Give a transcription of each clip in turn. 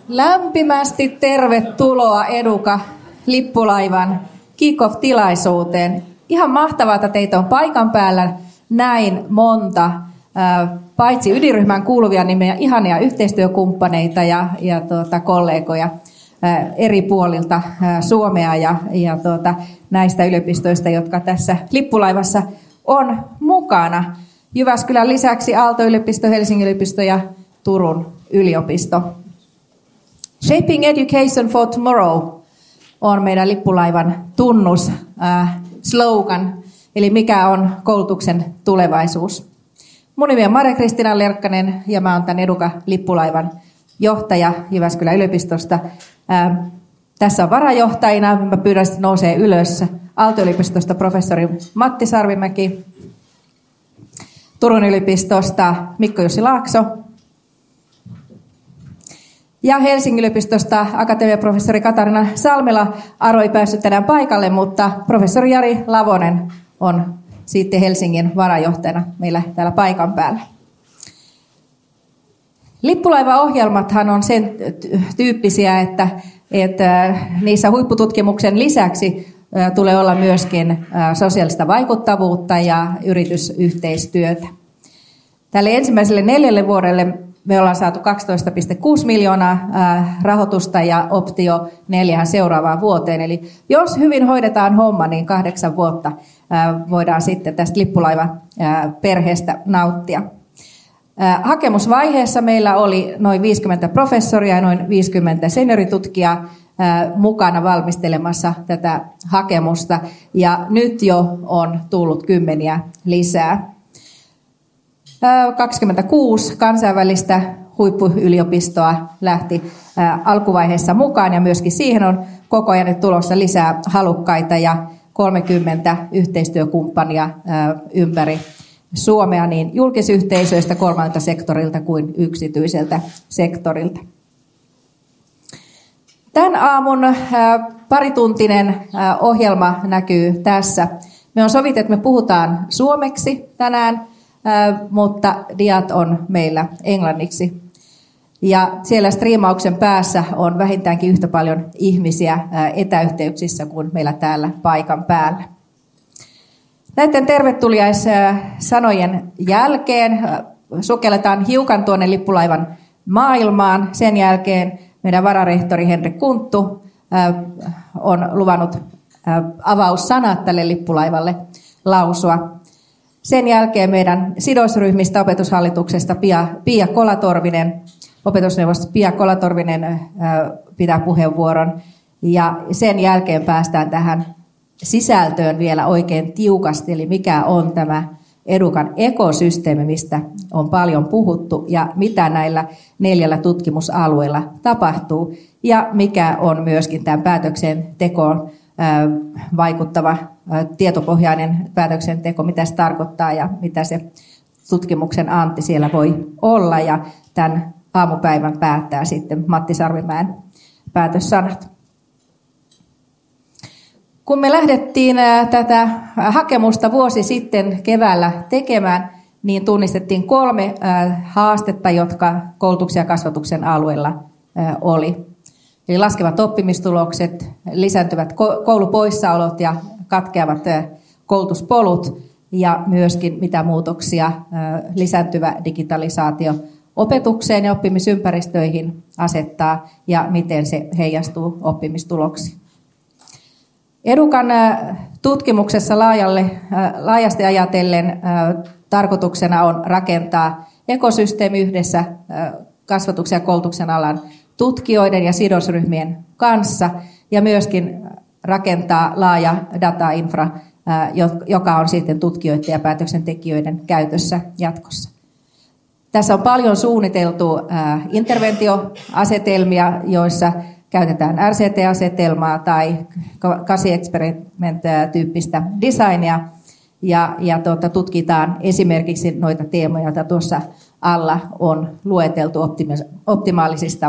Lämpimästi tervetuloa Educa lippulaivan kick-off-tilaisuuteen. Ihan mahtavaa, että teitä on paikan päällä näin monta, paitsi ydinryhmään kuuluvia nimiä, ihania yhteistyökumppaneita ja kollegoja eri puolilta Suomea ja näistä yliopistoista, jotka tässä lippulaivassa on mukana. Jyväskylän lisäksi Aalto-yliopisto, Helsingin yliopisto ja Turun yliopisto. Shaping Education for Tomorrow on meidän lippulaivan tunnus, slogan, eli mikä on koulutuksen tulevaisuus. Mun nimi on Mari-Kristiina Lerkkanen ja mä oon tämän Educa lippulaivan johtaja Jyväskylän yliopistosta. Tässä on varajohtajina, mä pyydän sitten nousee ylös, Aalto-yliopistosta professori Matti Sarvimäki, Turun yliopistosta Mikko-Jussi Laakso ja Helsingin yliopistosta akatemiaprofessori Katarina Salmela. Aro ei päässyt tänään paikalle, mutta professori Jari Lavonen on sitten Helsingin varajohtajana meillä täällä paikan päällä. Lippulaivaohjelmathan on sen tyyppisiä, että niissä huippututkimuksen lisäksi tulee olla myöskin sosiaalista vaikuttavuutta ja yritysyhteistyötä. Tälle ensimmäiselle 4 vuodelle me ollaan saatu 12,6 miljoonaa rahoitusta ja optio 4 seuraavaan vuoteen. Eli jos hyvin hoidetaan homma, niin 8 vuotta voidaan sitten tästä lippulaivan perheestä nauttia. Hakemusvaiheessa meillä oli noin 50 professoria ja noin 50 senioritutkijaa mukana valmistelemassa tätä hakemusta, ja nyt jo on tullut 10 lisää. 26 kansainvälistä huippuyliopistoa lähti alkuvaiheessa mukaan, ja myöskin siihen on koko ajan nyt tulossa lisää halukkaita, ja 30 yhteistyökumppania ympäri Suomea niin julkisyhteisöistä, kolmannelta sektorilta kuin yksityiseltä sektorilta. Tämän aamun parituntinen ohjelma näkyy tässä. Me on sovittu, että me puhutaan suomeksi tänään, mutta diat on meillä englanniksi. Ja siellä striimauksen päässä on vähintäänkin yhtä paljon ihmisiä etäyhteyksissä kuin meillä täällä paikan päällä. Näiden tervetuliaissanojen jälkeen sukelletaan hiukan tuonne lippulaivan maailmaan. Sen jälkeen meidän vararehtori Henrik Kunttu on luvannut avaussanat tälle lippulaivalle lausua. Sen jälkeen meidän sidosryhmistä opetushallituksesta Pia Kolatorvinen, opetusneuvosto Pia Kolatorvinen pitää puheenvuoron. Ja sen jälkeen päästään tähän sisältöön vielä oikein tiukasti, eli mikä on tämä Educan ekosysteemi, mistä on paljon puhuttu, ja mitä näillä 4 tutkimusalueella tapahtuu, ja mikä on myöskin tämän päätöksentekoon vaikuttava tietopohjainen päätöksenteko, mitä se tarkoittaa ja mitä se tutkimuksen anti siellä voi olla, ja tämän aamupäivän päättää sitten Matti Sarvimäen päätössanat. Kun me lähdettiin tätä hakemusta vuosi sitten keväällä tekemään, niin tunnistettiin 3 haastetta, jotka koulutuksen ja kasvatuksen alueella oli. Eli laskevat oppimistulokset, lisääntyvät koulupoissaolot ja katkeavat koulutuspolut, ja myöskin mitä muutoksia lisääntyvä digitalisaatio opetukseen ja oppimisympäristöihin asettaa ja miten se heijastuu oppimistuloksiin. Educan tutkimuksessa laajasti ajatellen tarkoituksena on rakentaa ekosysteemi yhdessä kasvatuksen ja koulutuksen alan tutkijoiden ja sidosryhmien kanssa, ja myöskin rakentaa laaja datainfra, joka on sitten tutkijoiden ja päätöksentekijöiden käytössä jatkossa. Tässä on paljon suunniteltu interventioasetelmia, joissa käytetään RCT-asetelmaa tai Kasi-experiment-tyyppistä designia, ja tutkitaan esimerkiksi noita teemoja, joita tuossa alla on lueteltu optimaalisista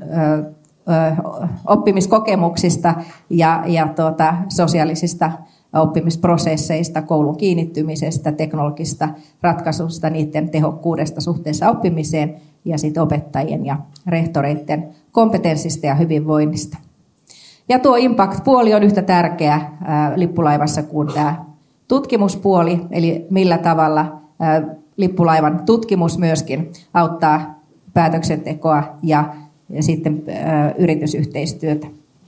oppimiskokemuksista ja sosiaalisista oppimisprosesseista, koulun kiinnittymisestä, teknologisista ratkaisusta, niiden tehokkuudesta suhteessa oppimiseen ja sitten opettajien ja rehtoreiden kompetenssista ja hyvinvoinnista. Ja tuo impact-puoli on yhtä tärkeä lippulaivassa kuin tämä tutkimuspuoli, eli millä tavalla lippulaivan tutkimus myöskin auttaa päätöksentekoa ja sitten yritysyhteistyötä.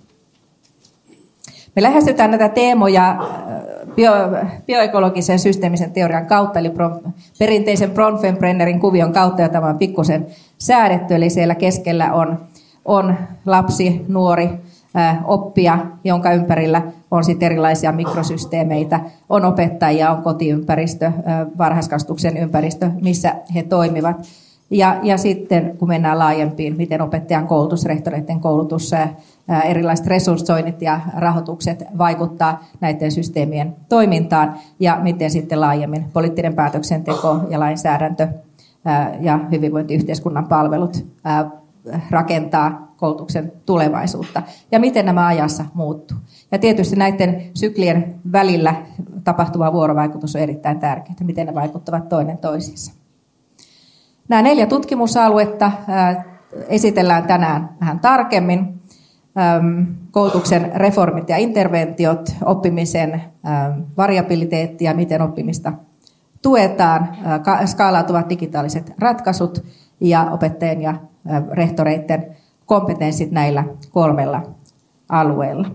Me lähestytään näitä teemoja bioekologisen systeemisen teorian kautta, eli perinteisen Bronfenbrennerin kuvion kautta, ja tämä on pikkusen säädetty, eli siellä keskellä on lapsi, nuori, oppija, jonka ympärillä on sitten erilaisia mikrosysteemeitä, on opettajia, on kotiympäristö, varhaiskasvatuksen ympäristö, missä he toimivat. Ja sitten kun mennään laajempiin, miten opettajan koulutus, rehtoreiden koulutus, erilaiset resurssoinnit ja rahoitukset vaikuttaa näiden systeemien toimintaan ja miten sitten laajemmin poliittinen päätöksenteko ja lainsäädäntö ja hyvinvointiyhteiskunnan palvelut rakentaa koulutuksen tulevaisuutta ja miten nämä ajassa muuttuu. Ja tietysti näiden syklien välillä tapahtuva vuorovaikutus on erittäin tärkeää, miten ne vaikuttavat toinen toisiinsa. Nämä 4 tutkimusaluetta esitellään tänään vähän tarkemmin. Koulutuksen reformit ja interventiot, oppimisen variabiliteetti ja miten oppimista tuetaan, skaalautuvat digitaaliset ratkaisut ja opettajien ja rehtoreiden kompetenssit näillä 3 alueella.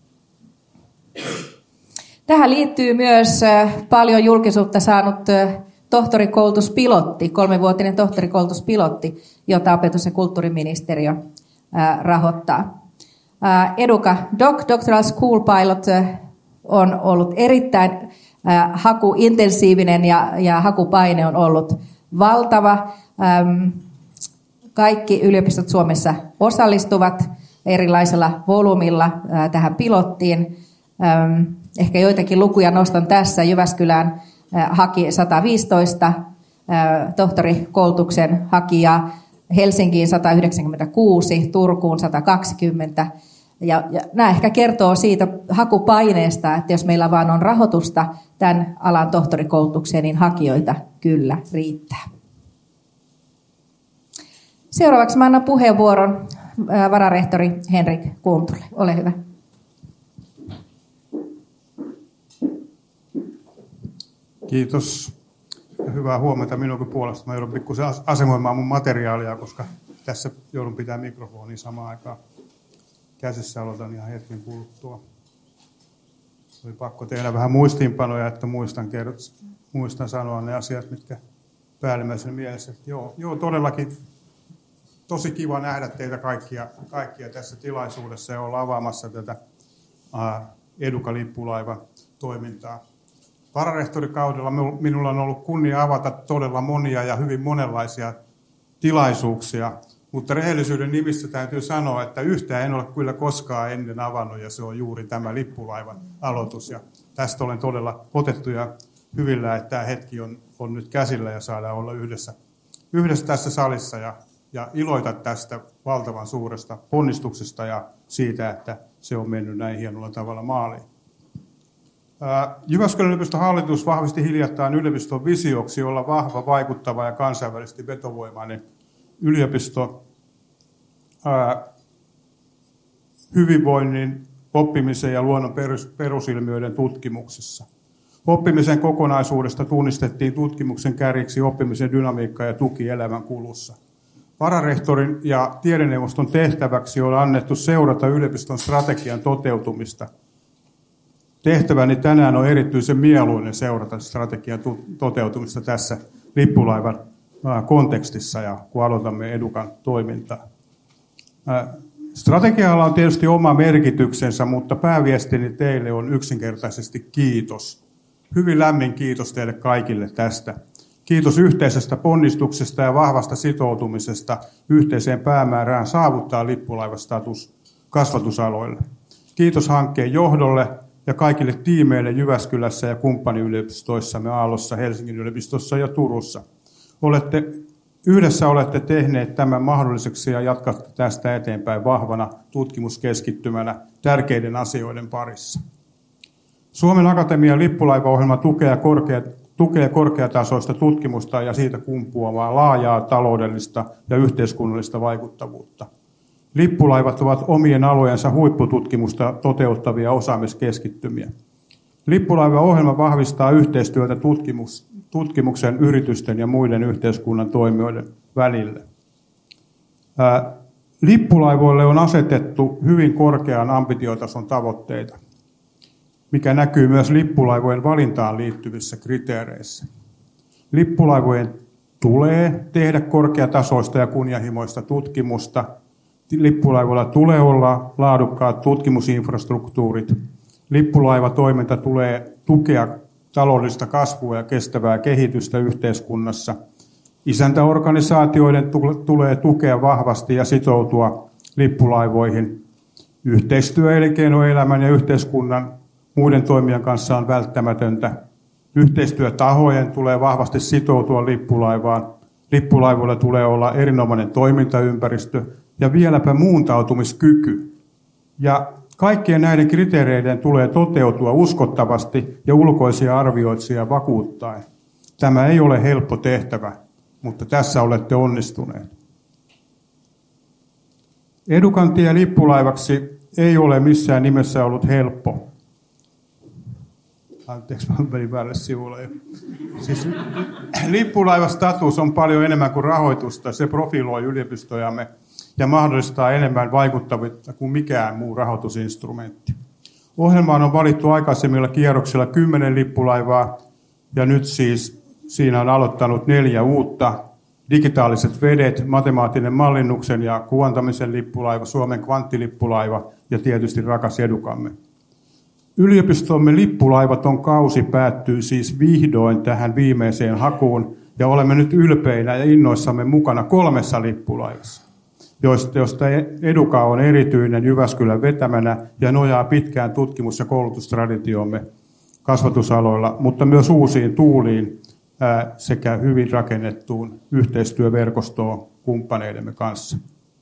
Tähän liittyy myös paljon julkisuutta saanut tohtorikoulutuspilotti, 3-vuotinen tohtorikoulutuspilotti, jota opetus- ja kulttuuriministeriö rahoittaa. Educa Doctoral School Pilot on ollut erittäin hakuintensiivinen ja hakupaine on ollut valtava. Kaikki yliopistot Suomessa osallistuvat erilaisella volyymilla tähän pilottiin. Ehkä joitakin lukuja nostan tässä. Jyväskylään haki 115 tohtorikoulutuksen hakijaa, Helsinkiin 196, Turkuun 120. Ja nämä ehkä kertoo siitä hakupaineesta, että jos meillä vaan on rahoitusta tämän alan tohtorikoulutukseen, niin hakijoita kyllä riittää. Seuraavaksi mä annan puheenvuoron vararehtori Henrik Kuntulalle. Ole hyvä. Kiitos. Hyvää huomenta minunkin puolesta. Mä joudun pikkusen asemoimaan mun materiaalia, koska tässä joudun pitää mikrofonia samaan aikaan käsissä. Aloitan ihan hetken kuluttua. Oli pakko tehdä vähän muistiinpanoja, että muistan sanoa ne asiat, mitkä päällimmäisenä mielessä. Joo, todellakin tosi kiva nähdä teitä kaikkia tässä tilaisuudessa ja olla avaamassa tätä Educa-lippulaiva-toimintaa. Vararehtorikaudella minulla on ollut kunnia avata todella monia ja hyvin monenlaisia tilaisuuksia, mutta rehellisyyden nimissä täytyy sanoa, että yhtään en ole kyllä koskaan ennen avannut, ja se on juuri tämä lippulaivan aloitus. Ja tästä olen todella otettu ja hyvillä, että tämä hetki on nyt käsillä ja saadaan olla yhdessä tässä salissa ja iloita tästä valtavan suuresta ponnistuksesta ja siitä, että se on mennyt näin hienolla tavalla maaliin. Jyväskylän yliopiston hallitus vahvisti hiljattain yliopiston visioksi olla vahva, vaikuttava ja kansainvälisesti vetovoimainen yliopisto hyvinvoinnin, oppimisen ja luonnon perusilmiöiden tutkimuksessa. Oppimisen kokonaisuudesta tunnistettiin tutkimuksen kärjiksi oppimisen dynamiikka ja tuki elämän kulussa. Vararehtorin ja tiedeneuvoston tehtäväksi on annettu seurata yliopiston strategian toteutumista. Tehtäväni tänään on erityisen mieluinen seurata strategian toteutumista tässä lippulaivan kontekstissa ja kun aloitamme Educan toimintaa. Strategialla on tietysti oma merkityksensä, mutta pääviestini teille on yksinkertaisesti kiitos. Hyvin lämmin kiitos teille kaikille tästä. Kiitos yhteisestä ponnistuksesta ja vahvasta sitoutumisesta yhteiseen päämäärään saavuttaa lippulaivastatus kasvatusaloille. Kiitos hankkeen johdolle ja kaikille tiimeille Jyväskylässä ja kumppaniyliopistoissamme Aallossa, Helsingin yliopistossa ja Turussa. Yhdessä olette tehneet tämän mahdolliseksi ja jatkatte tästä eteenpäin vahvana tutkimuskeskittymänä tärkeiden asioiden parissa. Suomen Akatemian lippulaivaohjelma tukee korkeatasoista tutkimusta ja siitä kumpuavaa laajaa taloudellista ja yhteiskunnallista vaikuttavuutta. Lippulaivat ovat omien alojensa huippututkimusta toteuttavia osaamiskeskittymiä. Lippulaivaohjelma vahvistaa yhteistyötä tutkimuksen, yritysten ja muiden yhteiskunnan toimijoiden välillä. Lippulaivoille on asetettu hyvin korkean ambitiotason tavoitteita, mikä näkyy myös lippulaivojen valintaan liittyvissä kriteereissä. Lippulaivojen tulee tehdä korkeatasoista ja kunnianhimoista tutkimusta. Lippulaivoilla tulee olla laadukkaat tutkimusinfrastruktuurit. Lippulaivatoiminta tulee tukea taloudellista kasvua ja kestävää kehitystä yhteiskunnassa. Isäntäorganisaatioiden tulee tukea vahvasti ja sitoutua lippulaivoihin. Yhteistyö elinkeinoelämän ja yhteiskunnan muiden toimijan kanssa on välttämätöntä. Yhteistyötahojen tulee vahvasti sitoutua lippulaivaan. Lippulaivoilla tulee olla erinomainen toimintaympäristö ja vieläpä muuntautumiskyky. Ja kaikkien näiden kriteereiden tulee toteutua uskottavasti ja ulkoisia arvioitsijia vakuuttaen. Tämä ei ole helppo tehtävä, mutta tässä olette onnistuneet. Edukan tie lippulaivaksi ei ole missään nimessä ollut helppo. Anteeksi, mä menin väärälle sivulle. Siis lippulaivastatus on paljon enemmän kuin rahoitusta. Se profiloi yliopistojamme ja mahdollistaa enemmän vaikuttavuutta kuin mikään muu rahoitusinstrumentti. Ohjelmaan on valittu aikaisemmilla kierroksilla 10 lippulaivaa ja nyt siis siinä on aloittanut 4 uutta. Digitaaliset vedet, matemaattinen mallinnuksen ja kuvantamisen lippulaiva, Suomen kvanttilippulaiva ja tietysti rakas Edukamme. Yliopistomme lippulaivaton kausi päättyy siis vihdoin tähän viimeiseen hakuun ja olemme nyt ylpeinä ja innoissamme mukana 3 lippulaivassa, josta Eduka on erityinen Jyväskylän vetämänä ja nojaa pitkään tutkimus- ja koulutustraditiomme kasvatusaloilla, mutta myös uusiin tuuliin sekä hyvin rakennettuun yhteistyöverkostoon kumppaneidemme kanssa.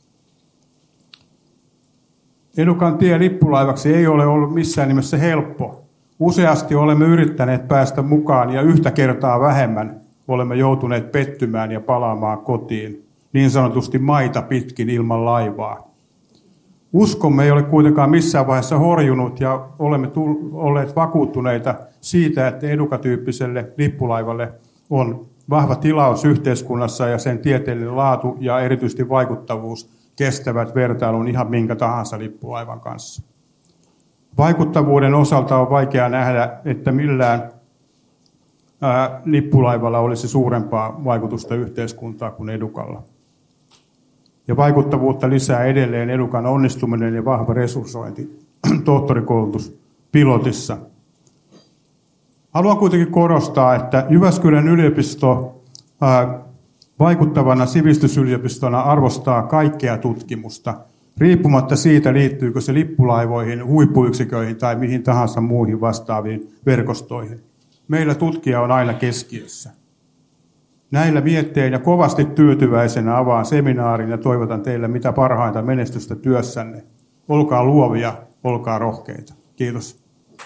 Edukan tie lippulaivaksi ei ole ollut missään nimessä helppo. Useasti olemme yrittäneet päästä mukaan ja yhtä kertaa vähemmän olemme joutuneet pettymään ja palaamaan kotiin, niin sanotusti maita pitkin ilman laivaa. Uskomme ei ole kuitenkaan missään vaiheessa horjunut ja olemme olleet vakuuttuneita siitä, että edukatyyppiselle lippulaivalle on vahva tilaus yhteiskunnassa ja sen tieteellinen laatu ja erityisesti vaikuttavuus kestävät vertailun ihan minkä tahansa lippulaivan kanssa. Vaikuttavuuden osalta on vaikea nähdä, että millään lippulaivalla olisi suurempaa vaikutusta yhteiskuntaa kuin Edukalla. Ja vaikuttavuutta lisää edelleen Edukan onnistuminen ja vahva resurssointi tohtorikoulutuspilotissa. Haluan kuitenkin korostaa, että Jyväskylän yliopisto vaikuttavana sivistysyliopistona arvostaa kaikkea tutkimusta, riippumatta siitä, liittyykö se lippulaivoihin, huippuyksiköihin tai mihin tahansa muihin vastaaviin verkostoihin. Meillä tutkija on aina keskiössä. Näillä miettein ja kovasti tyytyväisenä avaan seminaarin ja toivotan teille mitä parhainta menestystä työssänne. Olkaa luovia, olkaa rohkeita. Kiitos.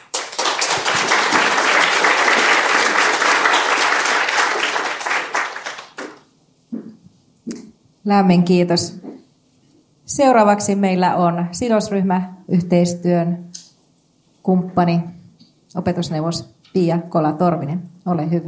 Lämmin kiitos. Seuraavaksi meillä on sidosryhmäyhteistyön kumppani, opetusneuvos Pia Kola-Torvinen. Ole hyvä.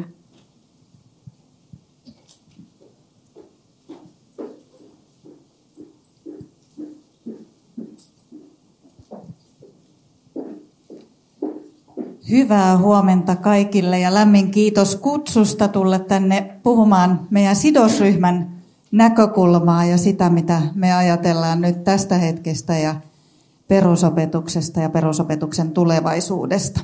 Hyvää huomenta kaikille ja lämmin kiitos kutsusta tulla tänne puhumaan meidän sidosryhmän näkökulmaa ja sitä, mitä me ajatellaan nyt tästä hetkestä ja perusopetuksesta ja perusopetuksen tulevaisuudesta.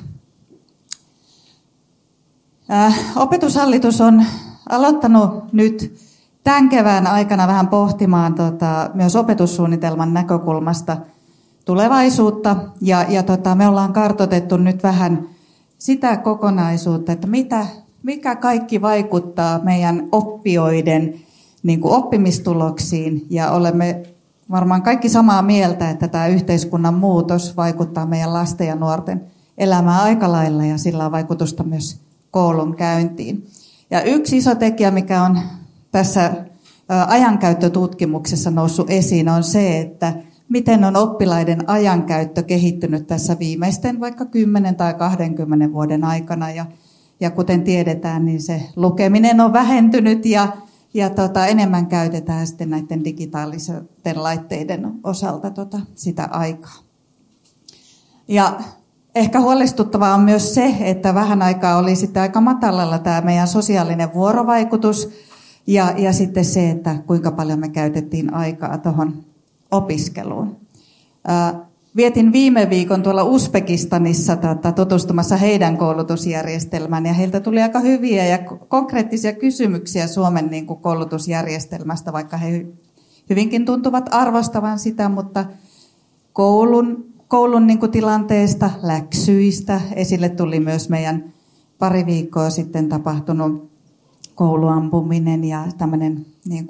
Opetushallitus on aloittanut nyt tämän kevään aikana vähän pohtimaan myös opetussuunnitelman näkökulmasta tulevaisuutta ja me ollaan kartoitettu nyt vähän sitä kokonaisuutta, että mikä kaikki vaikuttaa meidän oppijoiden oppimistuloksiin ja olemme varmaan kaikki samaa mieltä, että tämä yhteiskunnan muutos vaikuttaa meidän lasten ja nuorten elämää aika lailla ja sillä on vaikutusta myös koulun käyntiin. Ja yksi iso tekijä, mikä on tässä ajankäyttötutkimuksessa noussut esiin, on se, että miten on oppilaiden ajankäyttö kehittynyt tässä viimeisten vaikka 10 tai 20 vuoden aikana. Ja kuten tiedetään, niin se lukeminen on vähentynyt ja enemmän käytetään sitten näiden digitaalisten laitteiden osalta sitä aikaa. Ja ehkä huolestuttavaa on myös se, että vähän aikaa oli sitten aika matalalla tämä meidän sosiaalinen vuorovaikutus ja sitten se, että kuinka paljon me käytettiin aikaa tuohon opiskeluun. Vietin viime viikon tuolla Uzbekistanissa tutustumassa heidän koulutusjärjestelmään ja heiltä tuli aika hyviä ja konkreettisia kysymyksiä Suomen koulutusjärjestelmästä, vaikka he hyvinkin tuntuvat arvostavan sitä, mutta koulun tilanteesta, läksyistä esille tuli myös meidän pari viikkoa sitten tapahtunut kouluampuminen ja tämmöinen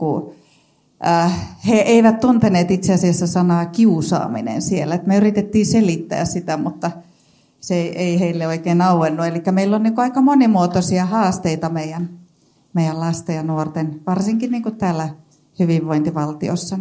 he eivät tunteneet itse asiassa sanaa kiusaaminen siellä. Et me yritettiin selittää sitä, mutta se ei heille oikein auennut. Eli meillä on aika monimuotoisia haasteita meidän lasten ja nuorten, varsinkin täällä hyvinvointivaltiossa,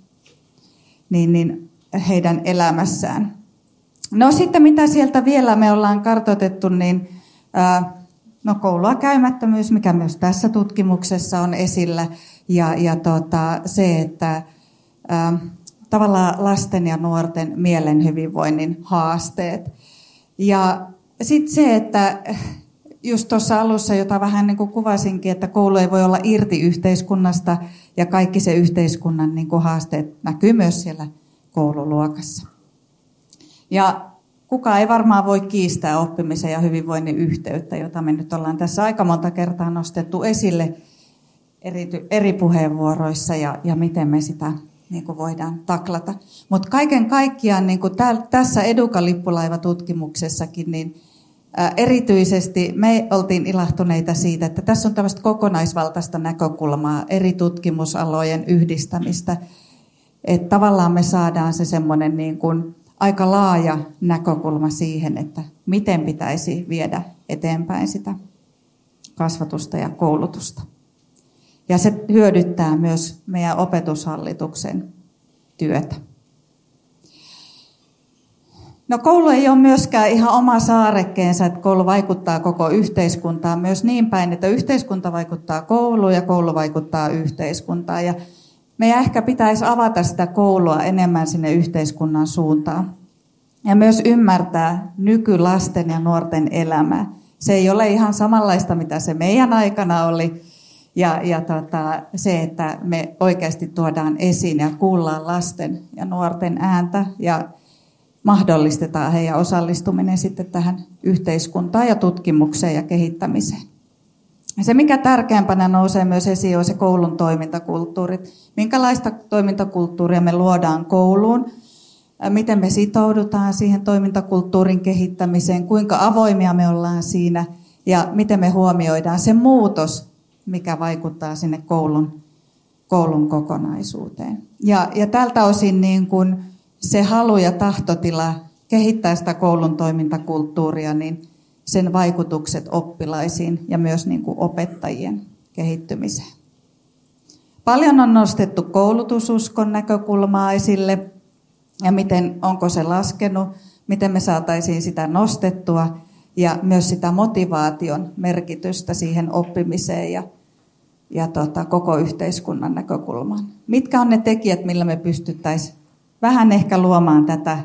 niin heidän elämässään. No sitten mitä sieltä vielä me ollaan kartoitettu, niin koulua käymättömyys, mikä myös tässä tutkimuksessa on esillä, ja se, että tavallaan lasten ja nuorten mielen hyvinvoinnin haasteet. Ja sitten se, että just tuossa alussa, jota vähän kuvasinkin, että koulu ei voi olla irti yhteiskunnasta, ja kaikki se yhteiskunnan haasteet näkyy myös siellä koululuokassa. Ja kukaan ei varmaan voi kiistää oppimisen ja hyvinvoinnin yhteyttä, jota me nyt ollaan tässä aika monta kertaa nostettu esille eri puheenvuoroissa ja miten me sitä voidaan taklata. Mutta kaiken kaikkiaan tässä Educa-lippulaiva-tutkimuksessakin niin erityisesti me oltiin ilahtuneita siitä, että tässä on tämmöistä kokonaisvaltaista näkökulmaa, eri tutkimusalojen yhdistämistä, että tavallaan me saadaan se semmoinen aika laaja näkökulma siihen, että miten pitäisi viedä eteenpäin sitä kasvatusta ja koulutusta. Ja se hyödyttää myös meidän opetushallituksen työtä. No koulu ei ole myöskään ihan oma saarekkeensa, että koulu vaikuttaa koko yhteiskuntaan myös niin päin, että yhteiskunta vaikuttaa kouluun ja koulu vaikuttaa yhteiskuntaan. Ja meidän ehkä pitäisi avata sitä koulua enemmän sinne yhteiskunnan suuntaan ja myös ymmärtää nykylasten ja nuorten elämää. Se ei ole ihan samanlaista, mitä se meidän aikana oli. Ja se, että me oikeasti tuodaan esiin ja kuullaan lasten ja nuorten ääntä ja mahdollistetaan heidän osallistuminen sitten tähän yhteiskuntaan ja tutkimukseen ja kehittämiseen. Se, mikä tärkeämpänä nousee myös esiin, on se koulun toimintakulttuurit. Minkälaista toimintakulttuuria me luodaan kouluun, miten me sitoudutaan siihen toimintakulttuurin kehittämiseen, kuinka avoimia me ollaan siinä ja miten me huomioidaan se muutos, mikä vaikuttaa sinne koulun kokonaisuuteen. Ja tältä osin se halu ja tahtotila kehittää sitä koulun toimintakulttuuria, niin sen vaikutukset oppilaisiin ja myös opettajien kehittymiseen. Paljon on nostettu koulutususkon näkökulmaa esille ja onko se laskenut, miten me saataisiin sitä nostettua ja myös sitä motivaation merkitystä siihen oppimiseen ja koko yhteiskunnan näkökulmaan. Mitkä on ne tekijät, millä me pystyttäisiin vähän ehkä luomaan tätä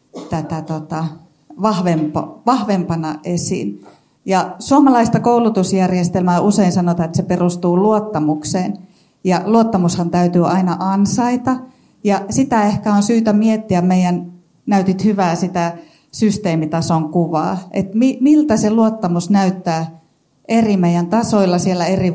vahvempana esiin. Ja suomalaista koulutusjärjestelmää usein sanotaan, että se perustuu luottamukseen. Ja luottamushan täytyy aina ansaita. Ja sitä ehkä on syytä miettiä, näytit hyvää sitä systeemitason kuvaa, että miltä se luottamus näyttää eri meidän tasoilla siellä eri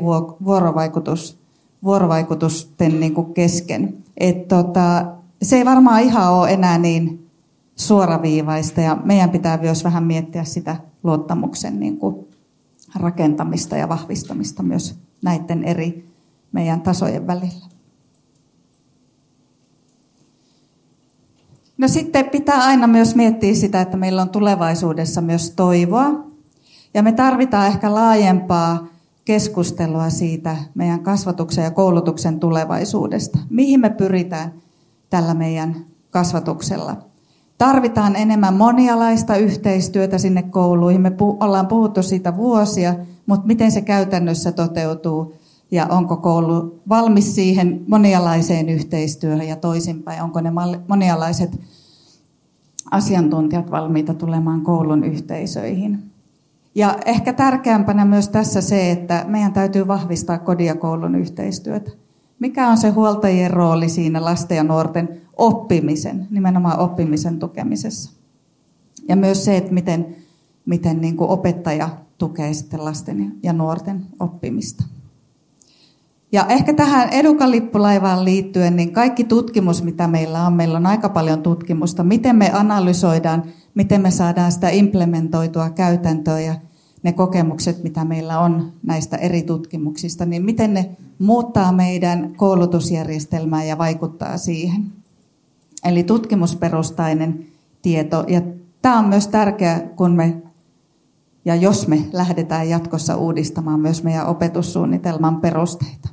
vuorovaikutusten kesken. Se ei varmaan ihan ole enää niin suoraviivaista ja meidän pitää myös vähän miettiä sitä luottamuksen rakentamista ja vahvistamista myös näiden eri meidän tasojen välillä. No sitten pitää aina myös miettiä sitä, että meillä on tulevaisuudessa myös toivoa. Ja me tarvitaan ehkä laajempaa keskustelua siitä meidän kasvatuksen ja koulutuksen tulevaisuudesta. Mihin me pyritään tällä meidän kasvatuksella? Tarvitaan enemmän monialaista yhteistyötä sinne kouluihin. Me ollaan puhuttu siitä vuosia, mutta miten se käytännössä toteutuu ja onko koulu valmis siihen monialaiseen yhteistyöhön ja toisinpäin? Onko ne monialaiset asiantuntijat valmiita tulemaan koulun yhteisöihin? Ja ehkä tärkeämpänä myös tässä se, että meidän täytyy vahvistaa kodin ja koulun yhteistyötä. Mikä on se huoltajien rooli siinä lasten ja nuorten oppimisen, nimenomaan oppimisen tukemisessa? Ja myös se, että miten niin kuin opettaja tukee sitten lasten ja nuorten oppimista. Ja ehkä tähän Educa-lippulaivaan liittyen, niin kaikki tutkimus, mitä meillä on aika paljon tutkimusta, miten me analysoidaan, miten me saadaan sitä implementoitua käytäntöön ja ne kokemukset, mitä meillä on näistä eri tutkimuksista, niin miten ne muuttaa meidän koulutusjärjestelmää ja vaikuttaa siihen. Eli tutkimusperustainen tieto. Ja tämä on myös tärkeää, jos me lähdetään jatkossa uudistamaan myös meidän opetussuunnitelman perusteita.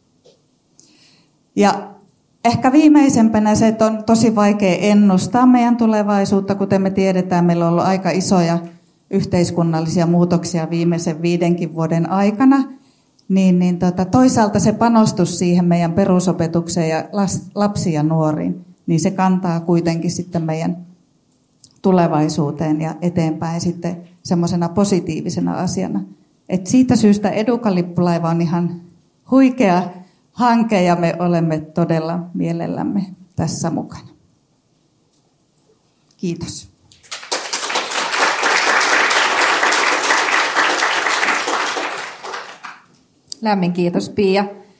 Ja ehkä viimeisempänä se, että on tosi vaikea ennustaa meidän tulevaisuutta. Kuten me tiedetään, meillä on ollut aika isoja yhteiskunnallisia muutoksia viimeisen 5 vuoden aikana. Toisaalta se panostus siihen meidän perusopetukseen ja lapsiin ja nuoriin, niin se kantaa kuitenkin sitten meidän tulevaisuuteen ja eteenpäin sitten semmoisena positiivisena asiana. Et siitä syystä Educa-lippulaiva on ihan huikea hanke ja me olemme todella mielellämme tässä mukana. Kiitos. Lämmin kiitos, Pia.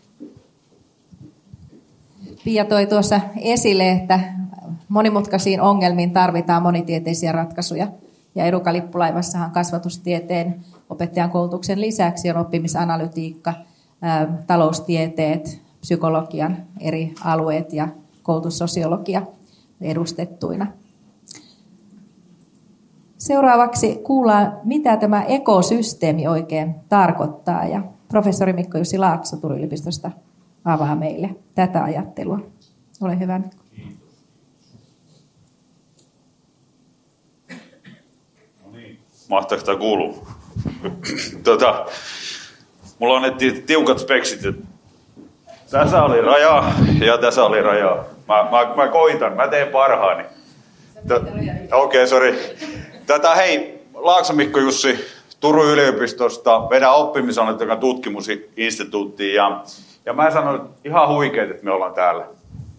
Pia toi tuossa esille, että monimutkaisiin ongelmiin tarvitaan monitieteisiä ratkaisuja. Ja Educa-lippulaivassahan kasvatustieteen opettajan koulutuksen lisäksi on oppimisanalytiikka, taloustieteet, psykologian eri alueet ja koulutussosiologia edustettuina. Seuraavaksi kuullaan, mitä tämä ekosysteemi oikein tarkoittaa. Ja professori Mikko-Jussi Laakso Turun yliopistosta avaa meille tätä ajattelua. Ole hyvä, Mikko. Mahtaako tämä kuulua? Mulla on tiukat speksit. Tässä oli raja ja tässä oli raja. Mä koitan, mä teen parhaani. Okei, sori. Hei, Laakso Mikko-Jussi Turun yliopistosta, vedän oppimisanalytiikan tutkimusinstituuttiin. Ja mä sanon, että ihan huikeet, että me ollaan täällä.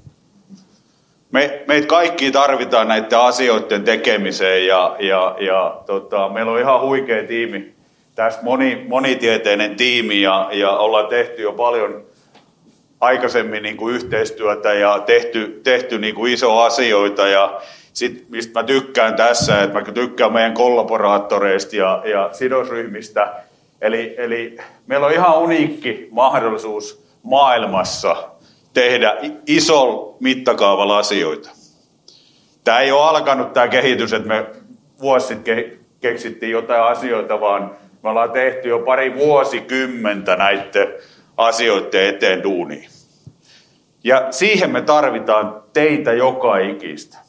Meitä kaikki tarvitaan näiden asioiden tekemiseen meillä on ihan huikea tiimi. Tässä monitieteinen tiimi ja ollaan tehty jo paljon aikaisemmin niin kuin yhteistyötä ja tehty niin kuin isoja asioita. Ja sit, mistä mä tykkään tässä, että mä tykkään meidän kollaboraattoreista ja sidosryhmistä. Eli meillä on ihan uniikki mahdollisuus maailmassa tehdä isolla mittakaavalla asioita. Tämä ei ole alkanut tämä kehitys, että me vuosi sitten keksittiin jotain asioita, vaan me ollaan tehty jo pari vuosikymmentä näiden asioiden eteen duunia. Ja siihen me tarvitaan teitä joka ikistä.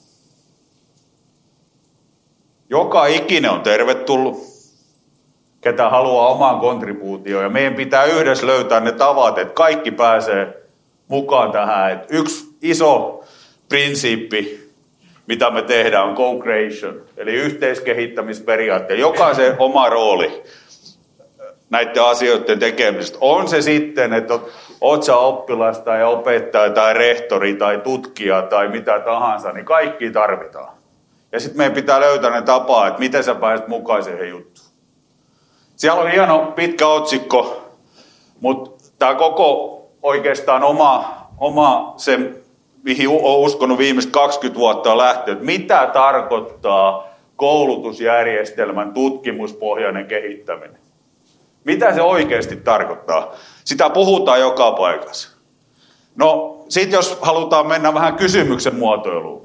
Joka ikinen on tervetullut, ketä haluaa oman kontribuutioon. Ja meidän pitää yhdessä löytää ne tavat, että kaikki pääsee mukaan tähän. Että yksi iso prinsiippi, mitä me tehdään, on co-creation, eli yhteiskehittämisperiaatteet. Jokaisen oma rooli näiden asioiden tekemisestä. On se sitten, että oot sä oppilas tai opettaja tai rehtori tai tutkija tai mitä tahansa, niin kaikki tarvitaan. Ja sitten meidän pitää löytää ne tapaa, että miten sä pääset mukaan siihen juttuun. Siellä on hieno pitkä otsikko, mutta tämä koko oikeastaan oma se, mihin olen uskonut viimeiset 20 vuotta on lähtenyt, mitä tarkoittaa koulutusjärjestelmän tutkimuspohjainen kehittäminen. Mitä se oikeasti tarkoittaa? Sitä puhutaan joka paikassa. No, sitten jos halutaan mennä vähän kysymyksen muotoiluun.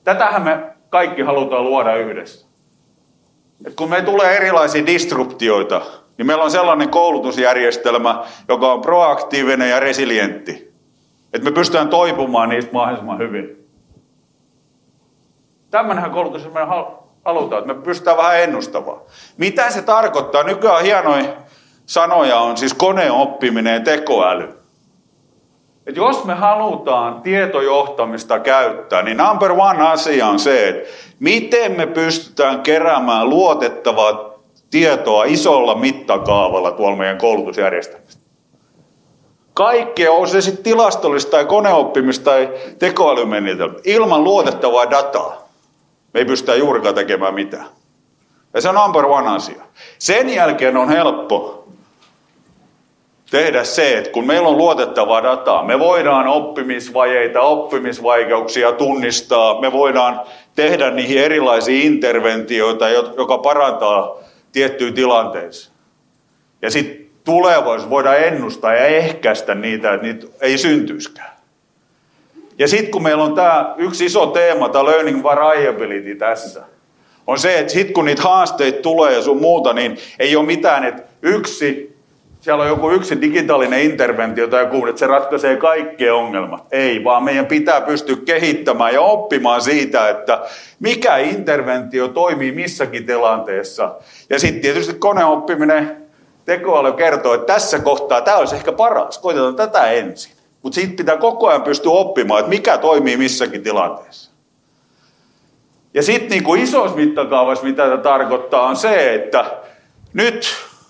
Tätähän me kaikki halutaan luoda yhdessä. Et kun me tulee erilaisia disruptioita, niin meillä on sellainen koulutusjärjestelmä, joka on proaktiivinen ja resilientti. Että me pystytään toipumaan niistä mahdollisimman hyvin. Tämmöinenhän koulutus me halutaan, että me pystytään vähän ennustamaan. Mitä se tarkoittaa? Nykyään hienoja sanoja on siis koneoppiminen ja tekoäly. Et jos me halutaan tietojohtamista käyttää, niin number one asia on se, että miten me pystytään keräämään luotettavaa tietoa isolla mittakaavalla tuolla meidän koulutusjärjestelmästä. Kaikkea, on se sitten tilastollista tai koneoppimista tai tekoälymenetelmää, ilman luotettavaa dataa me ei pystytä juurikaan tekemään mitään. Ja se on number one asia. Sen jälkeen on helppo tehdä se, että kun meillä on luotettavaa dataa, me voidaan oppimisvajeita, oppimisvaikeuksia tunnistaa, me voidaan tehdä niihin erilaisia interventioita, joka parantaa tiettyjä tilanteissa. Ja sitten tulevaisuudessa voidaan ennustaa ja ehkäistä niitä, että niitä ei syntyiskään. Ja sitten kun meillä on tämä yksi iso teema, tämä learning variability tässä, on se, että sitten kun niitä haasteita tulee ja sun muuta, niin ei ole mitään, että siellä on joku yksi digitaalinen interventio tai joku, että se ratkaisee kaikki ongelmat. Ei, vaan meidän pitää pystyä kehittämään ja oppimaan siitä, että mikä interventio toimii missäkin tilanteessa. Ja sitten tietysti koneoppiminen, tekoäly kertoo, että tässä kohtaa tämä olisi ehkä paras, koitetaan tätä ensin. Mutta siitä pitää koko ajan pystyä oppimaan, että mikä toimii missäkin tilanteessa. Ja sitten niin kuin isossa mittakaavassa, mitä tämä tarkoittaa, on se, että nyt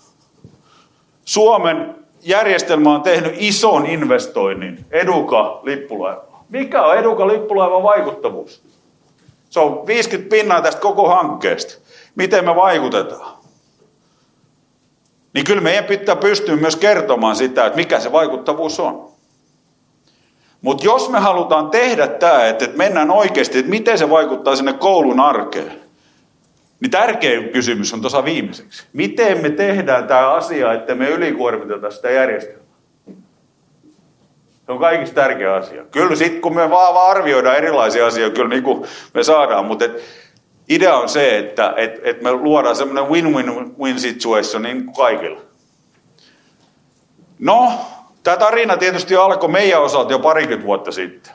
Suomen järjestelmä on tehnyt ison investoinnin Educa-lippulaivaan. Mikä on Educa-lippulaivan vaikuttavuus? Se on 50% tästä koko hankkeesta. Miten me vaikutetaan? Niin kyllä meidän pitää pystyä myös kertomaan sitä, että mikä se vaikuttavuus on. Mutta jos me halutaan tehdä tämä, että mennään oikeasti, että miten se vaikuttaa sinne koulun arkeen, niin tärkein kysymys on tuossa viimeiseksi. Miten me tehdään tämä asia, että me ylikuormiteta sitä järjestelmää? Se on kaikista tärkeä asia. Kyllä sitten kun me vaan arvioidaan erilaisia asioita, kyllä niin kuin me saadaan, mutta idea on se, että me luodaan semmoinen win-win-win situation niin kuin kaikilla. No, tämä tarina tietysti alkoi meidän osalta jo 20 vuotta sitten.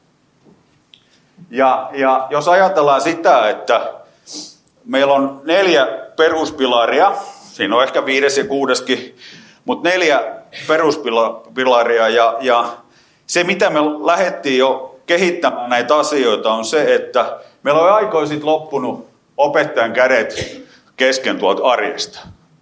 Ja jos ajatellaan sitä, että meillä on 4 peruspilaria, siinä on ehkä 5. ja 6. mutta 4 peruspilaria ja se mitä me lähdettiin jo kehittämään näitä asioita on se, että meillä on aikoin sitten loppunut opettajan kädet kesken tuolta arjesta.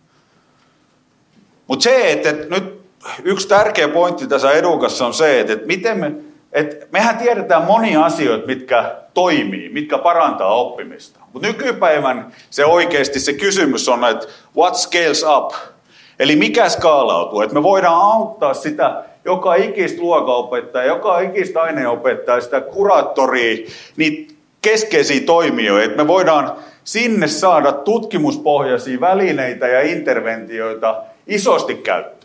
Mutta se, että nyt yksi tärkeä pointti tässä Educassa on se, että mehän tiedetään monia asioita, mitkä toimii, mitkä parantaa oppimista. Mutta nykypäivän se oikeasti se kysymys on, että what scales up? Eli mikä skaalautuu? Että me voidaan auttaa sitä joka ikistä luokanopettajaa, joka ikistä aineenopettajaa, sitä kuraattoria, niitä keskeisiä toimijoita. Että me voidaan sinne saada tutkimuspohjaisia välineitä ja interventioita isosti käyttöön.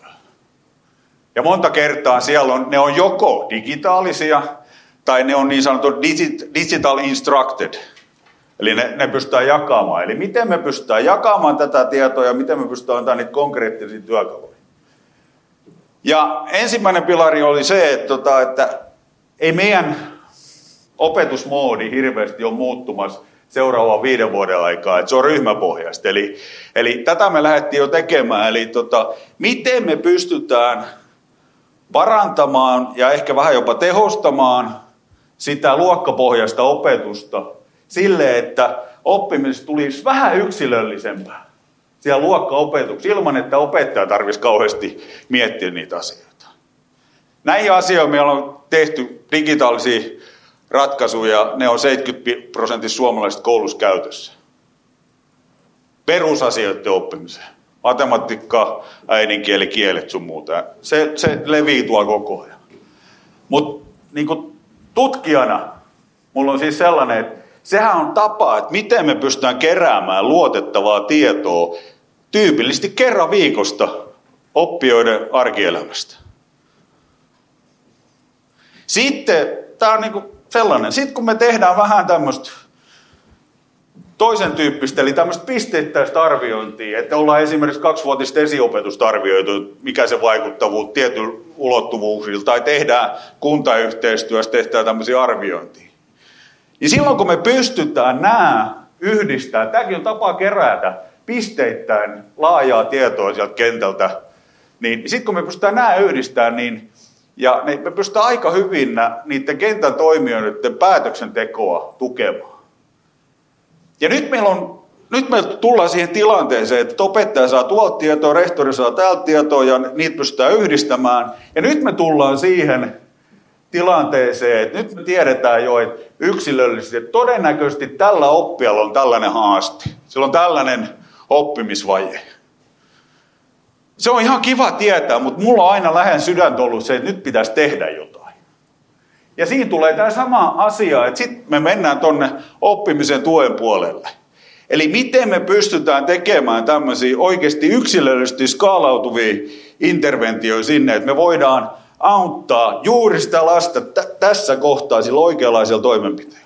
Ja monta kertaa siellä ne on joko digitaalisia tai ne on niin sanottu digital instructed. Eli ne pystytään jakamaan. Eli miten me pystytään jakamaan tätä tietoa ja miten me pystytään antamaan niitä konkreettisia työkaluja. Ja ensimmäinen pilari oli se, että ei meidän opetusmoodi hirveästi ole muuttumassa seuraavan 5 vuoden aikaa, että se on ryhmäpohjaista. Eli tätä me lähdettiin jo tekemään. Eli miten me pystytään parantamaan ja ehkä vähän jopa tehostamaan sitä luokkapohjaista opetusta sille, että oppimisesta tulisi vähän yksilöllisempää siellä luokkaopetuksessa ilman, että opettaja tarvitsisi kauheasti miettiä niitä asioita. Näihin asioihin meillä on tehty digitaalisia ratkaisuja, ne on 70% suomalaisista koulussa käytössä. Perusasioiden oppimiseen. Matematiikka, äidinkieli, kielet sun muuta. Se levii tuolla koko ajan. Mutta niin tutkijana mulla on siis sellainen, että sehän on tapa, että miten me pystytään keräämään luotettavaa tietoa tyypillisesti kerran viikosta oppijoiden arkielämästä. Sitten, tämä on niinku sellainen, sitten kun me tehdään vähän tämmöistä toisen tyyppistä, eli tämmöistä pisteittäistä arviointia, että ollaan esimerkiksi 2-vuotista esiopetusta arvioitu, mikä se vaikuttavuus tietyllä ulottuvuuksilla, tai tehdään kuntayhteistyössä, tehdään tämmöisiä arviointia. Niin silloin kun me pystytään nämä yhdistää, tämäkin on tapa kerätä pisteittäin laajaa tietoa sieltä kentältä, niin sitten kun me pystytään nämä yhdistämään, niin ja me pystytään aika hyvin niiden kentän toimijoiden päätöksentekoa tukemaan. Ja nyt me tullaan siihen tilanteeseen, että opettaja saa tuolta tietoa, rehtori saa täältä tietoa ja niitä pystytään yhdistämään. Ja nyt me tullaan siihen tilanteeseen, että nyt me tiedetään jo, että yksilöllisesti, että todennäköisesti tällä oppijalla on tällainen haaste. Sillä on tällainen oppimisvaje. Se on ihan kiva tietää, mutta mulla on aina lähen sydäntä ollut se, että nyt pitäisi tehdä jotain. Ja siinä tulee tämä sama asia, että sitten me mennään tonne oppimisen tuen puolelle. Eli miten me pystytään tekemään tämmöisiä oikeasti yksilöllisesti skaalautuvia interventioita sinne, että me voidaan auttaa juuri sitä lasta tässä kohtaa sillä oikeanlaisella toimenpiteellä.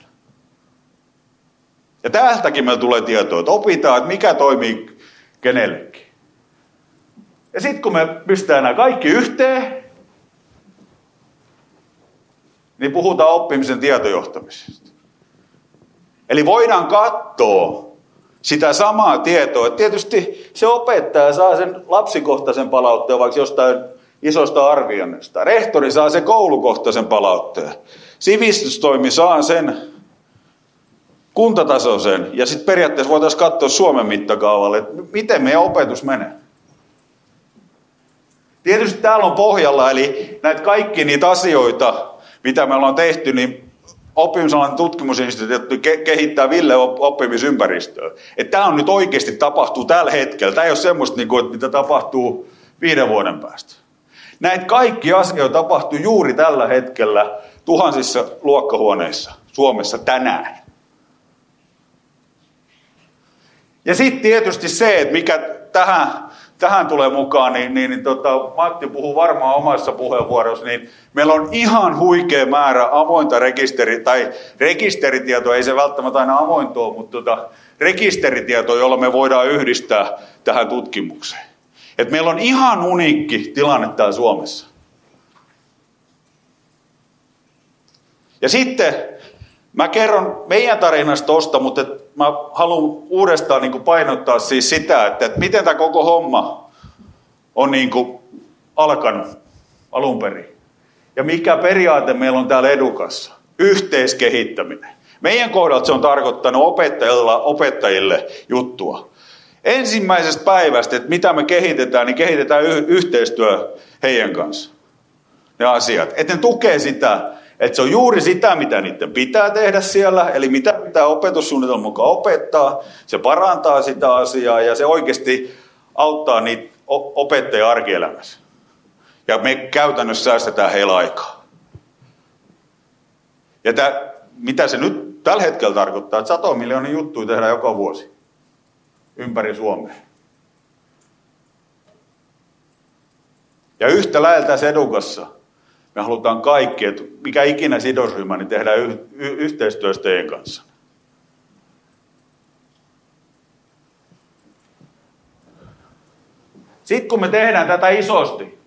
Ja täältäkin meillä tulee tietoa, että opitaan, että mikä toimii kenellekin. Ja sitten kun me pistetään nämä kaikki yhteen, niin puhutaan oppimisen tietojohtamisesta. Eli voidaan katsoa sitä samaa tietoa. Että tietysti se opettaja saa sen lapsikohtaisen palautteen vaikka jostain isosta arvioinnista. Rehtori saa sen koulukohtaisen palautteen. Sivistystoimi saa sen kuntatasoisen. Ja sitten periaatteessa voitaisiin katsoa Suomen mittakaavalle, että miten meidän opetus menee. Tietysti täällä on pohjalla, eli näitä kaikki niitä asioita, mitä me ollaan tehty, niin Oppimisalan tutkimusinstituutti kehittää Ville oppimisympäristöä. Että tämä on nyt oikeasti tapahtuu tällä hetkellä. Tämä ei ole semmoista, mitä tapahtuu 5 vuoden päästä. Näitä kaikki asioita tapahtuu juuri tällä hetkellä tuhansissa luokkahuoneissa Suomessa tänään. Ja sitten tietysti se, että mikä tähän tulee mukaan, Matti puhuu varmaan omassa puheenvuorossa, niin meillä on ihan huikea määrä avointa rekisteritietoa, ei se välttämättä aina avointa ole, mutta rekisteritietoa, jolla me voidaan yhdistää tähän tutkimukseen. Et meillä on ihan uniikki tilanne täällä Suomessa. Ja sitten mä kerron meidän tarinasta tosta, mutta mä haluan uudestaan painottaa siis sitä, että miten tämä koko homma on alkanut alun perin. Ja mikä periaate meillä on täällä Edukassa? Yhteiskehittäminen. Meidän kohdalta se on tarkoittanut opettajille juttua. Ensimmäisestä päivästä, että mitä me kehitetään, niin kehitetään yhteistyö heidän kanssa. Ne asiat. Että ne tukee sitä, että se on juuri sitä, mitä niiden pitää tehdä siellä, eli mitä pitää opetussuunnitelman mukaan opettaa, se parantaa sitä asiaa ja se oikeasti auttaa niitä opettajia arkielämässä. Ja me käytännössä säästetään heillä aikaa. Ja mitä se nyt tällä hetkellä tarkoittaa, että 100 miljoonia juttuja tehdään joka vuosi ympäri Suomea. Ja yhtä lailla tässä Edukassa me halutaan kaikki, että mikä ikinä sidosryhmä, niin tehdään yhteistyössä teidän kanssa. Sitten kun me tehdään tätä isosti,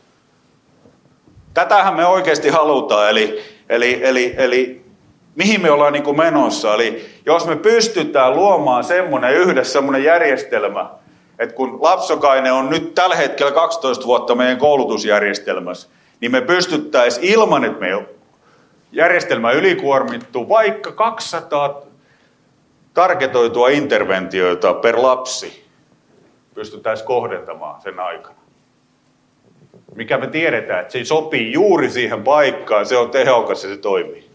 tätähän me oikeasti halutaan, eli mihin me ollaan menossa. Eli jos me pystytään luomaan yhdessä semmoinen järjestelmä, että kun lapsokainen on nyt tällä hetkellä 12 vuotta meidän koulutusjärjestelmässä, niin me pystyttäisiin ilman, että meidän järjestelmä ylikuormittuu, vaikka 200 targetoitua interventioita per lapsi pystyttäisiin kohdentamaan sen aikana. Mikä me tiedetään, että se sopii juuri siihen paikkaan, se on tehokas ja se toimii.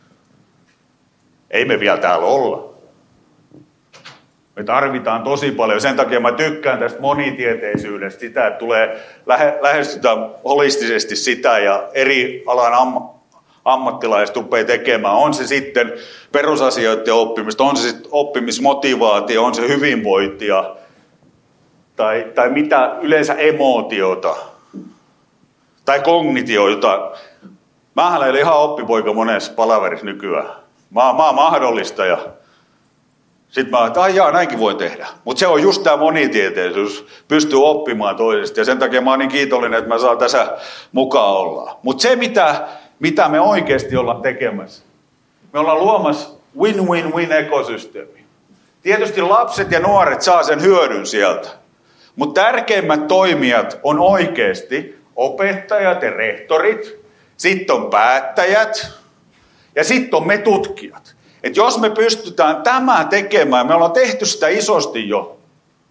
Ei me vielä täällä olla. Me tarvitaan tosi paljon. Sen takia mä tykkään tästä monitieteisyydestä, sitä, että tulee lähestytään holistisesti sitä ja eri alan ammattilaiset rupeaa tekemään. On se sitten perusasioiden oppimista, on se sitten oppimismotivaatio, on se hyvinvointia tai mitä yleensä emootiota tai kognitioita. Mä olen ihan oppipoika monessa palaverissa nykyään. Mä oon mahdollistaja. Sitten mä ajattelin, että näinkin voi tehdä. Mutta se on just tämä monitieteisyys, pystyy oppimaan toisesta. Ja sen takia mä oon niin kiitollinen, että mä saan tässä mukaan olla. Mutta se, mitä me oikeasti ollaan tekemässä, me ollaan luomassa win-win-win ekosysteemi. Tietysti lapset ja nuoret saa sen hyödyn sieltä. Mutta tärkeimmät toimijat on oikeasti opettajat ja rehtorit, sitten on päättäjät ja sitten on me tutkijat. Et jos me pystytään tämä tekemään, me ollaan tehty sitä isosti jo,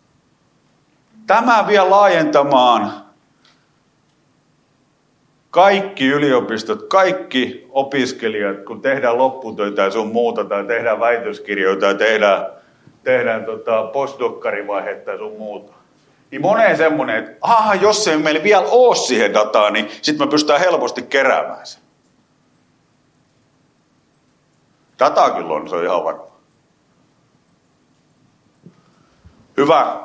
tämä vielä laajentamaan kaikki yliopistot, kaikki opiskelijat, kun tehdään lopputöitä ja sun muuta, tai tehdään väitöskirjoja, tai tehdään postdokkarivaihetta ja sun muuta. Niin moneen semmoinen, että jos ei meillä vielä ole siihen dataa, niin sitten me pystytään helposti keräämään sen. Dataa kyllä on, se on ihan varma. Hyvä.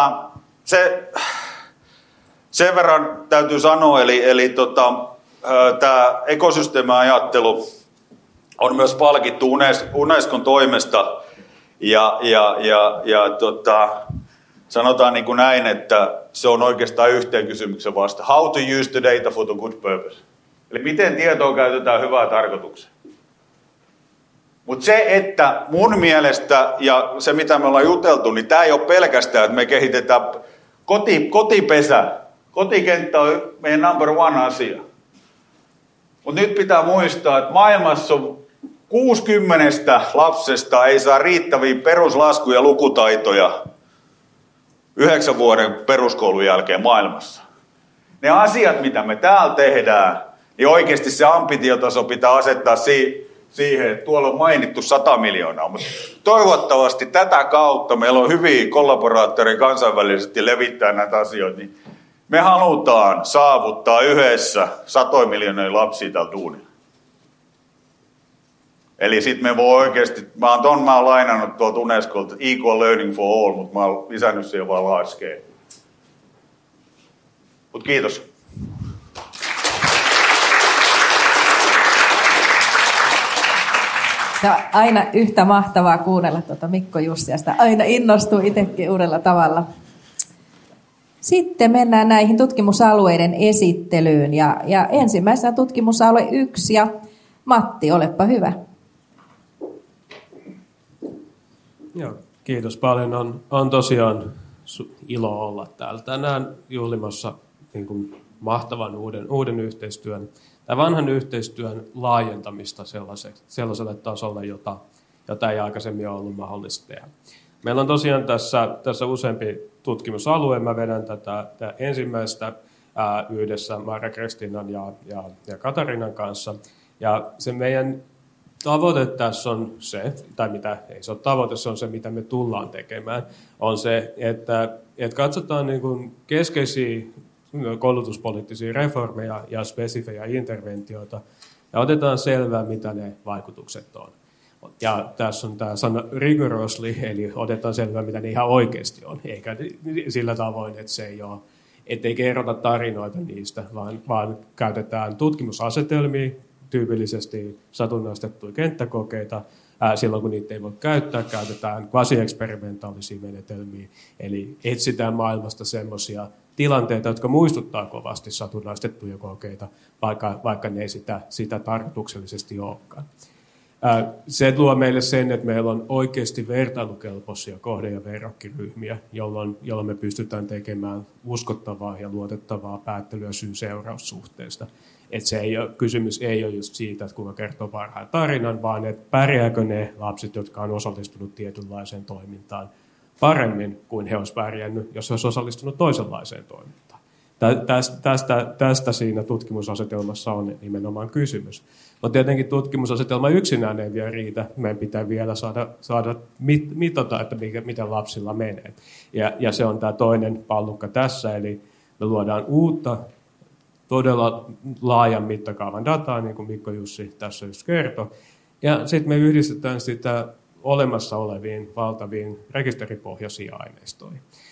Sen verran täytyy sanoa, eli tämä ekosysteemiajattelu on myös palkittu Unescon toimesta. Sanotaan niin kuin näin, että se on oikeastaan yhteen kysymyksen vasta. How to use the data for the good purpose. Eli miten tietoa käytetään hyvään tarkoitukseen. Mutta se, että mun mielestä, ja se mitä me ollaan juteltu, niin tämä ei ole pelkästään, että me kehitetään kotipesä. Kotikenttä on meidän number one asia. Mutta nyt pitää muistaa, että maailmassa on 60 lapsesta ei saa riittäviä peruslasku- ja lukutaitoja 9 vuoden peruskoulun jälkeen maailmassa. Ne asiat, mitä me täällä tehdään, niin oikeasti se ambitiotaso pitää asettaa siihen, että tuolla on mainittu 100 miljoonaa. Mutta toivottavasti tätä kautta meillä on hyviä kollaboraattoreja kansainvälisesti levittää näitä asioita. Niin me halutaan saavuttaa yhdessä 100 miljoonia lapsia täällä duunilla. Eli sitten me voi oikeasti, mä oon lainannut tuolta Unescolta Equal Learning for All, mutta mä oon lisännyt siihen vaan large scale. Mut kiitos. Se on aina yhtä mahtavaa kuunnella Mikko Jussiasta. Aina innostuu itsekin uudella tavalla. Sitten mennään näihin tutkimusalueiden esittelyyn. Ja ensimmäisenä tutkimusalue 1. Ja Matti, olepa hyvä. Joo, kiitos paljon. On tosiaan ilo olla täällä tänään juhlimassa niin kuin mahtavan uuden yhteistyön tai vanhan yhteistyön laajentamista sellaiselle tasolle, jota ei aikaisemmin ole ollut mahdollista tehdä. Meillä on tosiaan tässä useampi tutkimusalue. Mä vedän tätä ensimmäistä yhdessä Maria-Kristiinan ja Katarinan kanssa. Ja se meidän tavoite tässä on se, tai mitä ei se ole tavoite, se on se, mitä me tullaan tekemään, on se, että katsotaan niin kuin keskeisiä koulutuspoliittisia reformeja ja spesifejä interventioita ja otetaan selvää, mitä ne vaikutukset on. Ja tässä on tämä sana rigorously, eli otetaan selvää, mitä ne ihan oikeasti on, eikä sillä tavoin, että se ei ole, ettei kerrota tarinoita niistä, vaan käytetään tutkimusasetelmia, tyypillisesti satunnaistettuja kenttäkokeita. Silloin kun niitä ei voi käyttää, käytetään quasi-eksperimentaalisia menetelmiä. Eli etsitään maailmasta semmoisia tilanteita, jotka muistuttaa kovasti satunnaistettuja kokeita, vaikka ne ei sitä tarkoituksellisesti olekaan. Se tuo meille sen, että meillä on oikeasti vertailukelpoisia kohde- ja verrokkiryhmiä, jolloin me pystytään tekemään uskottavaa ja luotettavaa päättelyä syy-seuraussuhteesta. Että kysymys ei ole just siitä, että kuka kertoo parhaan tarinan, vaan että pärjääkö ne lapset, jotka on osallistunut tietynlaiseen toimintaan paremmin kuin he olisivat pärjännyt, jos he olisivat osallistunut toisenlaiseen toimintaan. Tästä siinä tutkimusasetelmassa on nimenomaan kysymys. Mutta tietenkin tutkimusasetelma yksinään ei vielä riitä. Meidän pitää vielä saada mitata, että miten lapsilla menee. Ja se on tämä toinen pallukka tässä, eli me luodaan uutta, todella laajan mittakaavan dataa, niin kuin Mikko Jussi tässä just kertoi. Ja sitten me yhdistetään sitä olemassa oleviin valtaviin rekisteripohjaisiin aineistoihin.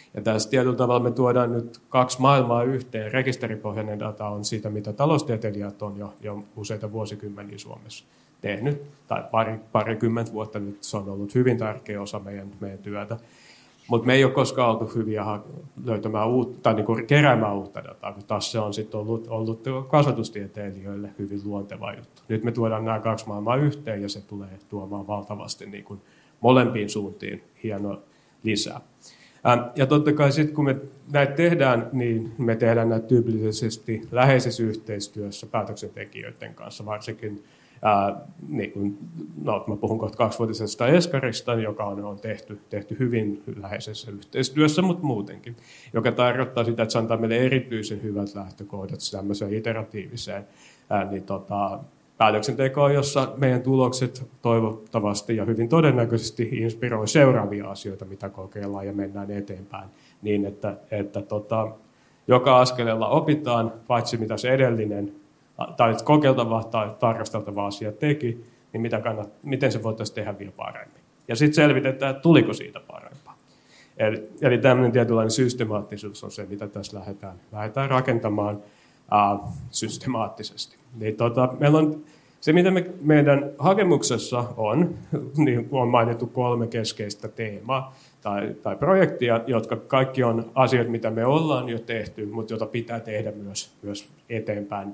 Ja tässä tietyllä tavalla me tuodaan nyt kaksi maailmaa yhteen. Rekisteripohjainen data on siitä, mitä taloustieteilijät on jo useita vuosikymmeniä Suomessa tehnyt, tai parikymmentä vuotta nyt se on ollut hyvin tärkeä osa meidän työtä. Mutta me ei ole koskaan oltu hyviä löytämään uutta, tai niin keräämään uutta dataa, kun taas se on sitten ollut kasvatustieteilijöille hyvin luonteva juttu. Nyt me tuodaan nämä kaksi maailmaa yhteen, ja se tulee tuomaan valtavasti niin kuin molempiin suuntiin hieno lisää. Ja totta kai sitten, kun me näitä tehdään, niin me tehdään näitä tyypillisesti läheisessä yhteistyössä päätöksentekijöiden kanssa, varsinkin niin kuin, mä puhun kohta 2-vuotisesta eskarista, joka on tehty hyvin läheisessä yhteistyössä, mutta muutenkin, joka tarkoittaa sitä, että se antaa meille erityisen hyvät lähtökohdat tämmöiseen iteratiiviseen päätöksentekoon, jossa meidän tulokset toivottavasti ja hyvin todennäköisesti inspiroi seuraavia asioita, mitä kokeillaan ja mennään eteenpäin, niin että joka askeleella opitaan, paitsi mitä se edellinen tai kokeiltava tai tarkasteltava asia teki, niin miten se voitaisiin tehdä vielä paremmin. Ja sitten selvitetään, että tuliko siitä parempaa. Eli tämmöinen tietynlainen systemaattisuus on se, mitä tässä lähdetään rakentamaan systemaattisesti. Niin meillä on se, mitä meidän hakemuksessa on, niin on mainittu 3 keskeistä teemaa tai projektia, jotka kaikki on asioita, mitä me ollaan jo tehty, mutta joita pitää tehdä myös eteenpäin.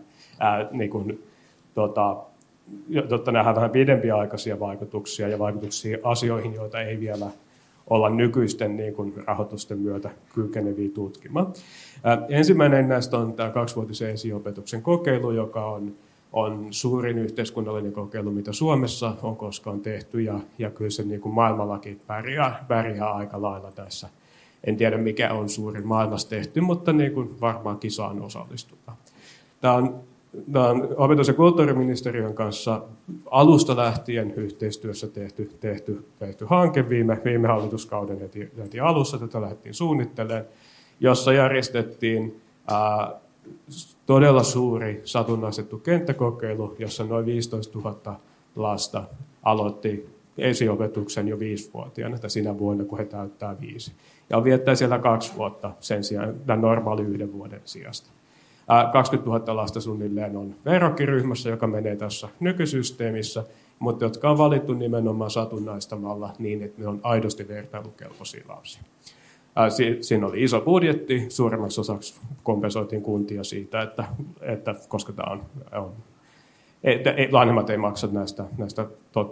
Jotta nähdään vähän pidempiaikaisia vaikutuksia ja vaikutuksia asioihin, joita ei vielä olla nykyisten niin kuin rahoitusten myötä kykeneviä tutkimaan. Ensimmäinen näistä on tämä 2-vuotisen esiopetuksen kokeilu, joka on suurin yhteiskunnallinen kokeilu, mitä Suomessa on koskaan tehty, ja kyllä se niin kuin maailmallakin pärjää aika lailla tässä. En tiedä, mikä on suurin maailmassa tehty, mutta niin kuin varmaan kisaan osallistutaan. Tämä on opetus- ja kulttuuriministeriön kanssa alusta lähtien yhteistyössä tehty hanke viime hallituskauden heti alussa. Tätä lähdettiin suunnittelemaan, jossa järjestettiin todella suuri satunnaistettu kenttäkokeilu, jossa noin 15 000 lasta aloitti esiopetuksen jo 5-vuotiaana sinä vuonna, kun he täyttää 5. Ja viettää siellä 2 vuotta sen sijaan tämän normaali 1 vuoden sijasta. 20 000 lasta suunnilleen on verrokkiryhmässä, joka menee tässä nykysysteemissä, mutta jotka on valittu nimenomaan satunnaistamalla niin, että ne on aidosti vertailukelpoisia lapsia. Siinä oli iso budjetti, suurimmaksi osaksi kompensoitiin kuntia siitä, että koska tämä on että vanhemmat ei maksa näistä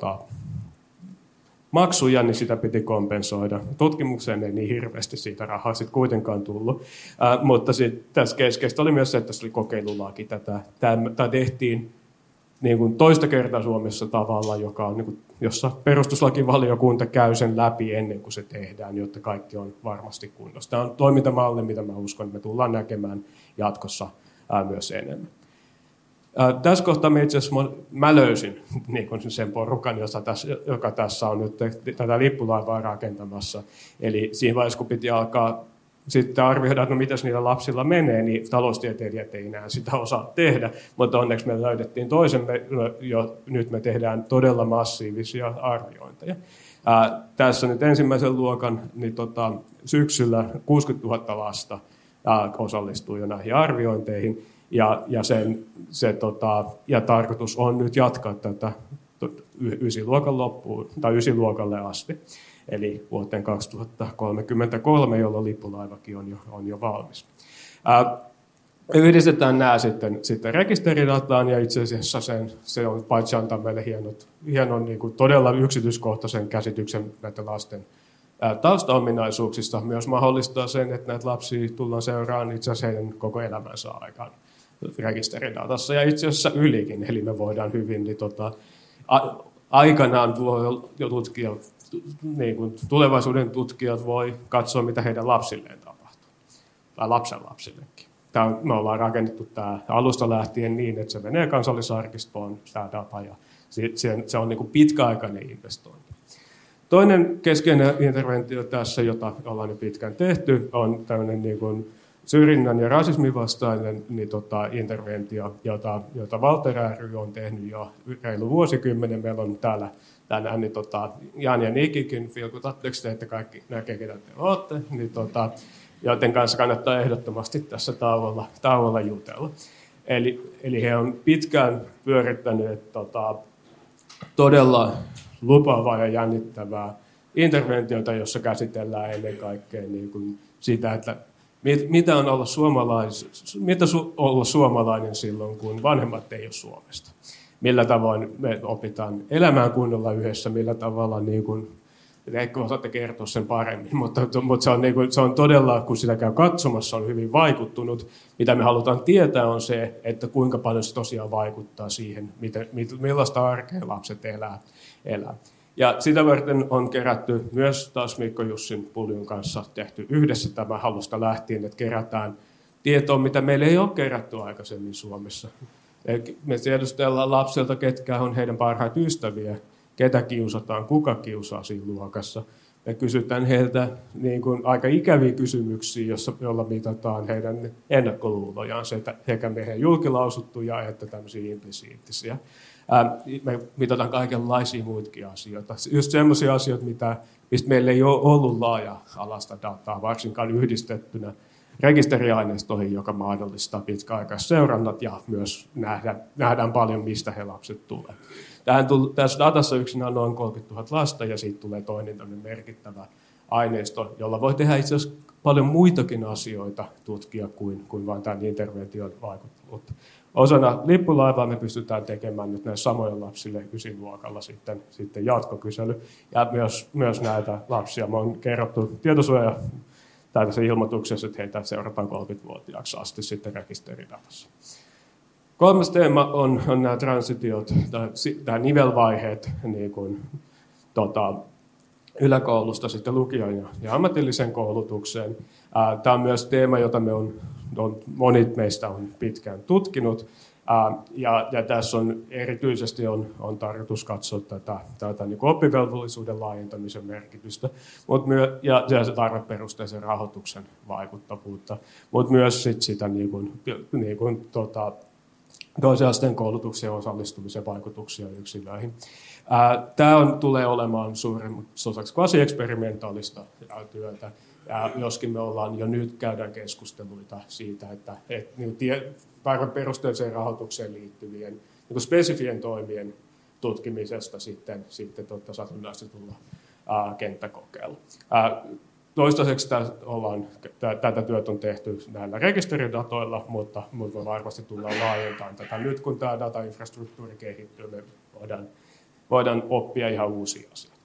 maksuja, niin sitä piti kompensoida. Tutkimukseen ei niin hirveästi siitä rahaa sitten kuitenkaan tullut. Mutta tässä keskeistä oli myös se, että tässä oli kokeilulaki. Tämä tehtiin niin kuin toista kertaa Suomessa tavalla, joka on, niin kuin, jossa perustuslakivaliokunta käy sen läpi ennen kuin se tehdään, jotta kaikki on varmasti kunnossa. Tämä on toimintamalli, mitä mä uskon, että me tullaan näkemään jatkossa myös enemmän. Tässä kohtaa mä löysin niin kuin sen porukan, joka tässä on nyt tätä lippulaivaa rakentamassa. Eli siinä vaiheessa, kun piti alkaa sitten arvioida, että no mitäs niillä lapsilla menee, niin taloustieteilijät ei enää sitä osaa tehdä. Mutta onneksi me löydettiin nyt me tehdään todella massiivisia arviointeja. Tässä nyt ensimmäisen luokan niin syksyllä 60 000 lasta osallistuu jo näihin arviointeihin. Ja tarkoitus on nyt jatkaa tätä 9-luokan loppuun, tai 9-luokalle asti, eli vuoteen 2033, jolloin lippulaivakin on jo valmis. Yhdistetään nämä sitten rekisteridataan, ja itse asiassa se on paitsi antaa meille hienon niin kuin todella yksityiskohtaisen käsityksen näiden lasten taustaominaisuuksista, myös mahdollistaa sen, että näitä lapsia tullaan seuraamaan itse asiassa heidän koko elämänsä aikaan rekisteridatassa, ja itse asiassa ylikin, eli me voidaan hyvin, niin aikanaan jo tutkijat, niin kuin tulevaisuuden tutkijat voi katsoa, mitä heidän lapsilleen tapahtuu, tai lapsenlapsillekin. Me ollaan rakennettu tämä alusta lähtien niin, että se menee kansallisarkistoon, tämä data, ja se on niin kuin pitkäaikainen investointi. Toinen keskeinen interventio tässä, jota ollaan jo pitkään tehty, on tämmöinen niin kuin syrjinnän ja rasismin vastainen interventio, jota Valter ry on tehnyt jo reilu vuosikymmenen. Meillä on täällä tänään Jan ja Nikikin, vilkutatteko te, että kaikki näkee, ketä te olette, joiden kanssa kannattaa ehdottomasti tässä tauolla jutella. Eli he on pitkään pyörittäneet todella lupaavaa ja jännittävää interventiota, jossa käsitellään ennen kaikkea niin kuin sitä, että mitä on olla suomalainen silloin, kun vanhemmat ei ole Suomesta. Millä tavoin me opitaan elämään kunnolla yhdessä, millä tavalla, niin kuin, ehkä osaatte kertoa sen paremmin, mutta se on todella, kun sitä käy katsomassa, on hyvin vaikuttunut. Mitä me halutaan tietää on se, että kuinka paljon se tosiaan vaikuttaa siihen, millaista arkea lapset elää. Ja sitä varten on kerätty myös taas Mikko Jussin Puljun kanssa tehty yhdessä tämä halusta lähtien, että kerätään tietoa, mitä meillä ei ole kerätty aikaisemmin Suomessa. Me tiedustellaan lapsilta, ketkä on heidän parhaita ystäviä, ketä kiusataan, kuka kiusaa siinä luokassa. Me kysytään heiltä niin kuin aika ikäviä kysymyksiä, joilla mitataan heidän ennakkoluulojaan, sekä meidän julkilausuttuja että tämmöisiä implisiittisiä. Me mitataan kaikenlaisia muitakin asioita. Just sellaisia asioita, mistä meillä ei ole ollut laaja-alaista dataa, varsinkaan yhdistettynä rekisteriaineistoihin, joka mahdollistaa pitkäaikaisseurannat ja myös nähdään paljon, mistä he lapset tulee. Tässä datassa yksinään on noin 30 000 lasta ja siitä tulee toinen merkittävä aineisto, jolla voi tehdä itse asiassa paljon muitakin asioita tutkia kuin vain tämän intervention vaikuttavuutta. Osana lippulaivaa me pystytään tekemään nyt näille samoille lapsille 9-luokalla sitten jatkokysely. Ja myös näitä lapsia me on kerrottu tietosuoja tässä ilmoituksessa, että heitä seurataan 30-vuotiaaksi asti sitten rekisteridatassa. Kolmas teema on nämä transitiot, nämä nivelvaiheet niin kuin, yläkoulusta sitten lukion ja ammatilliseen koulutukseen. Tämä on myös teema, jota monet meistä on pitkään tutkinut. Ja tässä on erityisesti on tarkoitus katsoa tätä niin kuin oppivelvollisuuden laajentamisen merkitystä ja se tarveperusteisen rahoituksen vaikuttavuutta, mutta myös sitä toisen asteen koulutuksen osallistumisen vaikutuksia yksilöihin. Tämä tulee olemaan suurimmaksi osaksi quasi-eksperimentaalista työtä, joskin me jo nyt käydään keskusteluita siitä, että tarveperusteiseen rahoitukseen liittyvien niin spesifien toimien tutkimisesta sitten satunnaistetulla kenttäkokeilla. Toistaiseksi tätä työtä on tehty näillä rekisteridatoilla, mutta me varmasti tullaan laajentamaan tätä. Nyt kun tämä datainfrastruktuuri kehittyy, me voidaan oppia ihan uusia asioita.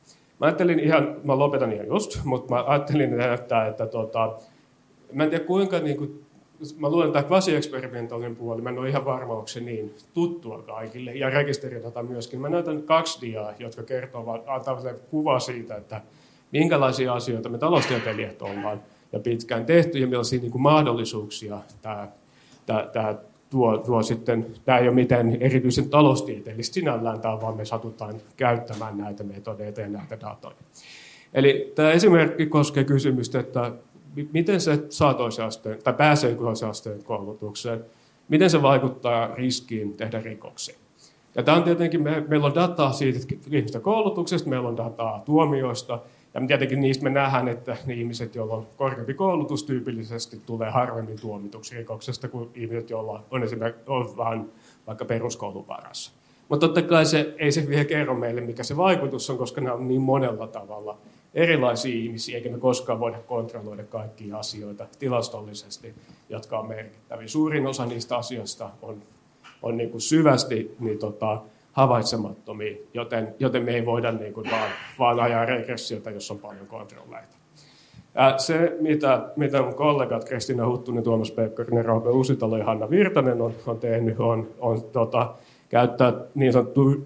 Mä lopetan ihan just, mutta mä ajattelin näyttää, että mä en tiedä kuinka, mä luulen, että quasi-eksperimentaalinen puoli, mä en ole ihan varma, onko se niin tuttua kaikille, ja rekisteridata myöskin. Mä näytän 2 diaa, jotka antavat kuvaa siitä, että minkälaisia asioita me taloustieteilijät ollaan ja pitkään tehty, ja millaisia mahdollisuuksia tämä tuo sitten. Tämä ei ole mitään erityisen taloustieteellistä sinällään, vaan me satutaan käyttämään näitä metodeita ja näitä datoja. Eli tämä esimerkki koskee kysymystä, että miten se saa toisen asteen, tai pääsee toisen asteen koulutukseen, miten se vaikuttaa riskiin tehdä rikoksia. Ja tämä on tietenkin, meillä on dataa siitä ihmisten koulutuksesta, meillä on dataa tuomioista, ja tietenkin niistä me nähdään, että ne ihmiset, joilla on korkeampi koulutus, tyypillisesti tulee harvemmin tuomituksi rikoksesta kuin ihmiset, joilla on esimerkiksi vähän vaikka peruskoulun varassa. Mutta totta kai ei se vielä kerro meille, mikä se vaikutus on, koska nämä on niin monella tavalla erilaisia ihmisiä, eikä me koskaan voida kontrolloida kaikkia asioita tilastollisesti, jotka on merkittäviä. Suurin osa niistä asioista on niin kuin syvästi havaitsemattomia, joten me ei voida niin kuin vaan ajaa regressiota, jos on paljon kontrolleita. Se, mitä mun kollegat Kristiina Huttunen, Tuomas Pekkarinen, Roope Uusitalo ja Hanna Virtanen on tehnyt, on käyttää niin sanottu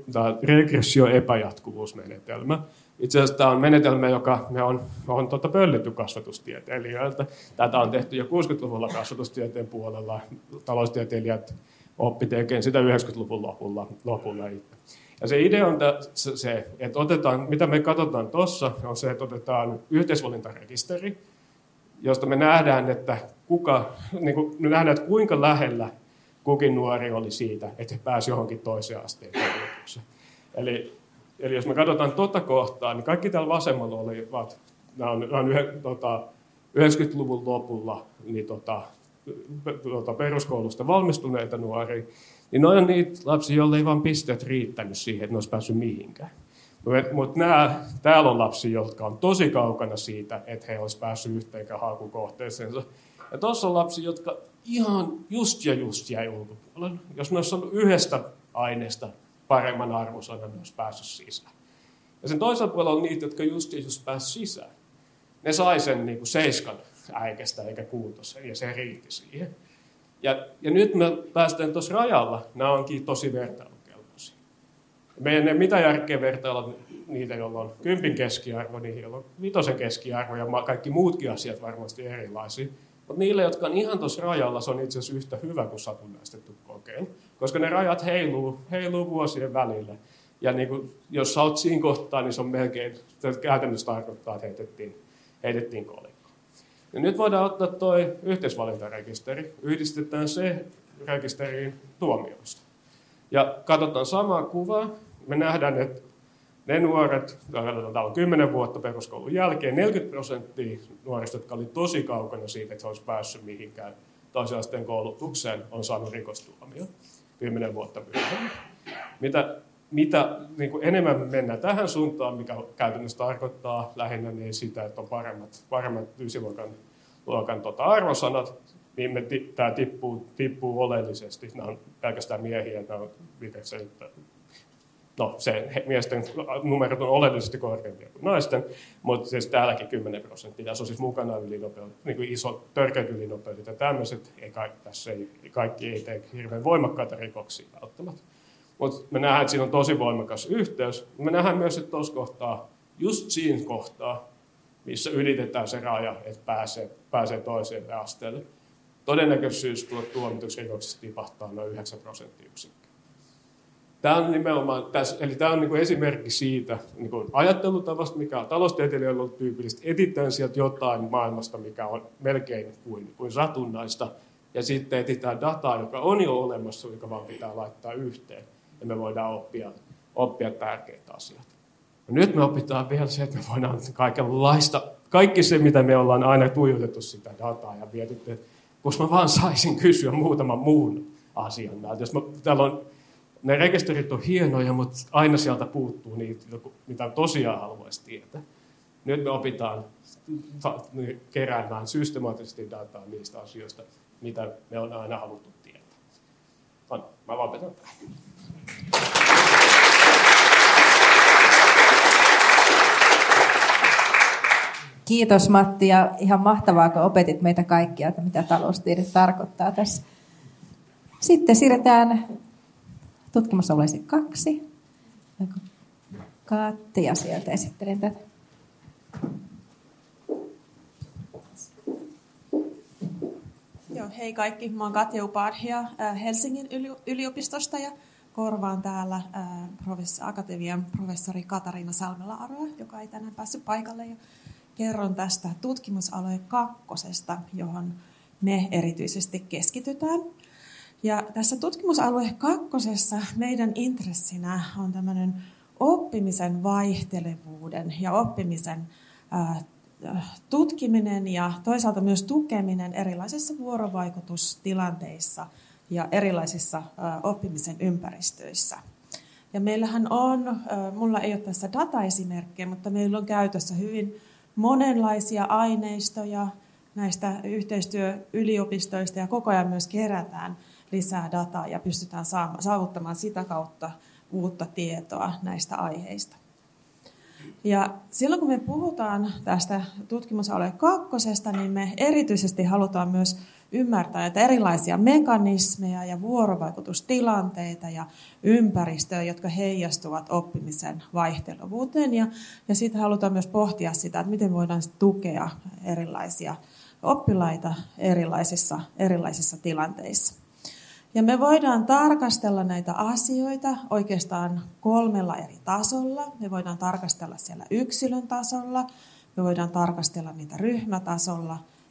regressio-epäjatkuvuusmenetelmä. Itse asiassa tämä on menetelmä, joka me on pöllitty kasvatustieteilijöiltä. Tätä on tehty jo 60-luvulla kasvatustieteen puolella. Taloustieteilijät oppi tekemään sitä 90-luvun lopulla itse. Ja se idea on se, että mitä me katsotaan tuossa, on se, että otetaan yhteisvalintarekisteri, josta me nähdään, että me nähdään, että kuinka lähellä kukin nuori oli siitä, että he pääsi johonkin toiseen asteen koulutukseen. Eli jos me katsotaan tuota kohtaa, niin kaikki täällä vasemmalla olivat, nämä on 90-luvun lopulla niin peruskoulusta valmistuneita nuoria, niin ne on niitä lapsia, joille ei vaan pisteet riittänyt siihen, että ne olisi päässyt mihinkään. Mutta täällä on lapsia, jotka on tosi kaukana siitä, että he olisivat päässeet yhteenkään hakukohteeseensa. Ja tuossa on lapsia, jotka ihan just jäi ulkopuolelle. Jos ne olisi ollut yhdestä aineesta paremman arvosanan, ne olisi päässyt sisään. Ja sen toisella puolella on niitä, jotka just pääsivät sisään. Ne sai sen niin kuin 7 äikestä eikä 6, ja se riitti siihen. Ja nyt me päästään tuossa rajalla, nämä onkin tosi vertailukelpoisia. Meidän ei mitään järkeä vertailla niitä, joilla on 10 keskiarvo, niihin, joilla on 5 keskiarvo, ja kaikki muutkin asiat varmasti erilaisia. Mutta niille, jotka on ihan tuossa rajalla, se on itse asiassa yhtä hyvä kuin satunnaistettu kokeilu. Koska ne rajat heiluu vuosien välillä. Ja niin kuin, jos sä oot siinä kohtaa, niin se on melkein, käytännössä tarkoittaa, että heitettiin kolikko. Ja nyt voidaan ottaa tuo yhteisvalintarekisteri, yhdistetään se rekisteriin tuomioista. Ja katsotaan samaa kuvaa. Me nähdään, että ne nuoret, täällä on 10 vuotta peruskoulun jälkeen, 40% nuorista, jotka oli tosi kaukana siitä, että he olisivat päässyt mihinkään toisen asteen koulutukseen, on saanut rikostuomio 10 vuotta myöhemmin. Mitä niin kuin enemmän mennään tähän suuntaan, mikä käytännössä tarkoittaa lähinnä niin sitä, että on paremmat 9-luokan arvosanat, niin tämä tippuu oleellisesti. Nämä on pelkästään miehiä, nämä on miesten numerot on oleellisesti korkeampia kuin naisten, mutta siis täälläkin 10%. Ja se on siis mukana niin kuin iso törkeät ylinopeudet ja tämmöiset. Kaikki ei tee hirveän voimakkaita rikoksia välttämättä. Mutta me nähdään, että siinä on tosi voimakas yhteys. Me nähdään myös, että tuossa kohtaa, just siinä kohtaa, missä ylitetään se raja, että pääsee toiseen asteelle, todennäköisyys tulla tuomituksi rikoksesta tipahtaa noin 9%. Tämä on nimenomaan, tämä on niin esimerkki siitä niin ajattelutavasta, mikä on taloustieteilijöillä ollut tyypillistä. Etsitään sieltä jotain maailmasta, mikä on melkein kuin satunnaista, ja sitten etsitään dataa, joka on jo olemassa, joka vaan pitää laittaa yhteen, ja me voidaan oppia tärkeitä asioita. Ja nyt me opitaan vielä se, että me voidaan kaikenlaista, kaikki se, mitä me ollaan aina tuijotettu sitä dataa ja mietitty, että kun mä vaan saisin kysyä muutaman muun asian. Täällä on ne rekisterit on hienoja, mutta aina sieltä puuttuu niitä, mitä tosiaan haluaisi tietää. Nyt me opitaan keräämään systemaattisesti dataa niistä asioista, mitä me on aina haluttu tietää. Mä lopetan tähän. Kiitos Matti, ja ihan mahtavaa, kun opetit meitä kaikkia, että mitä taloustiede tarkoittaa tässä. Sitten siirretään tutkimusalueeseen 2. Katja sieltä esittelen tätä. Joo, hei kaikki, mä oon Katja Upadhia Helsingin yliopistosta ja korvaan täällä Akatemian professori Katariina Salmela-Aroa, joka ei tänään päässyt paikalle. Ja kerron tästä tutkimusalue 2, johon me erityisesti keskitytään. Ja tässä tutkimusalue 2 meidän intressinä on tämmöinen oppimisen vaihtelevuuden ja oppimisen tutkiminen ja toisaalta myös tukeminen erilaisissa vuorovaikutustilanteissa ja erilaisissa oppimisen ympäristöissä. Ja meillähän on, mulla ei ole tässä dataesimerkkejä, mutta meillä on käytössä hyvin monenlaisia aineistoja näistä yhteistyöyliopistoista ja koko ajan myös kerätään lisää dataa ja pystytään saavuttamaan sitä kautta uutta tietoa näistä aiheista. Ja silloin kun me puhutaan tästä tutkimusalue 2, niin me erityisesti halutaan myös ymmärtää näitä erilaisia mekanismeja ja vuorovaikutustilanteita ja ympäristöjä, jotka heijastuvat oppimisen vaihtelevuuteen. Ja siitä halutaan myös pohtia sitä, että miten voidaan tukea erilaisia oppilaita erilaisissa tilanteissa. Ja me voidaan tarkastella näitä asioita oikeastaan 3 eri tasolla. Me voidaan tarkastella siellä yksilön tasolla, me voidaan tarkastella niitä ryhmätasolla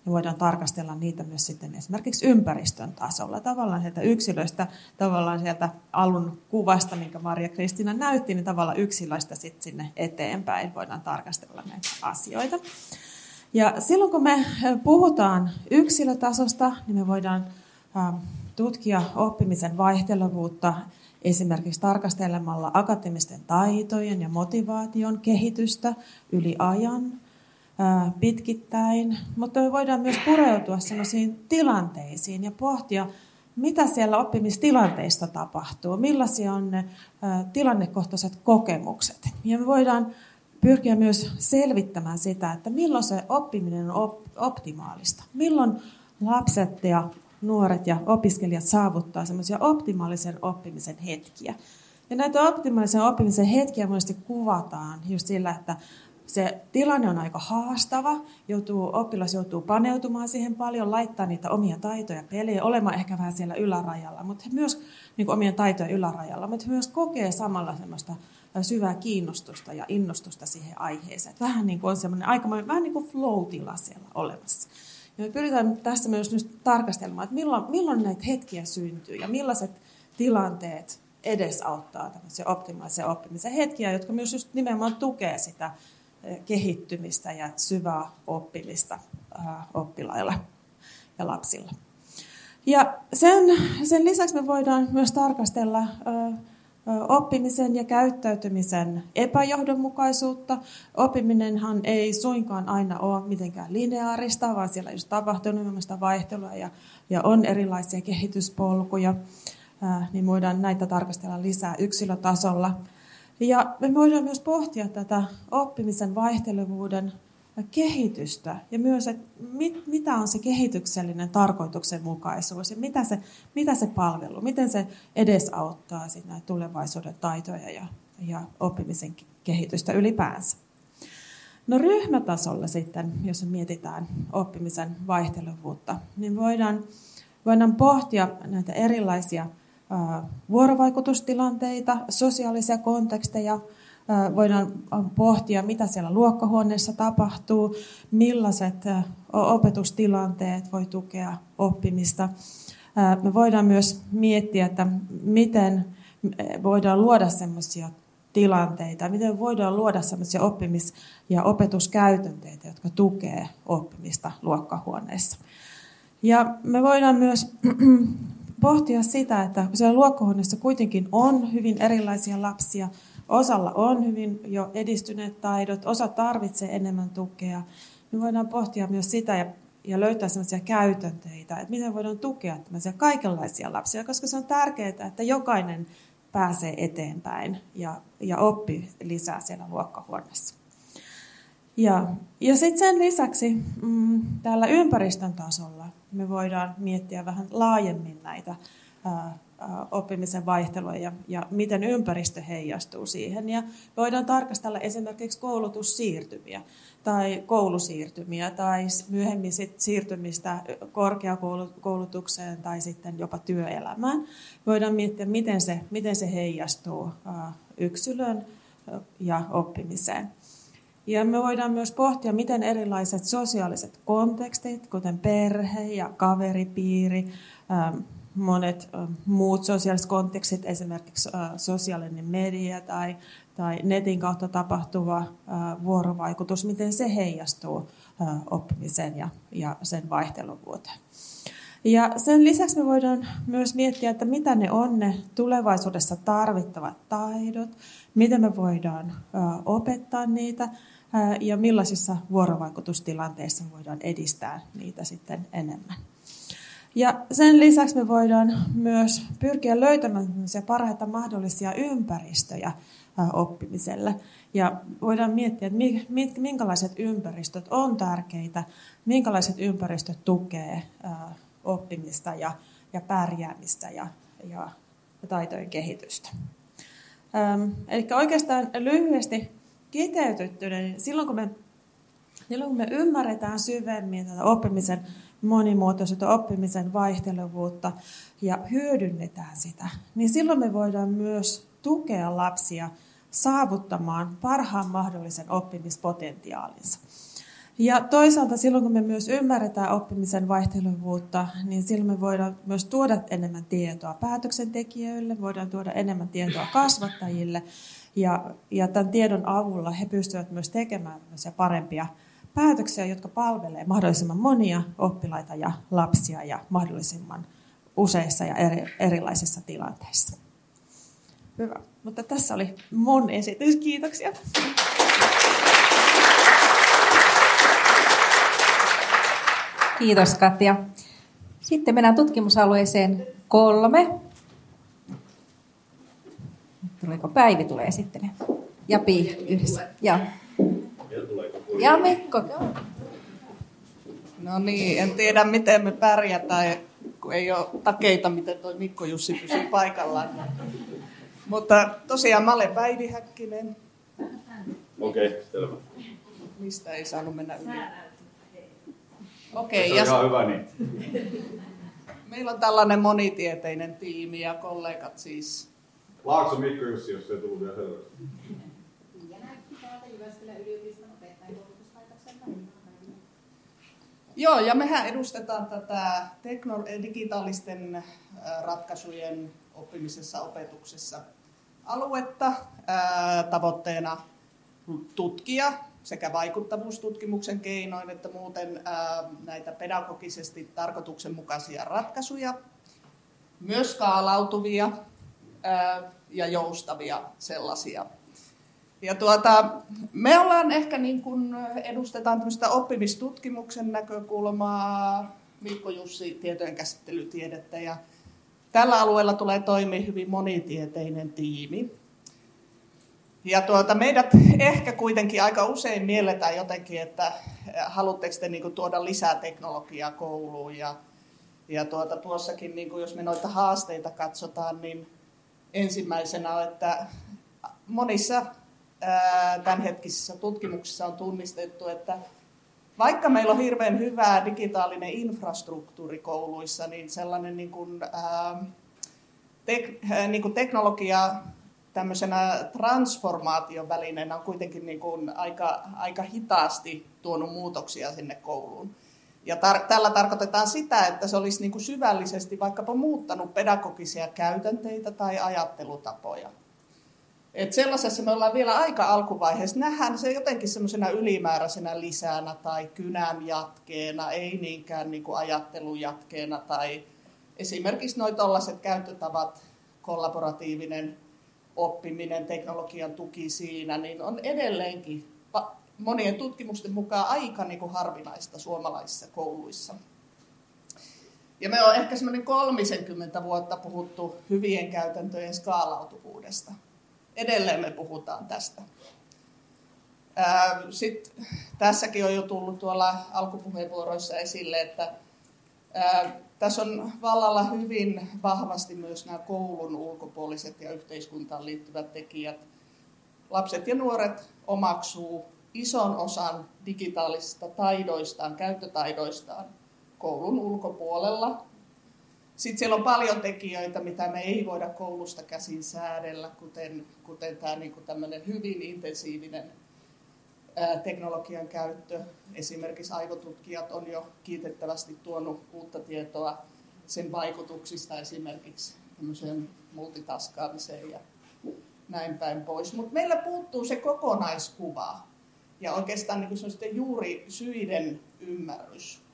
ja voidaan tarkastella niitä myös sitten esimerkiksi ympäristön tasolla, tavallaan sieltä yksilöistä, tavallaan sieltä alun kuvasta, minkä Maria-Kristiina näytti, niin tavallaan yksilöistä sitten sinne eteenpäin voidaan tarkastella näitä asioita. Ja silloin kun me puhutaan yksilötasosta, niin me voidaan tutkia oppimisen vaihtelevuutta esimerkiksi tarkastelemalla akateemisten taitojen ja motivaation kehitystä yli ajan, pitkittäin, mutta me voidaan myös pureutua sellaisiin tilanteisiin ja pohtia, mitä siellä oppimistilanteissa tapahtuu, millaisia on ne tilannekohtaiset kokemukset. Ja me voidaan pyrkiä myös selvittämään sitä, että milloin se oppiminen on optimaalista, milloin lapset ja nuoret ja opiskelijat saavuttaa semmoisia optimaalisen oppimisen hetkiä. Ja näitä optimaalisen oppimisen hetkiä monesti kuvataan just sillä, että se tilanne on aika haastava, oppilas joutuu paneutumaan siihen paljon, laittaa niitä omia taitoja peliin, olemaan ehkä vähän siellä ylärajalla, mutta myös niin kuin omien taitojen ylärajalla, mutta myös kokee samalla semmoista syvää kiinnostusta ja innostusta siihen aiheeseen. Vähän niin kuin on semmoinen aikamoinen, vähän niin kuin flow-tila siellä olemassa. Ja me pyritään tässä myös nyt tarkastelemaan, että milloin näitä hetkiä syntyy ja millaiset tilanteet edesauttaa tämmöisiä optimaalisia oppimisen hetkiä, jotka myös just nimenomaan tukee sitä kehittymistä ja syvää oppimista oppilailla ja lapsilla. Ja sen lisäksi me voidaan myös tarkastella oppimisen ja käyttäytymisen epäjohdonmukaisuutta. Oppiminenhan ei suinkaan aina ole mitenkään lineaarista, vaan siellä just tapahtuu nimenomaan vaihtelua ja on erilaisia kehityspolkuja, niin voidaan näitä tarkastella lisää yksilötasolla. Ja me voidaan myös pohtia tätä oppimisen vaihtelevuuden kehitystä ja myös, että mitä on se kehityksellinen tarkoituksenmukaisuus ja mitä se palvelu, miten se edesauttaa näitä tulevaisuuden taitoja ja oppimisen kehitystä ylipäänsä. No ryhmätasolla sitten, jos mietitään oppimisen vaihtelevuutta, niin voidaan pohtia näitä erilaisia vuorovaikutustilanteita, sosiaalisia konteksteja, voidaan pohtia, mitä siellä luokkahuoneessa tapahtuu, millaiset opetustilanteet voi tukea oppimista. Me voidaan myös miettiä, että miten voidaan luoda sellaisia tilanteita, miten voidaan luoda sellaisia oppimis- ja opetuskäytänteitä, jotka tukee oppimista luokkahuoneessa. Ja me voidaan myös pohtia sitä, että siellä luokkahuoneessa kuitenkin on hyvin erilaisia lapsia, osalla on hyvin jo edistyneet taidot, osa tarvitsee enemmän tukea. Me voidaan pohtia myös sitä ja löytää sellaisia käytänteitä, että miten voidaan tukea tämmöisiä kaikenlaisia lapsia, koska se on tärkeää, että jokainen pääsee eteenpäin ja oppii lisää siellä luokkahuoneessa. Ja sitten sen lisäksi täällä ympäristön tasolla me voidaan miettiä vähän laajemmin näitä oppimisen vaihteluja ja miten ympäristö heijastuu siihen. Ja voidaan tarkastella esimerkiksi koulutussiirtymiä tai koulusiirtymiä tai myöhemmin siirtymistä korkeakoulutukseen tai sitten jopa työelämään. Voidaan miettiä, miten se heijastuu yksilön ja oppimiseen. Ja me voidaan myös pohtia, miten erilaiset sosiaaliset kontekstit, kuten perhe ja kaveripiiri, monet muut sosiaaliset kontekstit, esimerkiksi sosiaalinen media tai netin kautta tapahtuva vuorovaikutus, miten se heijastuu oppimiseen ja sen vaihteluvuuteen. Ja sen lisäksi me voidaan myös miettiä, että mitä ne on ne tulevaisuudessa tarvittavat taidot, miten me voidaan opettaa niitä ja millaisissa vuorovaikutustilanteissa voidaan edistää niitä sitten enemmän. Ja sen lisäksi me voidaan myös pyrkiä löytämään parhaita mahdollisia ympäristöjä oppimiselle. Ja voidaan miettiä, että minkälaiset ympäristöt on tärkeitä, minkälaiset ympäristöt tukee oppimista ja pärjäämistä ja taitojen kehitystä. Eli oikeastaan lyhyesti kiteytettynä, niin silloin kun me ymmärretään syvemmin tätä oppimisen monimuotoisuutta, oppimisen vaihtelevuutta ja hyödynnetään sitä, niin silloin me voidaan myös tukea lapsia saavuttamaan parhaan mahdollisen oppimispotentiaalinsa. Ja toisaalta silloin, kun me myös ymmärretään oppimisen vaihtelevuutta, niin silloin me voidaan myös tuoda enemmän tietoa päätöksentekijöille, voidaan tuoda enemmän tietoa kasvattajille, ja tämän tiedon avulla he pystyvät myös tekemään parempia päätöksiä, jotka palvelevat mahdollisimman monia oppilaita ja lapsia ja mahdollisimman useissa ja erilaisissa tilanteissa. Hyvä. Mutta tässä oli mun esitys. Kiitoksia. Kiitos Katja. Sitten mennään tutkimusalueeseen 3. Tuleeko Päivi tulee esittelemään? Ja Pia yhdessä. Ja Mikko. No niin, en tiedä miten me pärjätään, kun ei ole takeita, miten toi Mikko Jussi pysyy paikallaan. Mutta tosiaan mä olen Päivi Häkkinen. Okei, selvä. Mistä ei saanut mennä yli? Se on ihan hyvä niin. Meillä on tällainen monitieteinen tiimi ja kollegat siis. Laakso Mikko Jussi, jos se tullut vielä selvästi. Joo, ja mehän edustetaan tätä digitaalisten ratkaisujen oppimisessa opetuksessa aluetta. Tavoitteena tutkia sekä vaikuttavuustutkimuksen keinoin että muuten näitä pedagogisesti tarkoituksenmukaisia ratkaisuja, myös skaalautuvia ja joustavia sellaisia. Ja me ollaan ehkä niin kuin edustetaan tämmöistä oppimistutkimuksen näkökulmaa, Mikko Jussi tietojenkäsittelytiedettä, ja tällä alueella tulee toimia hyvin monitieteinen tiimi. Ja meidät ehkä kuitenkin aika usein mielletään jotenkin, että haluatteko te niin kuin tuoda lisää teknologiaa kouluun. Ja tuossakin, niin kuin jos me noita haasteita katsotaan, niin ensimmäisenä on, että monissa tämänhetkisissä tutkimuksissa on tunnistettu, että vaikka meillä on hirveän hyvä digitaalinen infrastruktuuri kouluissa, niin sellainen niin kuin teknologia tämmöisenä transformaation välineenä on kuitenkin niin kuin aika hitaasti tuonut muutoksia sinne kouluun. Ja tällä tarkoitetaan sitä, että se olisi niin kuin syvällisesti vaikkapa muuttanut pedagogisia käytänteitä tai ajattelutapoja. Et sellaisessa me ollaan vielä aika alkuvaiheessa. Nähdään se jotenkin semmoisena ylimääräisenä lisänä tai kynän jatkeena, ei niinkään niin kuin ajattelun jatkeena. Tai esimerkiksi nuo tollaiset käyttötavat, kollaboratiivinen oppiminen, teknologian tuki siinä, niin on edelleenkin monien tutkimusten mukaan aika niin kuin harvinaista suomalaisissa kouluissa. Ja me on ehkä semmoinen 30 vuotta puhuttu hyvien käytäntöjen skaalautuvuudesta. Edelleen me puhutaan tästä. Sitten tässäkin on jo tullut tuolla alkupuheenvuoroissa esille, että tässä on vallalla hyvin vahvasti myös nämä koulun ulkopuoliset ja yhteiskuntaan liittyvät tekijät. Lapset ja nuoret omaksuu ison osan digitaalisista taidoistaan, käyttötaidoistaan koulun ulkopuolella. Sitten siellä on paljon tekijöitä, mitä me ei voida koulusta käsin säädellä, kuten tämä niin kuin tämmöinen hyvin intensiivinen teknologian käyttö. Esimerkiksi aivotutkijat on jo kiitettävästi tuonut uutta tietoa sen vaikutuksista esimerkiksi tämmöiseen multitaskaamiseen ja näin päin pois. Mutta meillä puuttuu se kokonaiskuva ja oikeastaan niin kuin semmoisten juuri syiden ymmärrys.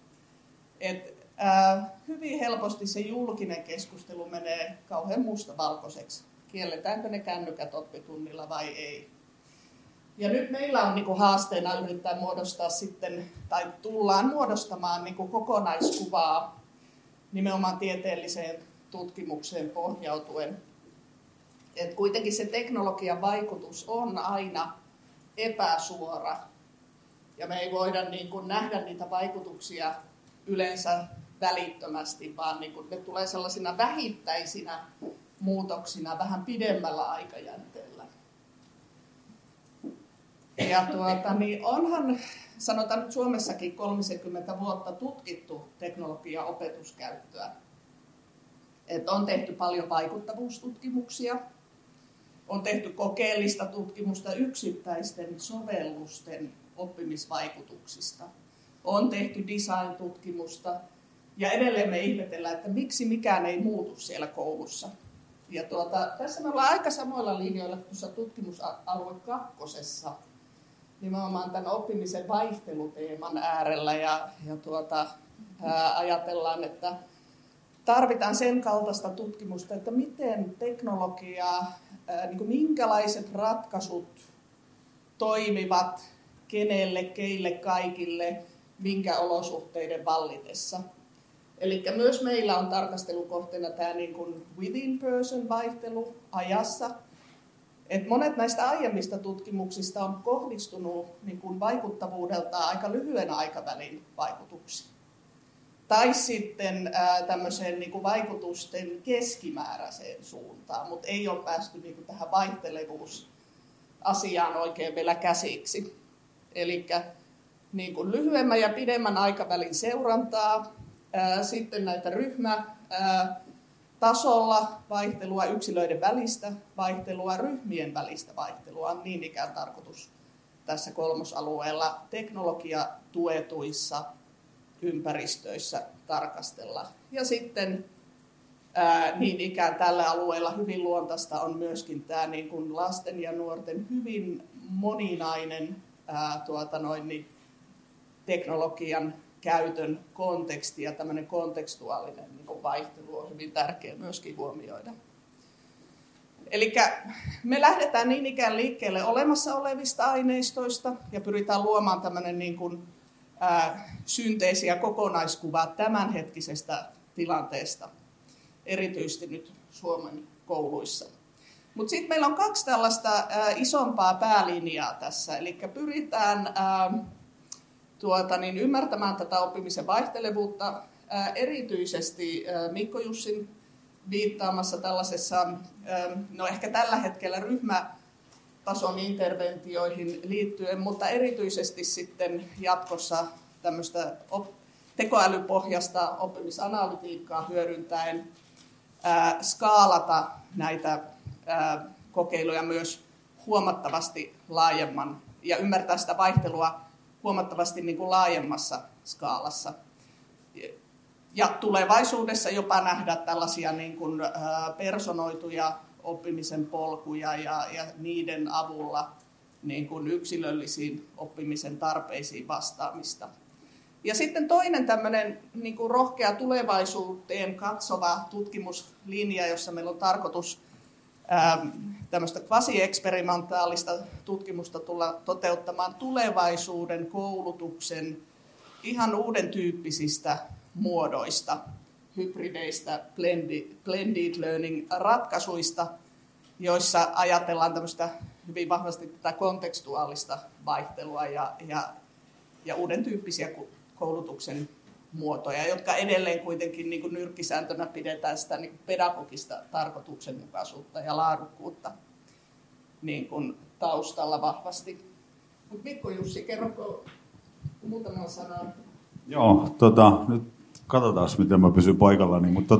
Hyvin helposti se julkinen keskustelu menee kauhean mustavalkoiseksi. Kielletäänkö ne kännykät oppitunnilla vai ei? Ja nyt meillä on niinku haasteena yrittää muodostaa sitten, tai tullaan muodostamaan niinku kokonaiskuvaa nimenomaan tieteelliseen tutkimukseen pohjautuen. Et kuitenkin se teknologian vaikutus on aina epäsuora. Ja me ei voida niinku nähdä niitä vaikutuksia yleensä välittömästi, vaan niinku ne tulee sellaisina vähittäisinä muutoksina vähän pidemmällä aikajänteellä. Ja niin onhan, sanotaan nyt Suomessakin 30 vuotta tutkittu teknologian opetuskäyttöä. Et on tehty paljon vaikuttavuustutkimuksia. On tehty kokeellista tutkimusta yksittäisten sovellusten oppimisvaikutuksista. On tehty design-tutkimusta ja edelleen me ihmetellään, että miksi mikään ei muutu siellä koulussa. Ja tässä me ollaan aika samoilla linjoilla tuossa tutkimusalue 2. nimenomaan tämän oppimisen vaihteluteeman äärellä ja ajatellaan, että tarvitaan sen kaltaista tutkimusta, että miten teknologiaa, minkälaiset ratkaisut toimivat kenelle, keille, kaikille, minkä olosuhteiden vallitessa. Eli myös meillä on tarkastelukohteena tämä niin kuin within person vaihtelu ajassa. Et monet näistä aiemmista tutkimuksista on kohdistunut niin kuin vaikuttavuudeltaan aika lyhyen aikavälin vaikutuksiin. Tai sitten tämmöiseen niin kuin vaikutusten keskimääräiseen suuntaan, mutta ei ole päästy niin kuin tähän vaihtelevuusasiaan oikein vielä käsiksi. Eli niin kuin lyhyemmän ja pidemmän aikavälin seurantaa, sitten näitä ryhmätasolla vaihtelua, yksilöiden välistä vaihtelua, ryhmien välistä vaihtelua on niin ikään tarkoitus tässä 3. alueella teknologiatuetuissa ympäristöissä tarkastella. Ja sitten niin ikään tällä alueella hyvin luontaista on myöskin tämä niin kuin lasten ja nuorten hyvin moninainen teknologian käytön konteksti ja tämmöinen kontekstuaalinen niin kuin vaihtelu on hyvin tärkeä myöskin huomioida. Eli me lähdetään niin ikään liikkeelle olemassa olevista aineistoista ja pyritään luomaan tämmöinen niin kuin synteesi ja kokonaiskuva tämänhetkisestä tilanteesta, erityisesti nyt Suomen kouluissa. Mutta sitten meillä on 2 tällaista isompaa päälinjaa tässä, eli pyritään ymmärtämään tätä oppimisen vaihtelevuutta erityisesti Mikko Jussin viittaamassa tällaisessa, ehkä tällä hetkellä ryhmätason interventioihin liittyen, mutta erityisesti sitten jatkossa tämmöistä tekoälypohjasta oppimisanalytiikkaa hyödyntäen skaalata näitä kokeiluja myös huomattavasti laajemman ja ymmärtää sitä vaihtelua huomattavasti niin kuin laajemmassa skaalassa. Ja tulevaisuudessa jopa nähdä tällaisia niin kuin personoituja oppimisen polkuja ja niiden avulla niin kuin yksilöllisiin oppimisen tarpeisiin vastaamista. Ja sitten toinen tämmöinen niin kuin rohkea tulevaisuuteen katsova tutkimuslinja, jossa meillä on tarkoitus tämmöistä kvasi-eksperimentaalista tutkimusta tulla toteuttamaan tulevaisuuden koulutuksen ihan uuden tyyppisistä muodoista, hybrideistä, blended learning ratkaisuista, joissa ajatellaan tämmöistä hyvin vahvasti tätä kontekstuaalista vaihtelua ja uuden tyyppisiä koulutuksen muotoja, jotka edelleen kuitenkin niin kuin nyrkkisääntönä pidetään sitä niin kuin pedagogista tarkoituksenmukaisuutta ja laadukkuutta niin kuin taustalla vahvasti. Mutta Mikko Jussi, kerrotko muutaman sanan? Joo, nyt katsotaan, miten mä pysyn paikallani. Mutta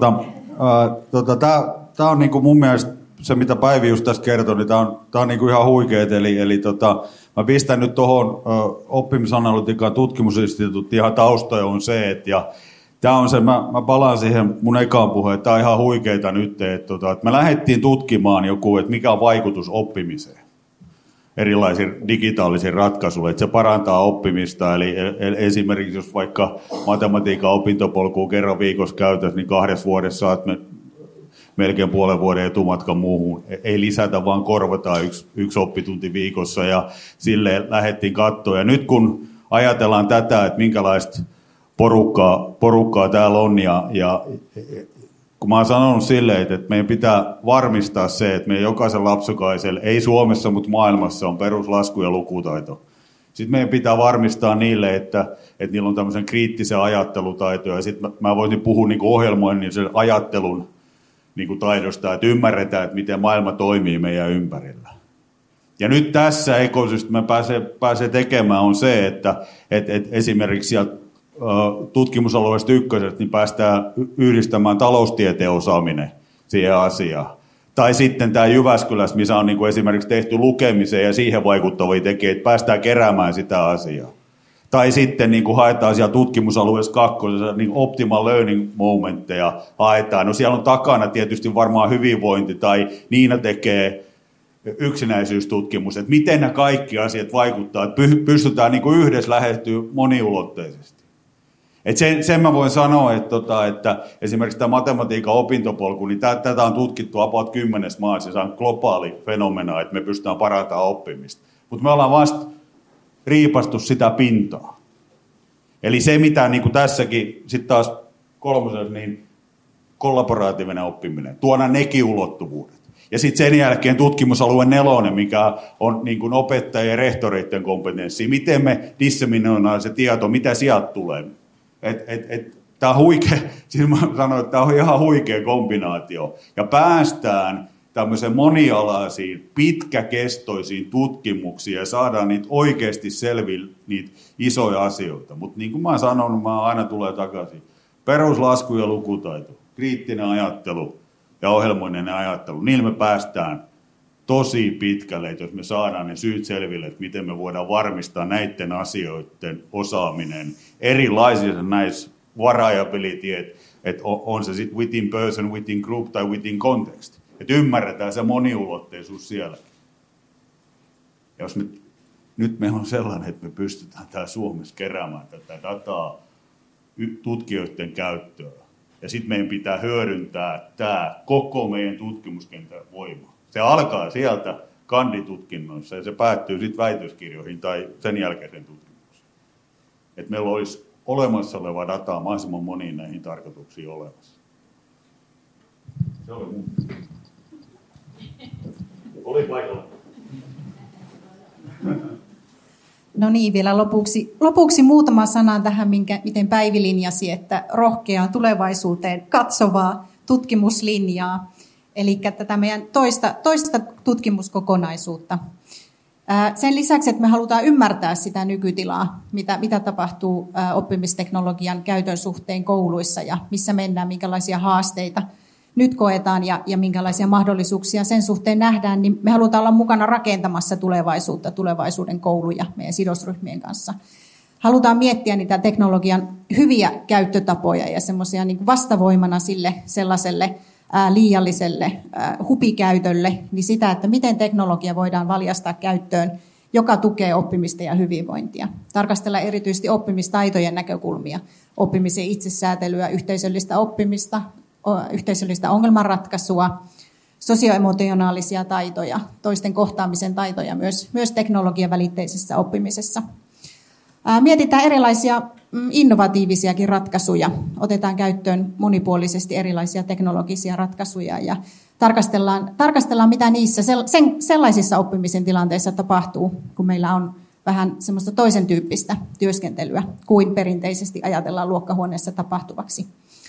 tämä on niinku mun mielestä se, mitä Päivi just tässä kertoi, niin tämä on niinku ihan huikeet. Eli mä pistän nyt tuohon oppimisanalytiikan tutkimusinstituuttiin ihan taustoja on se, että tämä on se, mä palaan siihen mun ekaan puheen, että tämä on ihan huikeita nyt, että me lähdettiin tutkimaan että mikä on vaikutus oppimiseen erilaisiin digitaalisiin ratkaisuille, että se parantaa oppimista, eli esimerkiksi jos vaikka matematiikan opintopolkua kerran viikossa käytössä, niin 2 vuodessa saat melkein puolen vuoden etumatkan muuhun. Ei lisätä, vaan korvataan yksi oppitunti viikossa, ja silleen lähdettiin katsoa. Ja nyt kun ajatellaan tätä, että minkälaista porukkaa täällä on, ja kun mä oon sanonut silleen, että meidän pitää varmistaa se, että meidän jokaisen lapsukaisella, ei Suomessa, mutta maailmassa, on peruslasku- ja lukutaito. Sitten meidän pitää varmistaa niille, että niillä on tämmöisen kriittisen ajattelutaito, ja sitten mä voisin puhua niin kuin ohjelmoinnin sen ajattelun niin kuin taidosta, että ymmärretään, että miten maailma toimii meidän ympärillä. Ja nyt tässä ekosysteemi pääsee tekemään on se, että esimerkiksi sieltä tutkimusalueesta 1, niin päästään yhdistämään taloustieteen osaaminen siihen asiaan. Tai sitten tämä Jyväskylässä, missä on niin kuin esimerkiksi tehty lukemiseen ja siihen vaikuttavia tekijöitä, päästään keräämään sitä asiaa. Tai sitten niin kuin haetaan siellä tutkimusalueessa 2, niin optimal learning momentteja haetaan. No siellä on takana tietysti varmaan hyvinvointi tai Niina tekee yksinäisyystutkimus, että miten nämä kaikki asiat vaikuttaa, että pystytään niin kuin yhdessä lähestyä moniulotteisesti. Et sen mä voin sanoa, että esimerkiksi tämä matematiikan opintopolku, niin tätä on tutkittu about 10 maassa, se on globaali fenomena, että me pystytään parantamaan oppimista. Mutta me ollaan vasta riipastu sitä pintaa. Eli se, mitä niin kuin tässäkin, sitten taas 3, niin kollaboratiivinen oppiminen, tuona nekin ulottuvuudet. Ja sitten sen jälkeen tutkimusalue 4, mikä on niin kuin opettajien ja rehtoreiden kompetenssi. Miten me disseminoidaan se tieto, mitä sieltä tulee. Tämä on huikea, siis mä sanoin, että tämä on ihan huikea kombinaatio. Ja päästään tämmöisen monialaisiin, pitkäkestoisiin tutkimuksiin ja saadaan niitä oikeasti selville, niitä isoja asioita. Mutta niin kuin mä oon sanonut, mä aina tulee takaisin. Peruslasku ja lukutaito, kriittinen ajattelu ja ohjelmoinen ajattelu, niillä me päästään tosi pitkälle, että jos me saadaan ne syyt selville, että miten me voidaan varmistaa näiden asioiden osaaminen erilaisissa näissä variability, että on se sitten within person, within group tai within context. Että ymmärretään se moniulotteisuus sielläkin. Ja jos nyt meillä on sellainen, että me pystytään täällä Suomessa keräämään tätä dataa tutkijoiden käyttöön. Ja sitten meidän pitää hyödyntää tämä koko meidän tutkimuskentän voima. Se alkaa sieltä kanditutkinnoissa ja se päättyy sitten väitöskirjoihin tai sen jälkeisen tutkimukseen. Että meillä olisi olemassa olevaa dataa mahdollisimman moniin näihin tarkoituksiin olemassa. Se oli mun. Oli paikalla. No niin, vielä lopuksi muutama sana tähän, miten Päivi linjasi, että rohkeaa tulevaisuuteen katsovaa tutkimuslinjaa. Eli tätä meidän toista tutkimuskokonaisuutta. Sen lisäksi, että me halutaan ymmärtää sitä nykytilaa, mitä tapahtuu oppimisteknologian käytön suhteen kouluissa ja missä mennään, minkälaisia haasteita nyt koetaan ja minkälaisia mahdollisuuksia sen suhteen nähdään, niin me halutaan olla mukana rakentamassa tulevaisuutta, tulevaisuuden kouluja meidän sidosryhmien kanssa. Halutaan miettiä niitä teknologian hyviä käyttötapoja ja semmoisia niin vastavoimana sille sellaiselle liialliselle hupikäytölle, niin sitä, että miten teknologia voidaan valjastaa käyttöön, joka tukee oppimista ja hyvinvointia. Tarkastella erityisesti oppimistaitojen näkökulmia, oppimisen itsesäätelyä, yhteisöllistä oppimista, yhteisöllistä ongelmanratkaisua, sosioemotionaalisia taitoja, toisten kohtaamisen taitoja myös teknologian välitteisessä oppimisessa. Mietitään erilaisia innovatiivisiakin ratkaisuja. Otetaan käyttöön monipuolisesti erilaisia teknologisia ratkaisuja ja tarkastellaan mitä niissä sellaisissa oppimisen tilanteissa tapahtuu, kun meillä on vähän semmoista toisen tyyppistä työskentelyä kuin perinteisesti ajatellaan luokkahuoneessa tapahtuvaksi.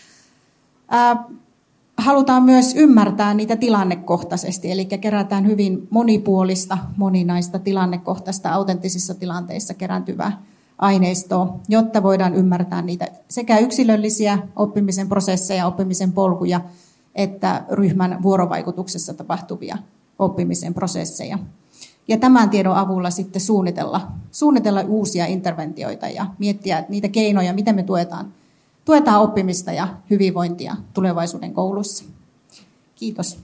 Halutaan myös ymmärtää niitä tilannekohtaisesti, eli kerätään hyvin monipuolista, moninaista tilannekohtaista autenttisissa tilanteissa kerääntyvää aineistoa, jotta voidaan ymmärtää niitä sekä yksilöllisiä oppimisen prosesseja, oppimisen polkuja, että ryhmän vuorovaikutuksessa tapahtuvia oppimisen prosesseja. Ja tämän tiedon avulla sitten suunnitella uusia interventioita ja miettiä niitä keinoja, miten me tuetaan oppimista ja hyvinvointia tulevaisuuden koulussa. Kiitos.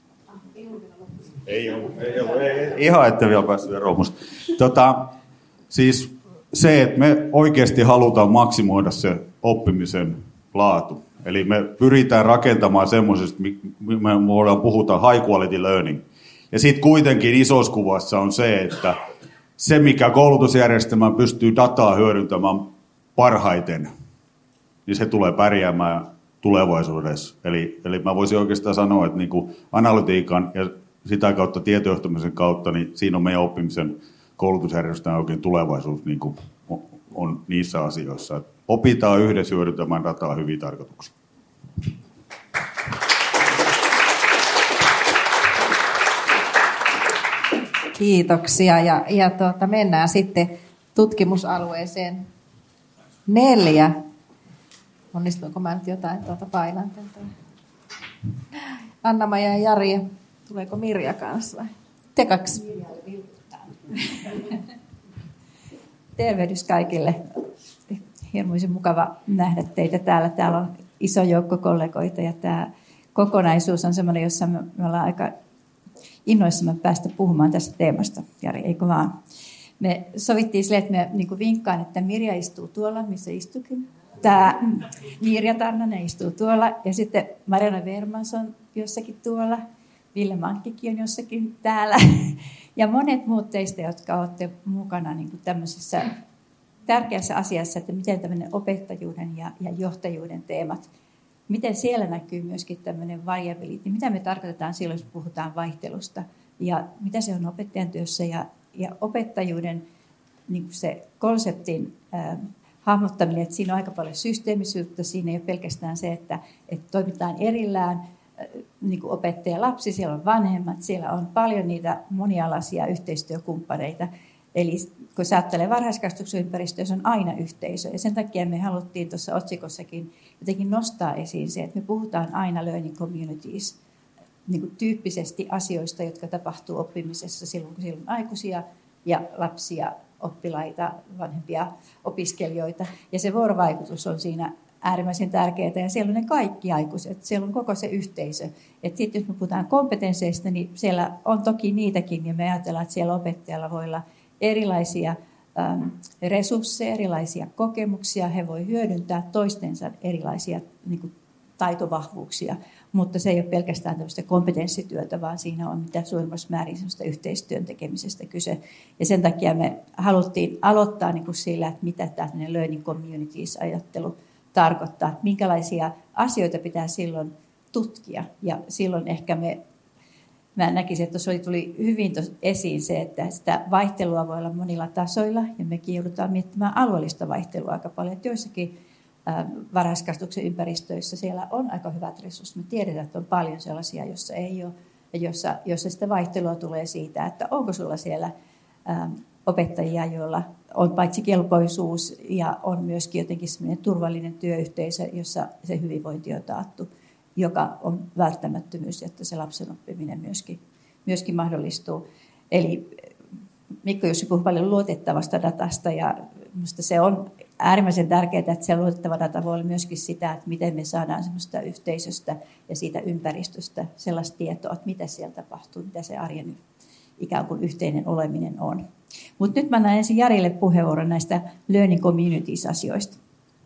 Ei ihan ette vielä päässyt eroon musta. Siis se, että me oikeasti halutaan maksimoida se oppimisen laatu. Eli me pyritään rakentamaan semmoisesta, me puhutaan high quality learning. Ja sitten kuitenkin isossa kuvassa on se, että se, mikä koulutusjärjestelmä pystyy dataa hyödyntämään parhaiten, niin se tulee pärjäämään tulevaisuudessa. Eli mä voisin oikeastaan sanoa, että niin kuin analytiikan ja sitä kautta tietojohtamisen kautta, niin siinä on meidän oppimisen koulutusjärjestelmän oikein tulevaisuus niin kuin on niissä asioissa. Että opitaan yhdessä hyödyntämään dataa hyviä tarkoituksia. Kiitoksia. Ja mennään sitten tutkimusalueeseen 4. Onnistuinko mä nyt jotain painan? Anna-Maja ja Jari, Tuleeko Mirja kanssa vai? Te kaksi. Tervehdys kaikille. Hirmuisen mukava nähdä teitä täällä. Täällä on iso joukko kollegoita ja tämä kokonaisuus on sellainen, jossa me ollaan aika innoissamme päästä puhumaan tästä teemasta. Jari, eikö vaan? Me sovittiin sille, että me niin vinkkaan, että Mirja istuu tuolla, missä istukin. Tämä Mirja Tarnanen istuu tuolla ja sitten Mariana Vermans on jossakin tuolla. Ville Mankkikin on jossakin täällä. Ja monet muut teistä, jotka olette mukana niin tämmöisessä tärkeässä asiassa, että miten tämmöinen opettajuuden ja johtajuuden teemat, miten siellä näkyy myöskin tämmöinen variability, mitä me tarkoitetaan silloin, jos puhutaan vaihtelusta, ja mitä se on opettajan työssä, ja opettajuuden niin se konseptin hahmottaminen, että siinä on aika paljon systeemisyyttä, siinä ei ole pelkästään se, että toimitaan erillään, niin kuin opettaja ja lapsi, siellä on vanhemmat, siellä on paljon niitä monialaisia yhteistyökumppaneita. Eli kun sä ajattelee varhaiskasvatuksen ympäristöä, se on aina yhteisö. Ja sen takia me haluttiin tuossa otsikossakin jotenkin nostaa esiin se, että me puhutaan aina learning communities, niin kuin tyyppisesti asioista, jotka tapahtuu oppimisessa silloin, kun siellä on aikuisia ja lapsia, oppilaita, vanhempia opiskelijoita. Ja se vuorovaikutus on siinä äärimmäisen tärkeää, ja siellä on ne kaikki aikuiset, siellä on koko se yhteisö. Että sitten jos me puhutaan kompetensseista, niin siellä on toki niitäkin, ja me ajatellaan, että siellä opettajalla voi olla erilaisia resursseja, erilaisia kokemuksia, he voi hyödyntää toistensa erilaisia niin kuin taitovahvuuksia, mutta se ei ole pelkästään tämmöistä kompetenssityötä, vaan siinä on mitä suurimmassa määrin semmoista yhteistyön tekemisestä kyse. Ja sen takia me haluttiin aloittaa niin kuin sillä, että mitä tämmöinen learning communities-ajattelu tarkoittaa, minkälaisia asioita pitää silloin tutkia. Ja silloin ehkä mä näkisin, että tuossa tuli hyvin esiin se, että sitä vaihtelua voi olla monilla tasoilla, ja mekin joudutaan miettimään alueellista vaihtelua aika paljon. Että joissakin varhaiskasvatuksen ympäristöissä siellä on aika hyvät resurssit. Me tiedetään, että on paljon sellaisia, joissa ei ole, ja jossa sitä vaihtelua tulee siitä, että onko sulla siellä opettajia, joilla on paitsi kelpoisuus ja on myöskin jotenkin sellainen turvallinen työyhteisö, jossa se hyvinvointi on taattu, joka on välttämättömyys, että se lapsen oppiminen myöskin mahdollistuu. Eli Mikko Jussi puhui paljon luotettavasta datasta, ja minusta se on äärimmäisen tärkeää, että se luotettava data voi olla myöskin sitä, että miten me saadaan semmoista yhteisöstä ja siitä ympäristöstä sellaista tietoa, että mitä siellä tapahtuu, mitä se arjen ikään kuin yhteinen oleminen on. Mutta nyt mä annan ensin Jarille puheenvuoron näistä learning communities-asioista.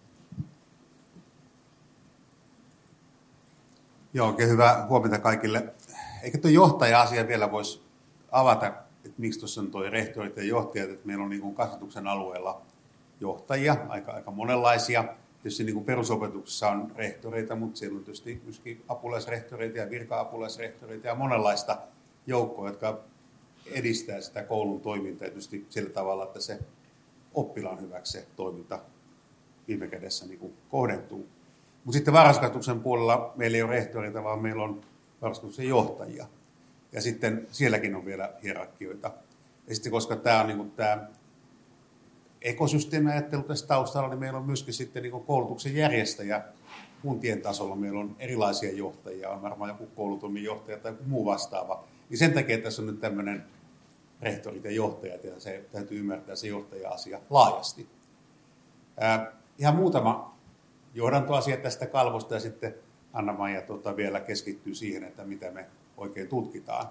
Joo, oikein hyvää huomenta kaikille. Eikö tuo johtaja-asia vielä voisi avata, että miksi tuossa on tuo rehtorit ja johtajat, että meillä on niin kuin kasvatuksen alueella johtajia, aika monenlaisia. Tietysti niin kuin perusopetuksessa on rehtoreita, mutta siellä on tietysti myöskin apulaisrehtoreita ja virka-apulaisrehtoreita ja monenlaista joukkoa, jotka edistää sitä koulun toimintaa tietysti sillä tavalla, että se oppilaan hyväksi se toiminta viime kädessä niin kuin kohdentuu. Mutta sitten varhaiskasvatuksen puolella meillä ei ole rehtoreita, vaan meillä on varhaiskasvatuksen johtajia. Ja sitten sielläkin on vielä hierarkioita. Ja sitten koska tämä on niin kuin tämä ekosysteemiajattelu tässä taustalla, niin meillä on myöskin sitten niin kuin koulutuksen järjestäjä. Kuntien tasolla meillä on erilaisia johtajia, on varmaan joku koulutoimen johtaja tai joku muu vastaava. Niin sen takia tässä on nyt tämmöinen rehtorit ja johtajat, ja se täytyy ymmärtää se johtaja-asia laajasti. Ihan muutama johdantoasia tästä kalvosta, ja sitten Anna-Maija vielä keskittyy siihen, että mitä me oikein tutkitaan.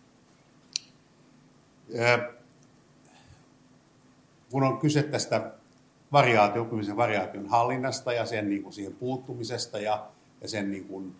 Kun on kyse tästä oppimisen variaation hallinnasta ja sen niin kuin siihen puuttumisesta ja sen niin kuin,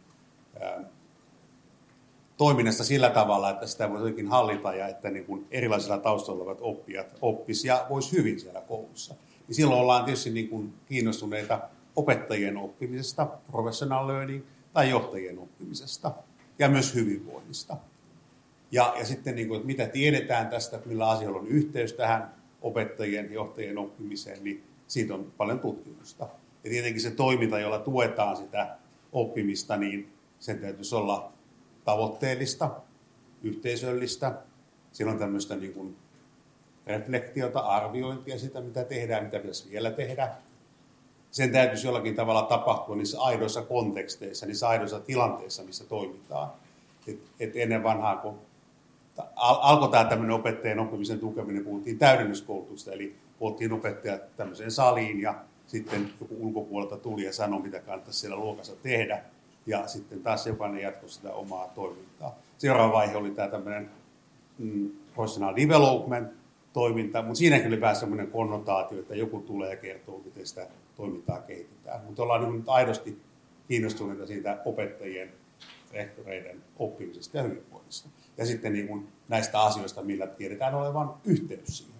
toiminnasta sillä tavalla, että sitä voi jotenkin hallita ja että niin kuin erilaisilla taustalla olevat oppijat oppis ja vois hyvin siellä koulussa. Niin silloin ollaan tietysti niin kuin kiinnostuneita opettajien oppimisesta, professional learning, tai johtajien oppimisesta ja myös hyvinvoinnista. Ja sitten, niin kuin, että mitä tiedetään tästä, että millä asioilla on yhteys tähän opettajien ja johtajien oppimiseen, niin siitä on paljon tutkimusta. Ja tietenkin se toiminta, jolla tuetaan sitä oppimista, niin sen täytyisi olla tavoitteellista, yhteisöllistä. Siellä on tämmöistä niin kuin reflektiota, arviointia sitä, mitä tehdään, mitä pitäisi vielä tehdä. Sen täytyisi jollakin tavalla tapahtua niissä aidoissa konteksteissa, niissä aidoissa tilanteissa, missä toimitaan. Et ennen vanhaa, kun alkoi tämä tämmöinen opettajien oppimisen tukeminen, puhuttiin täydennyskoulutusta, eli puhuttiin opettajat tämmöiseen saliin ja sitten joku ulkopuolelta tuli ja sanoi, mitä kannattaisi siellä luokassa tehdä. Ja sitten taas jokainen jatkoi sitä omaa toimintaa. Seuraava vaihe oli tämä tämmöinen professional development toiminta, mutta siinäkin oli vähän semmoinen konnotaatio, että joku tulee ja kertoo, miten sitä toimintaa kehitetään. Mutta ollaan nyt aidosti kiinnostuneita siitä opettajien, rehtoreiden oppimisesta ja hyvinvoinnista. Ja sitten niin kuin näistä asioista, millä tiedetään olevan yhteys siihen.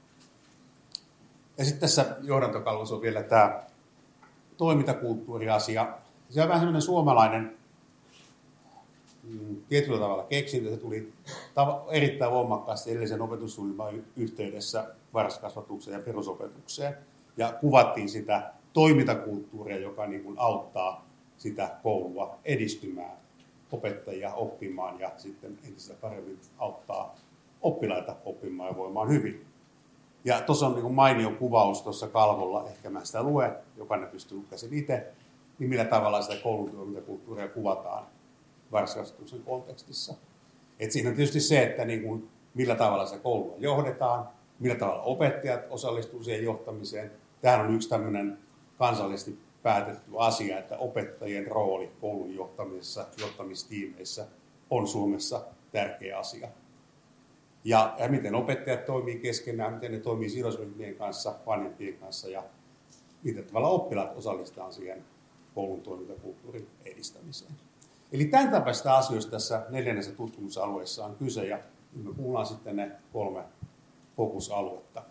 Ja sitten tässä johdantokalvossa on vielä tämä toimintakulttuuriasia. Se on vähän semmoinen suomalainen tietyllä tavalla keksintö. Se tuli erittäin voimakkaasti edellisen opetussuunnitelman yhteydessä varhaiskasvatukseen ja perusopetukseen. Ja kuvattiin sitä toimintakulttuuria, joka niin kuin auttaa sitä koulua edistymään, opettajia oppimaan ja sitten entistä paremmin auttaa oppilaita oppimaan ja voimaan hyvin. Ja tuossa on niin mainio kuvaus tuossa kalvolla, ehkä mä sitä luen, jokainen pystyy lukemaan sen itse, niin millä tavalla sitä koulun toimintakulttuuria kuvataan varhaiskasvatuksen kontekstissa. Et siinä on tietysti se, että niin kuin, millä tavalla sitä koulua johdetaan, millä tavalla opettajat osallistuu siihen johtamiseen. Tämähän on yksi tämmöinen kansallisesti päätetty asia, että opettajien rooli koulun johtamisessa, johtamistiimeissä on Suomessa tärkeä asia. Ja miten opettajat toimii keskenään, miten ne toimii sidosryhmien kanssa, vanhempien kanssa ja miten tavalla oppilaat osallistetaan siihen koulun toimintakulttuurin edistämiseen. Eli tämän tapaisista asioista tässä 4. tutkimusalueessa on kyse ja me kuullaan sitten ne 3 fokusaluetta.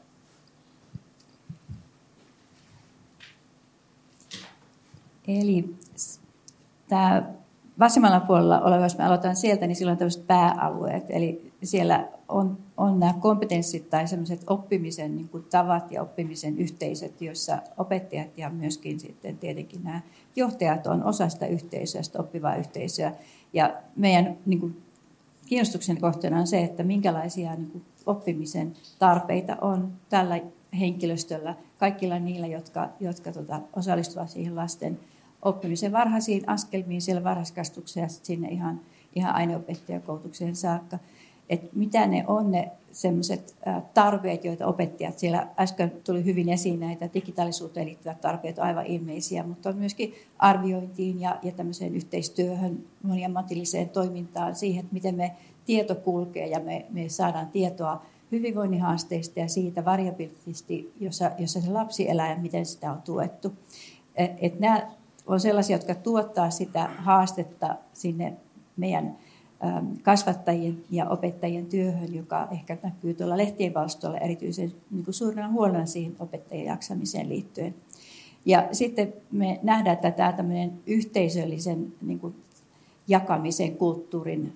Eli tämä vasemmalla puolella oleva, jos me aloitan sieltä, niin silloin on tämmöiset pääalueet. Eli siellä on nämä kompetenssit tai sellaiset oppimisen niin kuin tavat ja oppimisen yhteisöt, joissa opettajat ja myöskin sitten tietenkin nämä johtajat on osa sitä yhteisöä, sitä oppivaa yhteisöä. Ja meidän niin kuin kiinnostuksen kohteena on se, että minkälaisia niin kuin oppimisen tarpeita on tällä henkilöstöllä, kaikilla niillä, jotka osallistuvat siihen lasten oppimisen varhaisiin askelmiin siellä varhaiskasvatuksessa ja sinne ihan aineopettajakoulutukseen saakka. Että mitä ne on ne sellaiset tarpeet, joita opettajat, siellä äsken tuli hyvin esiin näitä digitaalisuuteen liittyvät tarpeet, aivan ilmeisiä, mutta on myöskin arviointiin ja tämmöiseen yhteistyöhön, moniammatilliseen toimintaan, siihen, että miten me tieto kulkee ja me saadaan tietoa hyvinvoinnin haasteista ja siitä variabilisti, jossa se lapsi elää ja miten sitä on tuettu. Et nämä on sellaisia, jotka tuottaa sitä haastetta sinne meidän kasvattajien ja opettajien työhön, joka ehkä näkyy tuolla lehtien palstoilla erityisen niin kuin suurena huolena siihen opettajien jaksamiseen liittyen. Ja sitten me nähdään, että tämä tämmöinen yhteisöllisen niin kuin jakamisen kulttuurin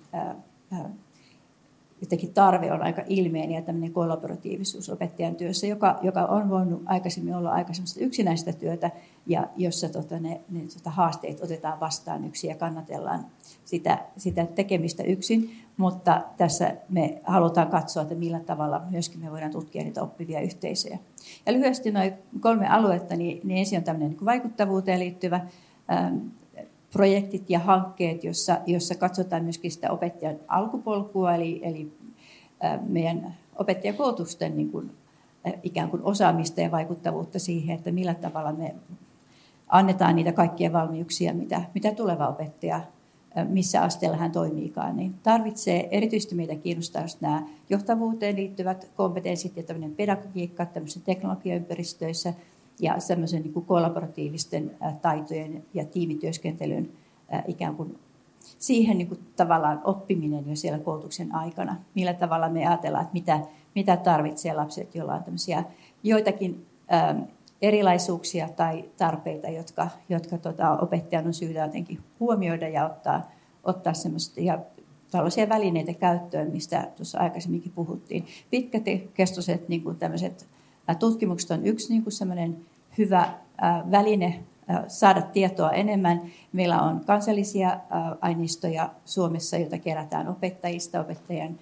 jotenkin tarve on aika ilmeinen ja tämmöinen kollaboratiivisuus opettajan työssä, joka on voinut aikaisemmin olla aika semmoista yksinäistä työtä, ja jossa ne haasteet otetaan vastaan yksin ja kannatellaan sitä tekemistä yksin, mutta tässä me halutaan katsoa, että millä tavalla myöskin me voidaan tutkia niitä oppivia yhteisöjä. Ja lyhyesti noin 3 aluetta, niin ensin on tämmöinen niin vaikuttavuuteen liittyvä projektit ja hankkeet, jossa katsotaan myöskin sitä opettajan alkupolkua, eli meidän opettajakoulutusten niin kuin, ikään kuin osaamista ja vaikuttavuutta siihen, että millä tavalla me annetaan niitä kaikkia valmiuksia, mitä tuleva opettaja, missä asteella hän toimiikaan, niin tarvitsee erityisesti meitä kiinnostaa nämä johtavuuteen liittyvät kompetenssit ja tämmöinen pedagogiikka tämmöisissä teknologiaympäristöissä, ja semmoisen niin kuin kollaboratiivisten taitojen ja tiimityöskentelyn ikään kuin siihen niin kuin tavallaan oppiminen jo siellä koulutuksen aikana. Millä tavalla me ajatellaan, että mitä tarvitsee lapset, joilla on tämmöisiä joitakin erilaisuuksia tai tarpeita, jotka opettajan on syytä jotenkin huomioida ja ottaa semmoista ja tällaisia välineitä käyttöön, mistä tuossa aikaisemminkin puhuttiin. Pitkäkestoiset niin kuin tämmöiset tutkimukset on yksi niin kuin semmoinen hyvä väline saada tietoa enemmän. Meillä on kansallisia aineistoja Suomessa, joita kerätään opettajista, opettajien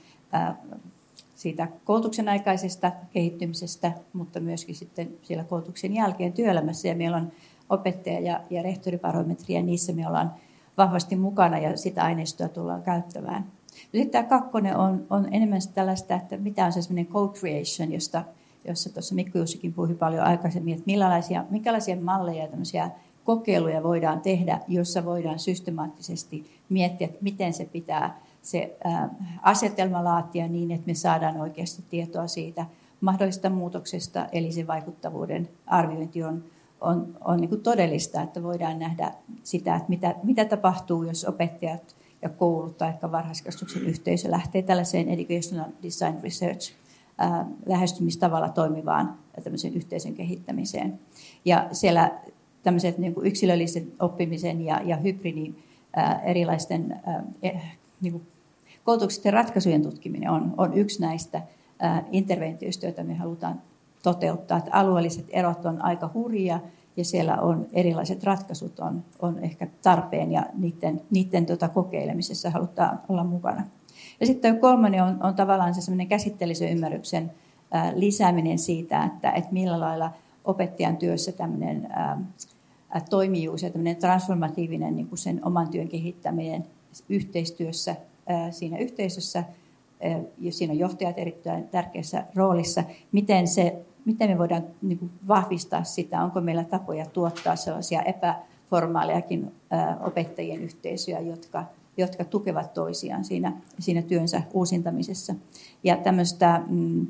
siitä koulutuksen aikaisesta kehittymisestä, mutta myöskin sitten siellä koulutuksen jälkeen työelämässä. Ja meillä on opettaja- ja rehtoribarometria, ja niissä me ollaan vahvasti mukana ja sitä aineistoa tullaan käyttämään. Ja sitten tämä kakkonen on enemmän tällaista, että mitä on se sellainen co-creation, jossa tuossa Mikko Jussikin puhui paljon aikaisemmin, että minkälaisia malleja ja tämmöisiä kokeiluja voidaan tehdä, jossa voidaan systemaattisesti miettiä, että miten se pitää se asetelma laatia niin, että me saadaan oikeasti tietoa siitä mahdollisesta muutoksesta, eli se vaikuttavuuden arviointi on niin kuin todellista, että voidaan nähdä sitä, että mitä tapahtuu, jos opettajat ja koulut tai varhaiskasvatuksen yhteisö lähtee tällaiseen educational design research lähestymistavalla toimivaan tämmöisen yhteisön kehittämiseen. Ja siellä tämmöiset niin kuin yksilöllisen oppimisen ja hybridin erilaisten niin kuin koulutuksisten ratkaisujen tutkiminen on yksi näistä interventioista, joita me halutaan toteuttaa. Että alueelliset erot on aika hurjia ja siellä on erilaiset ratkaisut on ehkä tarpeen ja niiden kokeilemisessa halutaan olla mukana. Ja sitten kolmannen on tavallaan se sellainen käsitteellisen ymmärryksen lisääminen siitä, että millä lailla opettajan työssä tämmöinen toimijuus ja tämmöinen transformatiivinen niin kuin sen oman työn kehittäminen yhteistyössä siinä yhteisössä, ja siinä on johtajat erittäin tärkeässä roolissa, miten me voidaan niin kuin vahvistaa sitä, onko meillä tapoja tuottaa sellaisia epäformaalejakin opettajien yhteisöjä, jotka tukevat toisiaan siinä työnsä uusintamisessa. Ja tämmöistä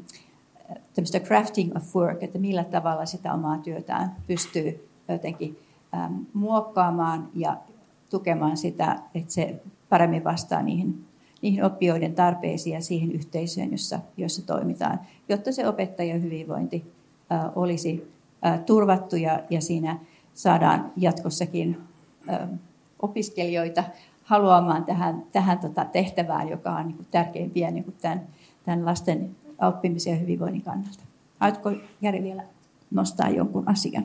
crafting of work, että millä tavalla sitä omaa työtään pystyy jotenkin muokkaamaan ja tukemaan sitä, että se paremmin vastaa niihin oppijoiden tarpeisiin ja siihen yhteisöön, jossa toimitaan, jotta se opettajien hyvinvointi olisi turvattu ja siinä saadaan jatkossakin opiskelijoita haluamaan tähän tehtävään, joka on niin kuin tärkeimpiä niin kuin tämän lasten oppimisen ja hyvinvoinnin kannalta. Haluatko Jari vielä nostaa jonkun asian?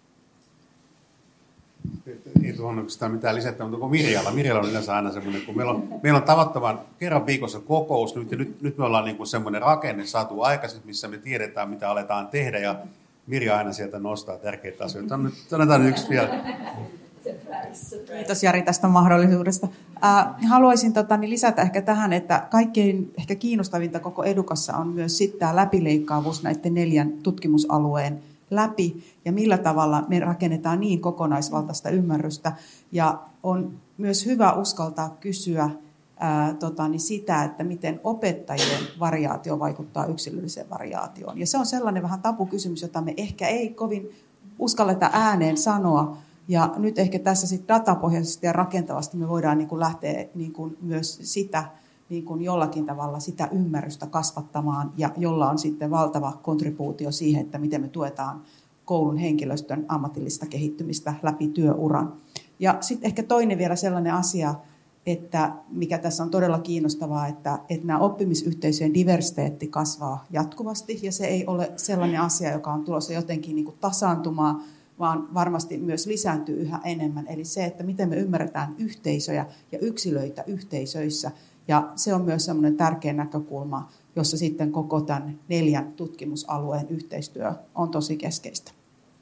Ei tuohon oikeastaan mitään lisättä, mutta kun Mirjalla on yleensä aina semmoinen, kun meillä on tavattoman kerran viikossa kokous, nyt me ollaan niin kuin semmoinen rakenne saatu aikaisemmin, missä me tiedetään, mitä aletaan tehdä, ja Mirja aina sieltä nostaa tärkeitä asioita. Annetaan yksi vielä. Kiitos Jari tästä mahdollisuudesta. Haluaisin lisätä ehkä tähän, että kaikkein ehkä kiinnostavinta koko Edukassa on myös sitten tämä läpileikkaavuus näiden 4 tutkimusalueen läpi ja millä tavalla me rakennetaan niin kokonaisvaltaista ymmärrystä. Ja on myös hyvä uskaltaa kysyä sitä, että miten opettajien variaatio vaikuttaa yksilölliseen variaatioon. Ja se on sellainen vähän tabukysymys, jota me ehkä ei kovin uskalleta ääneen sanoa. Ja nyt ehkä tässä sitten datapohjaisesti ja rakentavasti me voidaan niin kuin lähteä niin kuin myös sitä niin kuin jollakin tavalla sitä ymmärrystä kasvattamaan ja jolla on sitten valtava kontribuutio siihen, että miten me tuetaan koulun henkilöstön ammatillista kehittymistä läpi työuran. Ja sitten ehkä toinen vielä sellainen asia, että mikä tässä on todella kiinnostavaa, että nämä oppimisyhteisöjen diversiteetti kasvaa jatkuvasti ja se ei ole sellainen asia, joka on tulossa jotenkin niin kuin tasaantumaan, vaan varmasti myös lisääntyy yhä enemmän. Eli se, että miten me ymmärretään yhteisöjä ja yksilöitä yhteisöissä. Ja se on myös sellainen tärkeä näkökulma, jossa sitten koko tämän 4 tutkimusalueen yhteistyö on tosi keskeistä.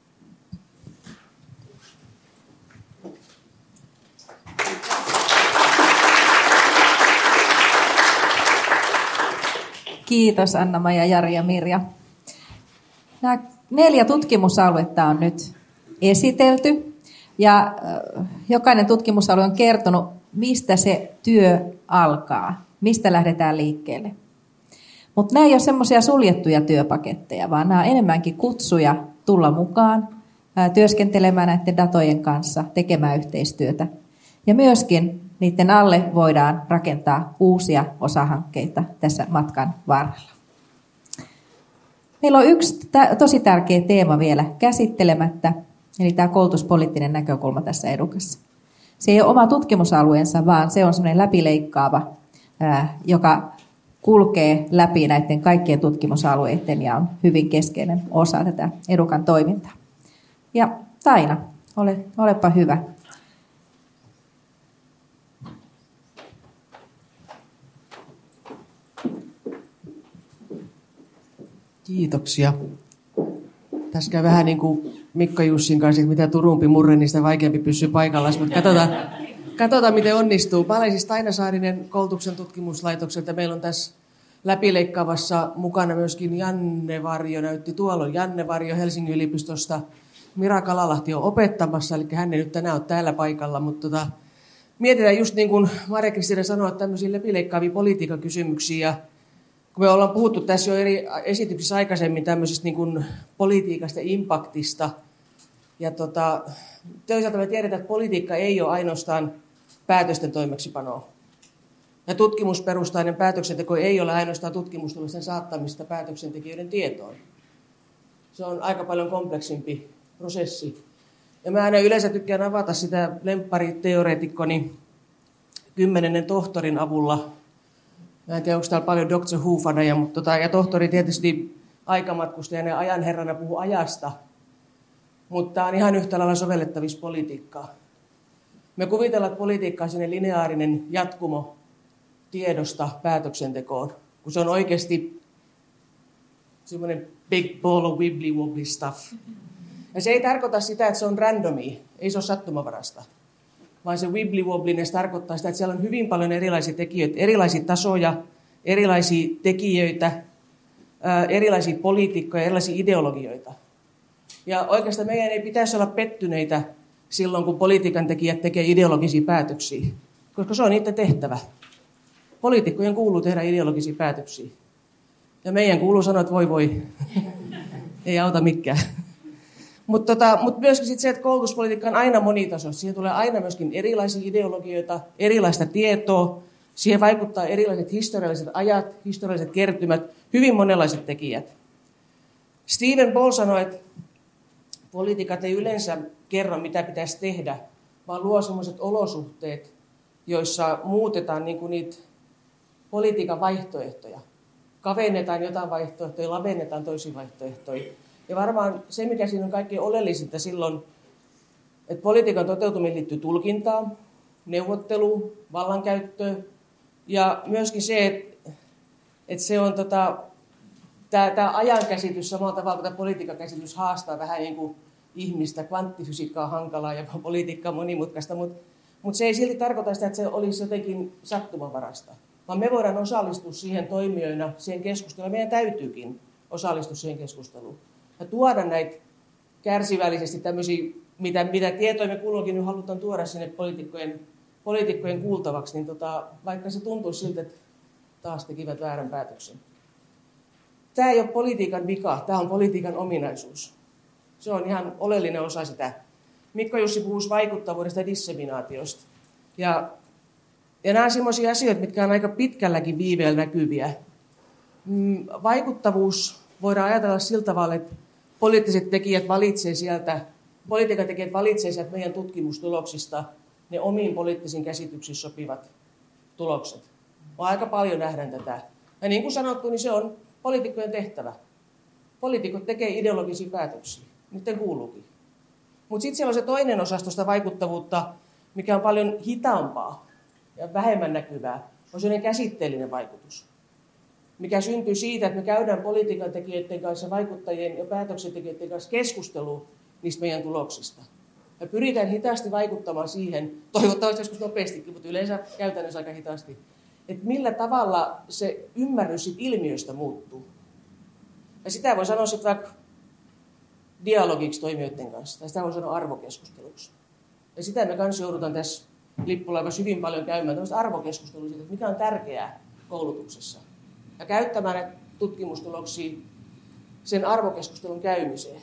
Kiitos Anna-Maija, Jari ja Mirja. Nämä 4 tutkimusaluetta on nyt esitelty ja jokainen tutkimusalue on kertonut, mistä se työ alkaa, mistä lähdetään liikkeelle. Mutta nämä ei ole semmoisia suljettuja työpaketteja, vaan nämä on enemmänkin kutsuja tulla mukaan, työskentelemään näiden datojen kanssa, tekemään yhteistyötä. Ja myöskin niiden alle voidaan rakentaa uusia osahankkeita tässä matkan varrella. Meillä on yksi tosi tärkeä teema vielä käsittelemättä, eli tämä koulutuspoliittinen näkökulma tässä Edukassa. Se ei ole oma tutkimusalueensa, vaan se on semmoinen läpileikkaava, joka kulkee läpi näiden kaikkien tutkimusalueiden ja on hyvin keskeinen osa tätä Edukan toimintaa. Ja Taina, olepa hyvä. Kiitoksia. Tässä käy vähän niin kuin Mikko Jussin kanssa, että mitä turumpi murre, niin sitä vaikeampi pysyy paikallaan. Mutta Katsotaan, miten onnistuu. Mä olen siis Taina Saarinen koulutuksen tutkimuslaitokselta. Meillä on tässä läpileikkaavassa mukana myöskin Janne Varjo. Tuolla on Janne Varjo Helsingin yliopistosta. Mira Kalalahti on opettamassa, eli hän ei nyt tänään ole täällä paikalla. Mutta mietitään just niin kuin Maria-Kristiina sanoi, että tämmöisiä läpileikkaavia politiikan kysymyksiä. Ja kun me ollaan puhuttu tässä jo eri esityksissä aikaisemmin tämmöisestä niin kuin politiikasta ja impaktista. Ja toisaalta me tiedetään, että politiikka ei ole ainoastaan päätösten toimeksipanoa. Ja tutkimusperustainen päätöksenteko ei ole ainoastaan tutkimustulosten saattamista päätöksentekijöiden tietoon. Se on aika paljon kompleksimpi prosessi. Ja mä aina yleensä tykkään avata sitä lemppariteoreetikkoni 10. tohtorin avulla. Mä en tiedä, onko täällä paljon Dr. Who-faneja, mutta ja tohtori tietysti aikamatkustajana ja ajanherrana puhuu ajasta. Mutta tämä on ihan yhtä lailla sovellettavissa politiikkaa. Me kuvitellaan, että politiikka on sellainen lineaarinen jatkumo tiedosta päätöksentekoon, kun se on oikeasti semmoinen big ball of wibbly wobbly stuff. Ja se ei tarkoita sitä, että se on randomia, ei se ole sattumavarasta, vaan se wibbly wobbliness tarkoittaa sitä, että siellä on hyvin paljon erilaisia tekijöitä, erilaisia tasoja, erilaisia tekijöitä, erilaisia poliitikkoja, erilaisia ideologioita. Ja oikeastaan meidän ei pitäisi olla pettyneitä silloin, kun politiikan tekijät tekee ideologisia päätöksiä, koska se on niiden tehtävä. Poliitikkojen kuuluu tehdä ideologisia päätöksiä. Ja meidän kuuluu sanoa, että voi, ei auta mikään. Mutta myöskin sit se, että koulutuspolitiikka on aina monitasoista. Siihen tulee aina myöskin erilaisia ideologioita, erilaista tietoa. Siihen vaikuttaa erilaiset historialliset ajat, historialliset kertymät, hyvin monenlaiset tekijät. Stephen Ball sanoi, että poliitikat ei yleensä kerro, mitä pitäisi tehdä, vaan luo sellaiset olosuhteet, joissa muutetaan niitä politiikan vaihtoehtoja. Kavennetaan jotain vaihtoehtoja, lavennetaan toisia vaihtoehtoja. Ja varmaan se, mikä siinä on kaikkein oleellisinta silloin, että politiikan toteutuminen liittyy tulkintaan, neuvotteluun, vallankäyttöön ja myöskin se, että se on tämä ajankäsitys samalla tavalla kuin tämä politiikan käsitys haastaa vähän niin kuin ihmistä. Kvanttifysiikka on hankalaa ja politiikka on monimutkaista, mutta se ei silti tarkoita sitä, että se olisi jotenkin sattumanvarasta. Vaan me voidaan osallistua siihen toimijoina, siihen keskusteluun. Meidän täytyykin osallistua siihen keskusteluun. Ja tuoda näitä kärsivällisesti tämmöisiä, mitä tietoja me kulloinkin nyt halutaan tuoda sinne poliitikkojen kuultavaksi, niin vaikka se tuntuisi siltä, että taas tekivät väärän päätöksen. Tämä ei ole politiikan vika, tämä on politiikan ominaisuus. Se on ihan oleellinen osa sitä. Mikko Jussi puhuisi vaikuttavuudesta ja disseminaatiosta. Ja nämä on sellaisia asioita, mitkä on aika pitkälläkin viiveellä näkyviä. Vaikuttavuus voidaan ajatella sillä tavalla, että politiikan tekijät valitsee sieltä meidän tutkimustuloksista ne omiin poliittisiin käsityksiin sopivat tulokset. Aika paljon nähdään tätä. Ja niin kuin sanottu, niin se on poliitikkojen tehtävä. Poliitikot tekee ideologisia päätöksiä. Niiden kuuluukin. Mutta sitten siellä on se toinen osasto sitä vaikuttavuutta, mikä on paljon hitaampaa ja vähemmän näkyvää. On sellainen käsitteellinen vaikutus, mikä syntyy siitä, että me käydään politiikan tekijöiden kanssa, vaikuttajien ja päätöksentekijöiden kanssa keskustelua niistä meidän tuloksista. Ja pyritään hitaasti vaikuttamaan siihen, toivottavasti joskus nopeastikin, mutta yleensä käytännössä aika hitaasti, että millä tavalla se ymmärrys ilmiöstä muuttuu. Ja sitä voi sanoa sitten vaikka dialogiksi toimijoiden kanssa, tai sitä voi sanoa arvokeskusteluksi. Ja sitä me kanssa joudutaan tässä lippulaivassa hyvin paljon käymään, tämmöistä arvokeskustelua siitä, että mikä on tärkeää koulutuksessa. Ja käyttämään näitä tutkimustuloksia sen arvokeskustelun käymiseen.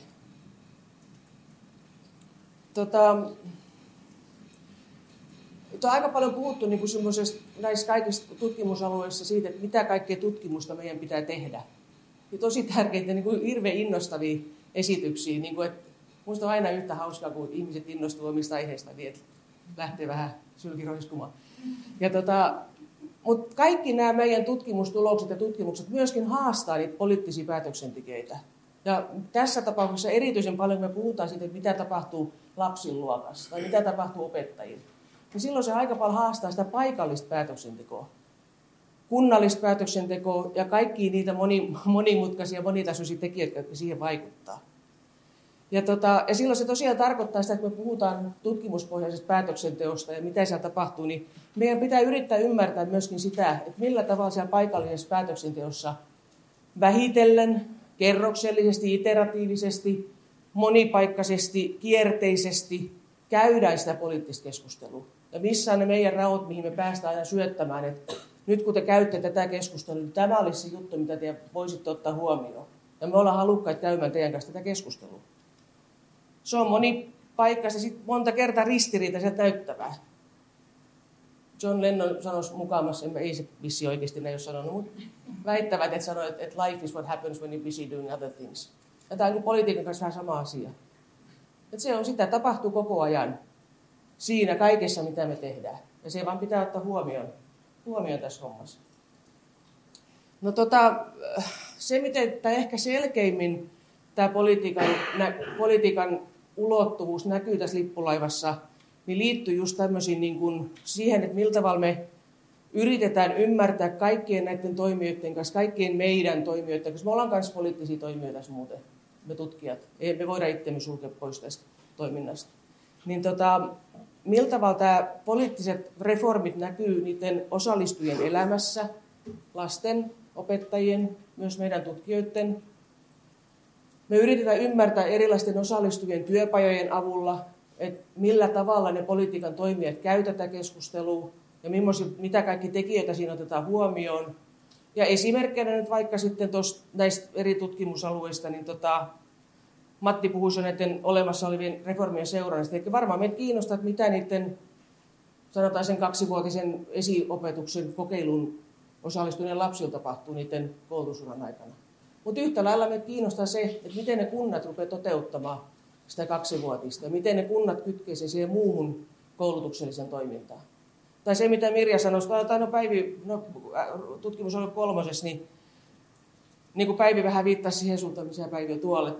On aika paljon puhuttu niin kuin näissä kaikissa tutkimusalueissa siitä, että mitä kaikkea tutkimusta meidän pitää tehdä. Ja tosi tärkeitä, niin kuin hirveän innostavia esityksiä. Niin kuin, että musta on aina yhtä hauskaa, kun ihmiset innostuvat omista aiheista, niin että lähtee vähän sylkiroiskumaan. Mutta kaikki nämä meidän tutkimustulokset ja tutkimukset myöskin haastaa niitä poliittisia päätöksentekijöitä. Ja tässä tapauksessa erityisen paljon me puhutaan siitä, että mitä tapahtuu lapsiluokassa tai mitä tapahtuu opettajille. Ja silloin se aika paljon haastaa sitä paikallista päätöksentekoa, kunnallista päätöksentekoa ja kaikkia niitä monimutkaisia, monitasoisia tekijöitä, jotka siihen vaikuttaa. Ja silloin se tosiaan tarkoittaa sitä, että me puhutaan tutkimuspohjaisesta päätöksenteosta ja mitä siellä tapahtuu, niin meidän pitää yrittää ymmärtää myöskin sitä, että millä tavalla siellä paikallisessa päätöksenteossa vähitellen, kerroksellisesti, iteratiivisesti, monipaikkaisesti, kierteisesti käydään sitä poliittista keskustelua. Ja missä on ne meidän raot, mihin me päästään aina syöttämään, että nyt kun te käytte tätä keskustelua, niin tämä olisi se juttu, mitä te voisitte ottaa huomioon. Ja me ollaan halukkaita käymään teidän kanssa tätä keskustelua. Se on monipaikkaista ja sitten monta kertaa ristiriitaiselta näyttävää. John Lennon sanoi mukaamassa, ei se vissi oikeasti näin ole sanonut, mutta väittävät, että sanoi, että life is what happens when you're busy doing other things. Ja tämä on politiikan kanssa vähän sama asia. Että se on sitä, tapahtuu koko ajan siinä kaikessa, mitä me tehdään. Ja se vaan pitää ottaa huomioon tässä hommassa. No se, miten tai ehkä selkeimmin tämä politiikan ulottuvuus näkyy tässä lippulaivassa, niin liittyy just tämmöisiin niin kuin siihen, että millä tavalla me yritetään ymmärtää kaikkien näiden toimijoiden kanssa, kaikkien meidän toimijoiden kanssa. Me ollaan kanssa poliittisia toimijoita tässä muuten, me tutkijat. Ei me voida itseämme sulkea pois tästä toiminnasta. Niin millä tavalla tämä poliittiset reformit näkyy niiden osallistujien elämässä, lasten, opettajien, myös meidän tutkijoiden. Me yritetään ymmärtää erilaisten osallistujien työpajojen avulla, että millä tavalla ne politiikan toimijat käy tätä keskustelua ja mitä kaikki tekijöitä siinä otetaan huomioon. Ja esimerkkinä nyt vaikka sitten näistä eri tutkimusalueista, niin Matti puhui jo näiden olemassa olevien reformien seurannasta. Eli varmaan meitä kiinnostaa, että mitä niiden, sanotaan sen 2-vuotisen esiopetuksen kokeilun osallistuneen lapsilla tapahtuu niiden koulutusuran aikana. Mutta yhtä lailla meitä kiinnostaa se, että miten ne kunnat rupeavat toteuttamaan sitä 2-vuotista ja miten ne kunnat kytkee sen siihen muuhun koulutukselliseen toimintaan. Tai se, mitä Mirja sanoi, tutkimus oli 3, niin kuin Päivi vähän viittasi siihen suuntaan, missä Päivi on tuolle.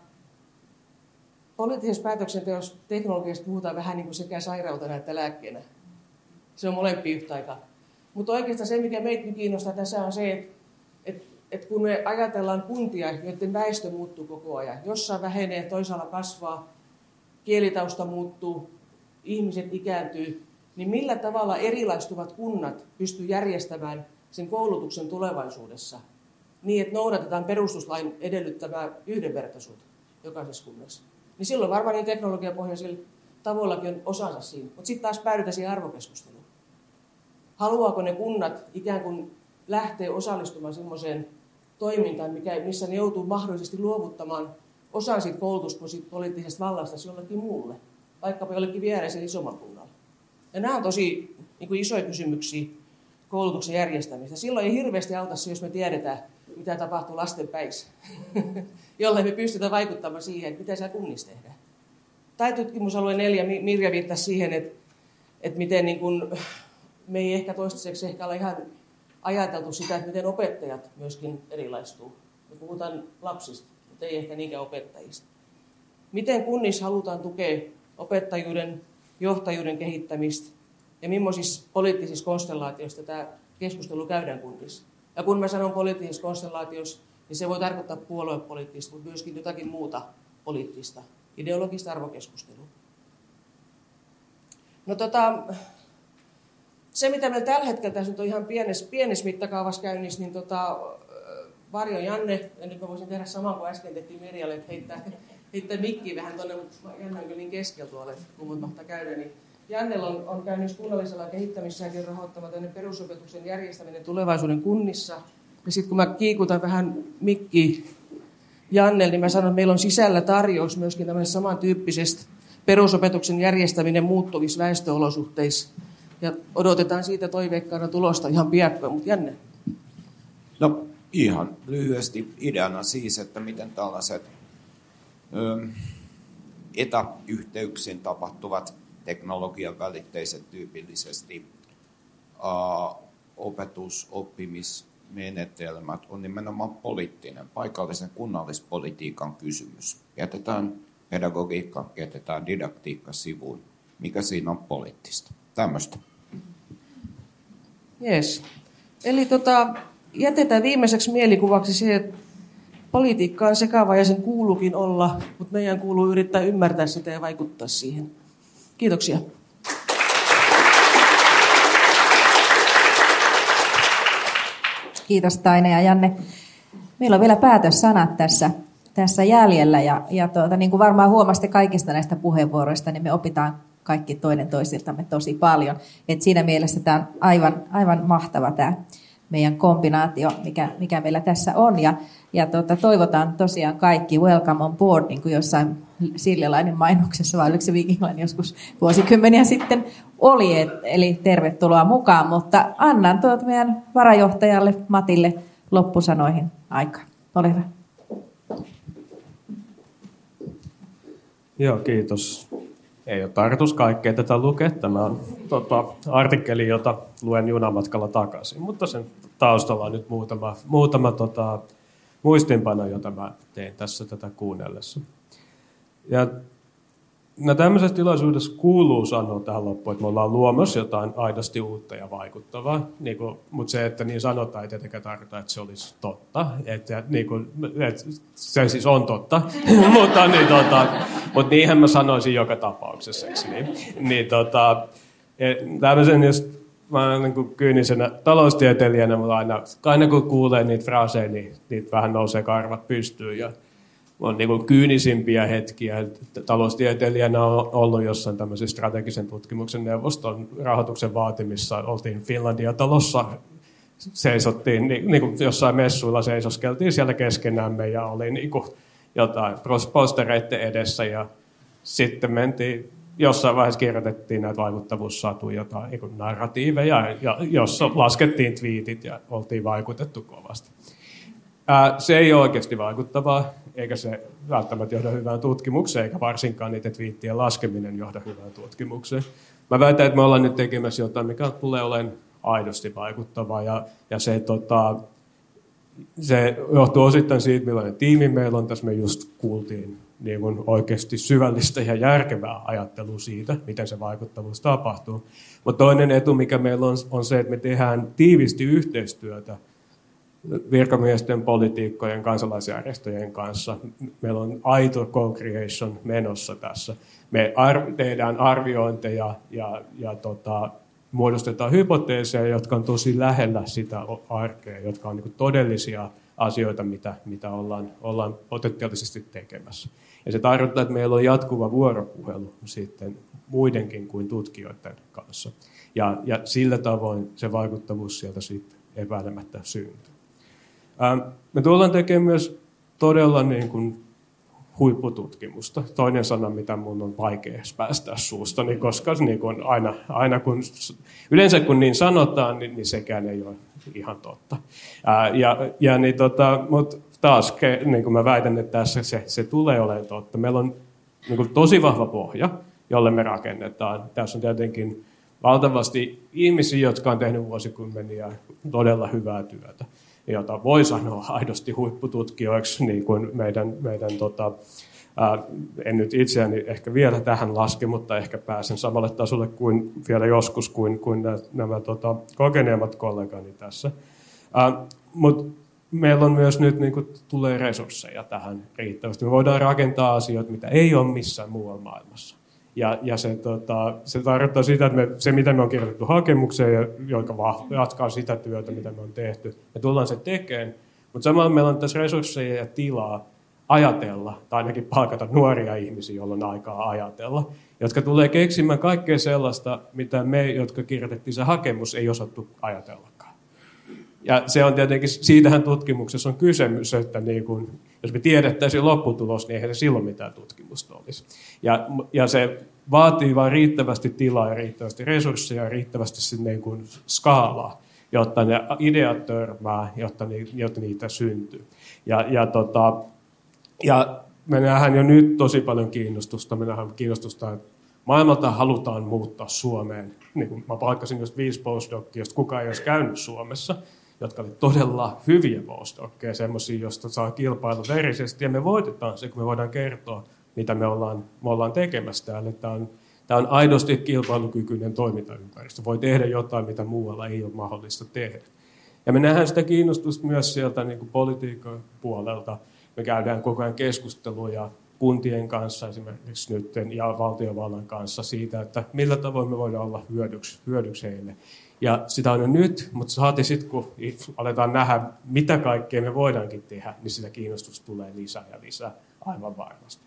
Poliittisessa päätöksenteossa teknologiasta puhutaan vähän niin kuin sekä sairautena että lääkkeenä. Se on molempia yhtä aikaa. Mutta oikeastaan se, mikä meitä kiinnostaa tässä on se, että kun me ajatellaan kuntia, joiden väestö muuttuu koko ajan, jossain vähenee, toisaalla kasvaa, kielitausta muuttuu, ihmiset ikääntyy, niin millä tavalla erilaistuvat kunnat pystyy järjestämään sen koulutuksen tulevaisuudessa niin, että noudatetaan perustuslain edellyttämää yhdenvertaisuutta jokaisessa kunnassa. Niin silloin varmaan niin teknologiapohjaisilla tavoillakin on osansa siinä. Mutta sitten taas päädytään siihen arvokeskusteluun. Haluaako ne kunnat ikään kuin lähteä osallistumaan sellaiseen toimintaan, missä ne joutuu mahdollisesti luovuttamaan osan siitä koulutuspoliittisesta vallasta jollekin muulle, vaikkapa jollekin viereiselle isomman kunnalle. Ja nämä on tosi isoja kysymyksiä koulutuksen järjestämistä. Silloin ei hirveästi auta se, jos me tiedetään, mitä tapahtuu lasten päissä, jolle me pystytään vaikuttamaan siihen, mitä siellä kunnissa tehdään. Tai tutkimusalue 4, Mirja viittasi siihen, että miten niin kun, me ei ehkä toistaiseksi olla ihan ajateltu sitä, että miten opettajat myöskin erilaistuu. Me puhutaan lapsista, mutta ei ehkä niinkään opettajista. Miten kunnissa halutaan tukea opettajuuden, johtajuuden kehittämistä ja millaisissa poliittisissa konstellaatioissa tämä keskustelu käydään kunnissa. Ja kun mä sanon poliittisissa konstellaatioissa, niin se voi tarkoittaa puoluepoliittista, mutta myöskin jotakin muuta poliittista, ideologista arvokeskustelua. No se, mitä meillä tällä hetkellä tässä nyt on ihan pienessä mittakaavassa käynnissä, niin Varjo Janne, ja nyt mä voisin tehdä samaa kuin äsken tehtiin Merjalle, että heittää mikkiä vähän tuonne, mutta Janne on kyllä niin keskellä tuolla, että kun mut mahtaa käydä, niin Jannella on käynyt kunnallisella kehittämissääkin rahoittama tänne perusopetuksen järjestäminen tulevaisuuden kunnissa. Ja sitten kun mä kiikutan vähän mikkiä Jannelle, niin mä sanon, että meillä on sisällä tarjous myöskin tämmöinen samantyyppisestä perusopetuksen järjestäminen muuttuvissa väestöolosuhteissa. Ja odotetaan siitä toiveikkaana tulosta ihan piakkoin, mutta Janne. No ihan lyhyesti ideana siis, että miten tällaiset etäyhteyksin tapahtuvat teknologian välitteiset tyypillisesti oppimismenetelmät on nimenomaan poliittinen, paikallisen kunnallispolitiikan kysymys. Jätetään pedagogiikka, jätetään didaktiikka sivuun. Mikä siinä on poliittista? Tämmöistä. Yes. Eli jätetään viimeiseksi mielikuvaksi se, Politiikka on sekava ja sen kuuluukin olla, mutta meidän kuuluu yrittää ymmärtää sitä ja vaikuttaa siihen. Kiitoksia. Kiitos Taine ja Janne. Meillä on vielä päätössanat tässä jäljellä ja niin kuin varmaan huomasitte kaikista näistä puheenvuoroista, niin me opitaan kaikki toinen toisiltamme tosi paljon. Et siinä mielessä tämä on aivan mahtava tämä meidän kombinaatio, mikä meillä tässä on. Ja toivotaan tosiaan kaikki welcome on board, niin kuin jossain Silja-Lainin mainoksessa, vai oliko se Viking Line joskus vuosikymmeniä sitten oli, eli tervetuloa mukaan. Mutta annan meidän varajohtajalle Matille loppusanoihin aikaa. Ole hyvä. Joo, kiitos. Ei ole tarkoitus kaikkea tätä lukea. Tämä on artikkeli, jota luen junamatkalla takaisin, mutta sen taustalla on nyt muutama muistinpano, jota mä tein tässä tätä kuunnellessa. Ja tämmöisessä tilaisuudessa kuuluu sanoa tähän loppuun, että me ollaan luomassa jotain aidosti uutta ja vaikuttavaa, mutta se, että niin sanotaan, ei tietenkään tarkoita, että se olisi totta. Että se siis on totta, mutta niinhän mä sanoisin joka tapauksessa. Tämmöisen just, mä olen niin kyynisenä taloustieteilijänä, mutta aina kun kuulee niitä fraaseja, niin niitä vähän nousee karvat pystyyn. Ja on niin kyynisimpiä hetkiä. Taloustieteilijänä on ollut jossain tämmöisen strategisen tutkimuksen neuvoston rahoituksen vaatimissa. Oltiin Finlandia-talossa, seisottiin, niin kuin jossain messuilla seisoskeltiin siellä keskenämme ja oli niin kuin jotain postereiden edessä. Ja sitten mentiin, jossain vaiheessa kirjoitettiin näitä vaikuttavuussatuja tai narratiiveja, jossa laskettiin twiitit ja oltiin vaikutettu kovasti. Se ei ole oikeasti vaikuttavaa, eikä se välttämättä johda hyvään tutkimukseen, eikä varsinkaan niiden twiittien laskeminen johda hyvään tutkimukseen. Mä väitän, että me ollaan nyt tekemässä jotain, mikä tulee olemaan aidosti vaikuttavaa, ja se johtuu osittain siitä, millainen tiimi meillä on. Tässä me just kuultiin niin kuin oikeasti syvällistä ja järkevää ajattelua siitä, miten se vaikuttavuus tapahtuu. Mutta toinen etu, mikä meillä on se, että me tehdään tiivisti yhteistyötä virkamiesten, poliitikkojen, kansalaisjärjestöjen kanssa. Meillä on aito co-creation menossa tässä. Me tehdään arviointeja ja muodostetaan hypoteeseja, jotka on tosi lähellä sitä arkea, jotka on niin kuin todellisia asioita, mitä ollaan potentiaalisesti tekemässä. Ja se tarkoittaa, että meillä on jatkuva vuoropuhelu sitten muidenkin kuin tutkijoiden kanssa. Ja sillä tavoin se vaikuttavuus sieltä sitten epäilemättä syntyy. Me tullaan tekemään myös todella niin kuin huippututkimusta. Toinen sana, mitä mun on vaikea päästää suustani, koska niin kuin yleensä kun niin sanotaan, niin sekään ei ole ihan totta. Mutta taas, niin kuin mä väitän, että tässä se tulee olemaan totta. Meillä on niin kuin tosi vahva pohja, jolle me rakennetaan. Tässä on tietenkin valtavasti ihmisiä, jotka on tehnyt vuosikymmeniä todella hyvää työtä, jota voi sanoa aidosti huippututkijoiksi, niin kuin meidän en nyt itseäni ehkä vielä tähän laske, mutta ehkä pääsen samalle tasolle kuin vielä joskus kuin nämä kokeneemmat kollegani tässä. Mutta meillä on myös nyt niin kuin tulee resursseja tähän riittävästi. Me voidaan rakentaa asioita, mitä ei ole missään muualla maailmassa. Ja se tarkoittaa sitä, että se, mitä me on kirjoitettu hakemukseen, joka jatkaa sitä työtä, mitä me on tehty, me tullaan se tekemään. Mutta samalla meillä on tässä resursseja ja tilaa ajatella, tai ainakin palkata nuoria ihmisiä, joilla on aikaa ajatella, jotka tulee keksimään kaikkea sellaista, mitä me, jotka kirjoitettiin se hakemus, ei osattu ajatellakaan. Ja se on tietenkin, siitähän tutkimuksessa on kysymys, että niin kun, jos me tiedettäisiin lopputulos, niin eihän se silloin mitään tutkimusta olisi. Ja se vaatii vain riittävästi tilaa ja riittävästi resursseja ja riittävästi niin kuin skaalaa, jotta ne ideat törmää, jotta niitä syntyy. Ja me nähdään jo nyt tosi paljon kiinnostusta. Me nähdään kiinnostusta, että maailmalta halutaan muuttaa Suomeen. Niin kuin mä paikkasin just 5 postdocia, josta kukaan ei olisi käynyt Suomessa, jotka oli todella hyviä postdockeja, semmoisia, joista saa kilpailla verisesti. Ja me voitetaan se, kun me voidaan kertoa, mitä me ollaan tekemässä täällä. Tämä on aidosti kilpailukykyinen toimintaympäristö. Voi tehdä jotain, mitä muualla ei ole mahdollista tehdä. Ja me nähdään sitä kiinnostusta myös sieltä niin kuin politiikan puolelta. Me käydään koko ajan keskusteluja kuntien kanssa esimerkiksi nyt ja valtiovallan kanssa siitä, että millä tavoin me voidaan olla hyödyksi heille. Ja sitä on jo nyt, mutta saati sitten, kun aletaan nähdä, mitä kaikkea me voidaankin tehdä, niin sitä kiinnostusta tulee lisää ja lisää aivan varmasti.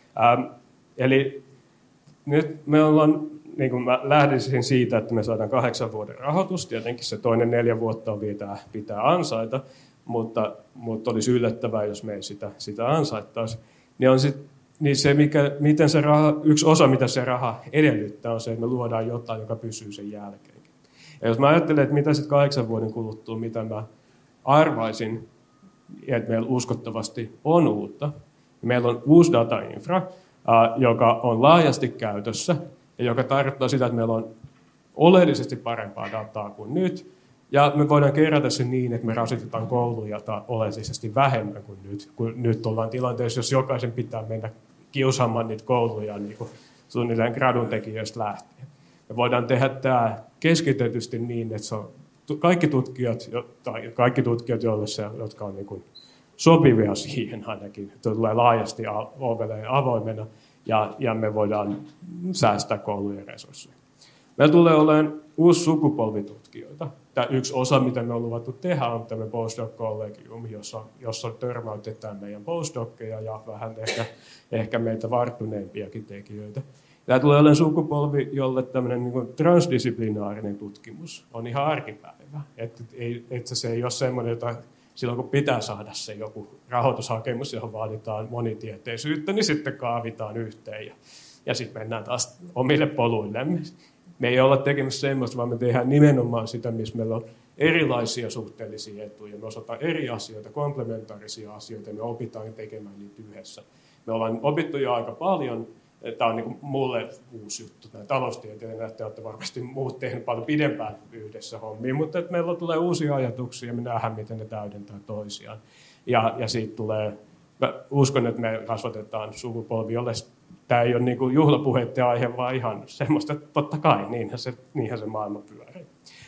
Eli nyt me ollaan, niin kuin mä lähdisin siitä, että me saadaan 8 vuoden rahoitus. Tietenkin se toinen 4 vuotta pitää ansaita, mutta olisi yllättävää, jos me ei sitä ansaittaisi. Niin se, miten se raha, yksi osa, mitä se raha edellyttää, on se, että me luodaan jotain, joka pysyy sen jälkeenkin. Ja jos mä ajattelen, että mitä sitten 8 vuoden kuluttua, mitä mä arvaisin, että meillä uskottavasti on uutta. Ja meillä on uusi datainfra, joka on laajasti käytössä ja joka tarkoittaa sitä, että meillä on oleellisesti parempaa dataa kuin nyt. Ja me voidaan kerätä se niin, että me rasitetaan kouluja oleellisesti vähemmän kuin nyt. Kun nyt ollaan tilanteessa, jos jokaisen pitää mennä kiusaamaan niitä kouluja niin kuin suunnilleen gradun tekijöistä lähtien. Me voidaan tehdä tämä keskitetysti niin, että se on kaikki tutkijat jotka on niin kuin sopivia siihen ainakin, että tulee laajasti avoimena ja me voidaan säästää koulujen resursseja. Meillä tulee olemaan uusi sukupolvi tutkijoita. Tämä yksi osa, mitä me on luvattu tehdä, on tämä postdoc collegium, jossa törmäytetään meidän postdockeja ja vähän ehkä meitä varttuneempiakin tekijöitä. Tämä tulee olemaan sukupolvi, jolle tämmöinen niin kuin transdisciplinaarinen tutkimus on ihan arkipäivä. Että se ei ole semmoinen, jota silloin kun pitää saada se joku rahoitushakemus, johon vaaditaan monitieteisyyttä, niin sitten kaavitaan yhteen ja sitten mennään taas omille poluillemme. Me ei olla tekemässä semmoista, vaan me tehdään nimenomaan sitä, missä meillä on erilaisia suhteellisia etuja. Me osataan eri asioita, komplementaarisia asioita, ja me opitaan tekemään niitä yhdessä. Me ollaan opittu jo aika paljon. Tämä on niin kuin mulle uusi juttu, nämä taloustieteilijät, te olette varmasti muut tehneet paljon pidempään yhdessä hommiin, mutta että meillä tulee uusia ajatuksia ja me nähdään, miten ne täydentää toisiaan. Ja siitä tulee, mä uskon, että me kasvatetaan sukupolvi, jolle tämä ei ole niin kuin juhlapuheiden aihe, vaan ihan semmoista, että totta kai, niinhän se maailma pyörii.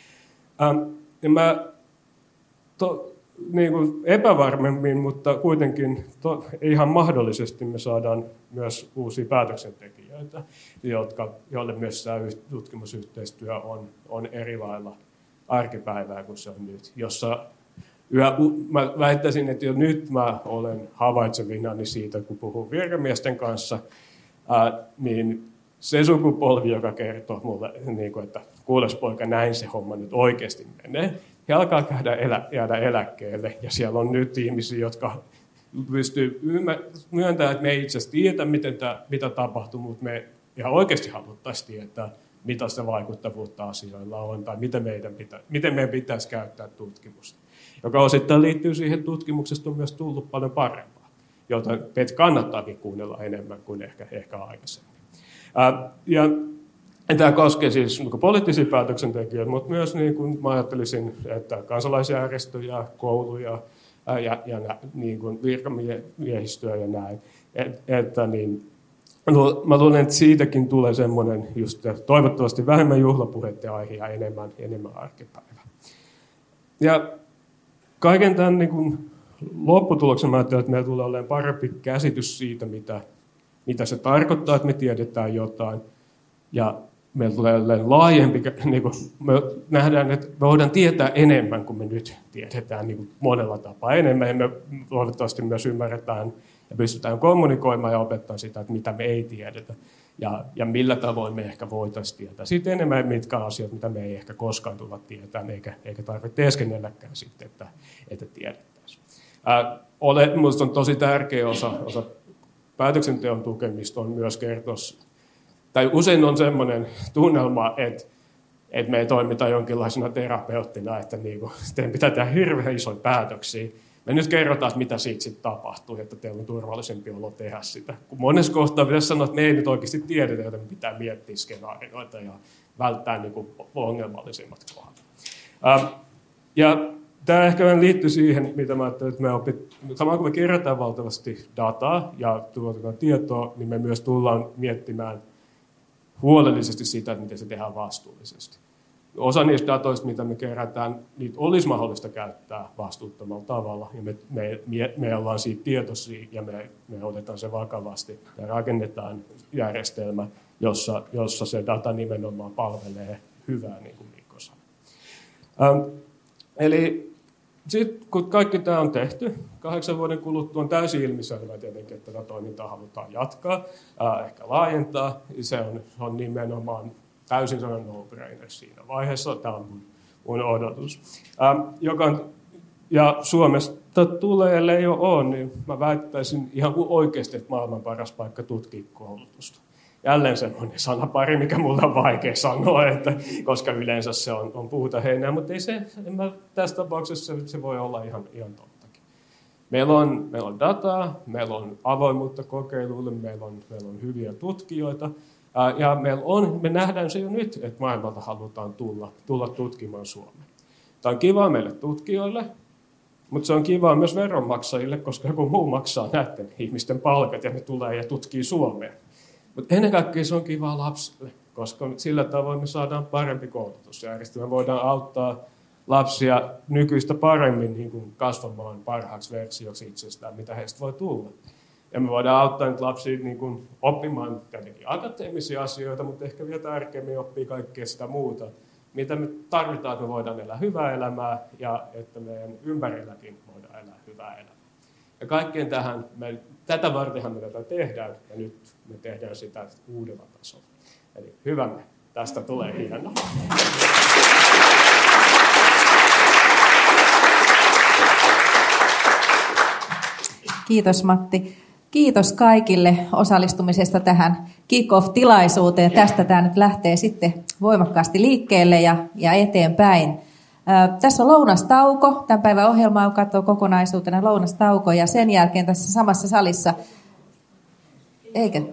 Mä niin kuin epävarmemmin, mutta kuitenkin ihan mahdollisesti me saadaan myös uusia päätöksentekijöitä, joille myös tämä tutkimusyhteistyö on eri lailla arkipäivää kuin se on nyt. Mä väittäisin, että jo nyt mä olen havaitsevinani siitä, kun puhun virkamiesten kanssa, niin se sukupolvi, joka kertoo mulle, niin kuin, että kuules poika, näin se homma nyt oikeasti menee, he alkaa jäädä eläkkeelle, ja siellä on nyt ihmisiä, jotka pystyy myöntämään, että me ei itse asiassa tiedä, mitä tapahtuu, mutta me ihan oikeasti haluttaisiin tietää, mitä se vaikuttavuutta asioilla on, tai miten meidän pitäisi käyttää tutkimusta. Joka osittain liittyy siihen, että tutkimuksesta on myös tullut paljon parempaa, jota meitä kannattaakin kuunnella enemmän kuin ehkä aikaisemmin. Ja tämä koskee siis poliittisia päätöksentekijöitä, mutta myös niin kuin mä ajattelisin, että kansalaisjärjestöjä, kouluja ja niin kuin virkamiehistöä ja näin. Mä luulen, että siitäkin tulee semmoinen just toivottavasti vähemmän juhlapuheiden aihe ja enemmän arkipäivää. Ja kaiken tämän niin kuin lopputuloksen mä ajattelen, että meillä tulee olemaan parempi käsitys siitä, mitä se tarkoittaa, että me tiedetään jotain. Ja meillä tulee olemaan laajempi, niin kuin me nähdään, että me voidaan tietää enemmän kuin me nyt tiedetään niin kuin monella tapaa enemmän. Ja me toivottavasti myös ymmärretään ja pystytään kommunikoimaan ja opettamaan sitä, että mitä me ei tiedetä. Ja millä tavoin me ehkä voitaisiin tietää. Sitten enemmän mitkä asiat, mitä me ei ehkä koskaan tulla tietämään, eikä tarvitse teeskennelläkään sitten, että tiedettäisiin. Minusta on tosi tärkeä osa päätöksenteon tukemista on myös kertoa, tai usein on semmoinen tunnelma, että me ei toimita jonkinlaisena terapeuttina, että niinku, teidän pitää tehdä hirveän isoja päätöksiä. Me nyt kerrotaan, että mitä siitä sitten tapahtuu, että teillä on turvallisempi olo tehdä sitä. Kun monessa kohtaa pitäisi sanoa, että me ei nyt oikeasti tiedetä, joten me pitää miettiä skenaarioita ja välttää niinku ongelmallisimmat kohdat. Ja tämä ehkä liittyy siihen, mitä mä ajattelin, että samaan kun me kerätään valtavasti dataa ja tuotetaan tietoa, niin me myös tullaan miettimään huolellisesti sitä, että miten se tehdään vastuullisesti. Osa niistä datoista, mitä me kerätään, niitä olisi mahdollista käyttää vastuuttomalla tavalla. Ja me ollaan siitä tietoisia ja me otetaan se vakavasti ja rakennetaan järjestelmä, jossa se data nimenomaan palvelee hyvää, niin kuin Mikko sanoi. Eli sitten kun kaikki tämä on tehty, 8 vuoden kuluttua on täysin ilmiselvää tietenkin, että tätä toimintaa halutaan jatkaa, ehkä laajentaa. Se on nimenomaan täysin sellainen no-brainer siinä vaiheessa. Tämä on mun odotus. Ja Suomesta tulee, ellei jo ole, niin mä väittäisin ihan oikeasti, että maailman paras paikka tutkia koulutusta. Jälleen semmoinen sanapari, mikä mulla on vaikea sanoa, koska yleensä se on puuta heinää, mutta ei tässä tapauksessa se voi olla ihan tottakin. Meillä on dataa, meillä on avoimuutta kokeiluille, meillä on hyviä tutkijoita, ja me nähdään se jo nyt, että maailmalta halutaan tulla tutkimaan Suomeen. Tämä on kiva meille tutkijoille, mutta se on kiva myös veronmaksajille, koska joku muu maksaa näiden ihmisten palkat ja ne tulee ja tutkii Suomeen. Mutta ennen kaikkea se on kiva lapsille, koska sillä tavoin me saadaan parempi koulutusjärjestelmä. Me voidaan auttaa lapsia nykyistä paremmin niin kuin kasvamaan parhaaksi versioksi itsestään, mitä heistä voi tulla. Ja me voidaan auttaa nyt lapsia niin kuin oppimaan tietenkin akateemisia asioita, mutta ehkä vielä tärkeämmin oppii kaikkea sitä muuta, mitä me tarvitaan, että me voidaan elää hyvää elämää ja että meidän ympärilläkin voidaan elää hyvää elämää. Ja kaikkeen tätä vartenhan me tätä tehdään, ja nyt me tehdään sitä uudella tasolla. Eli hyvä, tästä tulee hienoa. Kiitos Matti. Kiitos kaikille osallistumisesta tähän kick-off-tilaisuuteen. Tästä tämä nyt lähtee sitten voimakkaasti liikkeelle ja eteenpäin. Tässä on lounastauko. Tämän päivän ohjelmaa katsoo kokonaisuutena lounastauko ja sen jälkeen tässä samassa salissa. Eikö?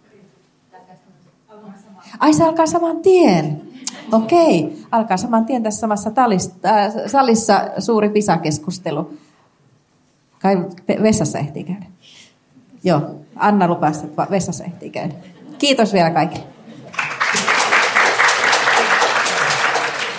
Ai se alkaa saman tien. Okei, alkaa saman tien tässä samassa salissa suuri PISA-keskustelu. Kai vessassa ehtii käydä. Joo, Anna lupasi, että vessassa ehtii käydä. Kiitos vielä kaikille.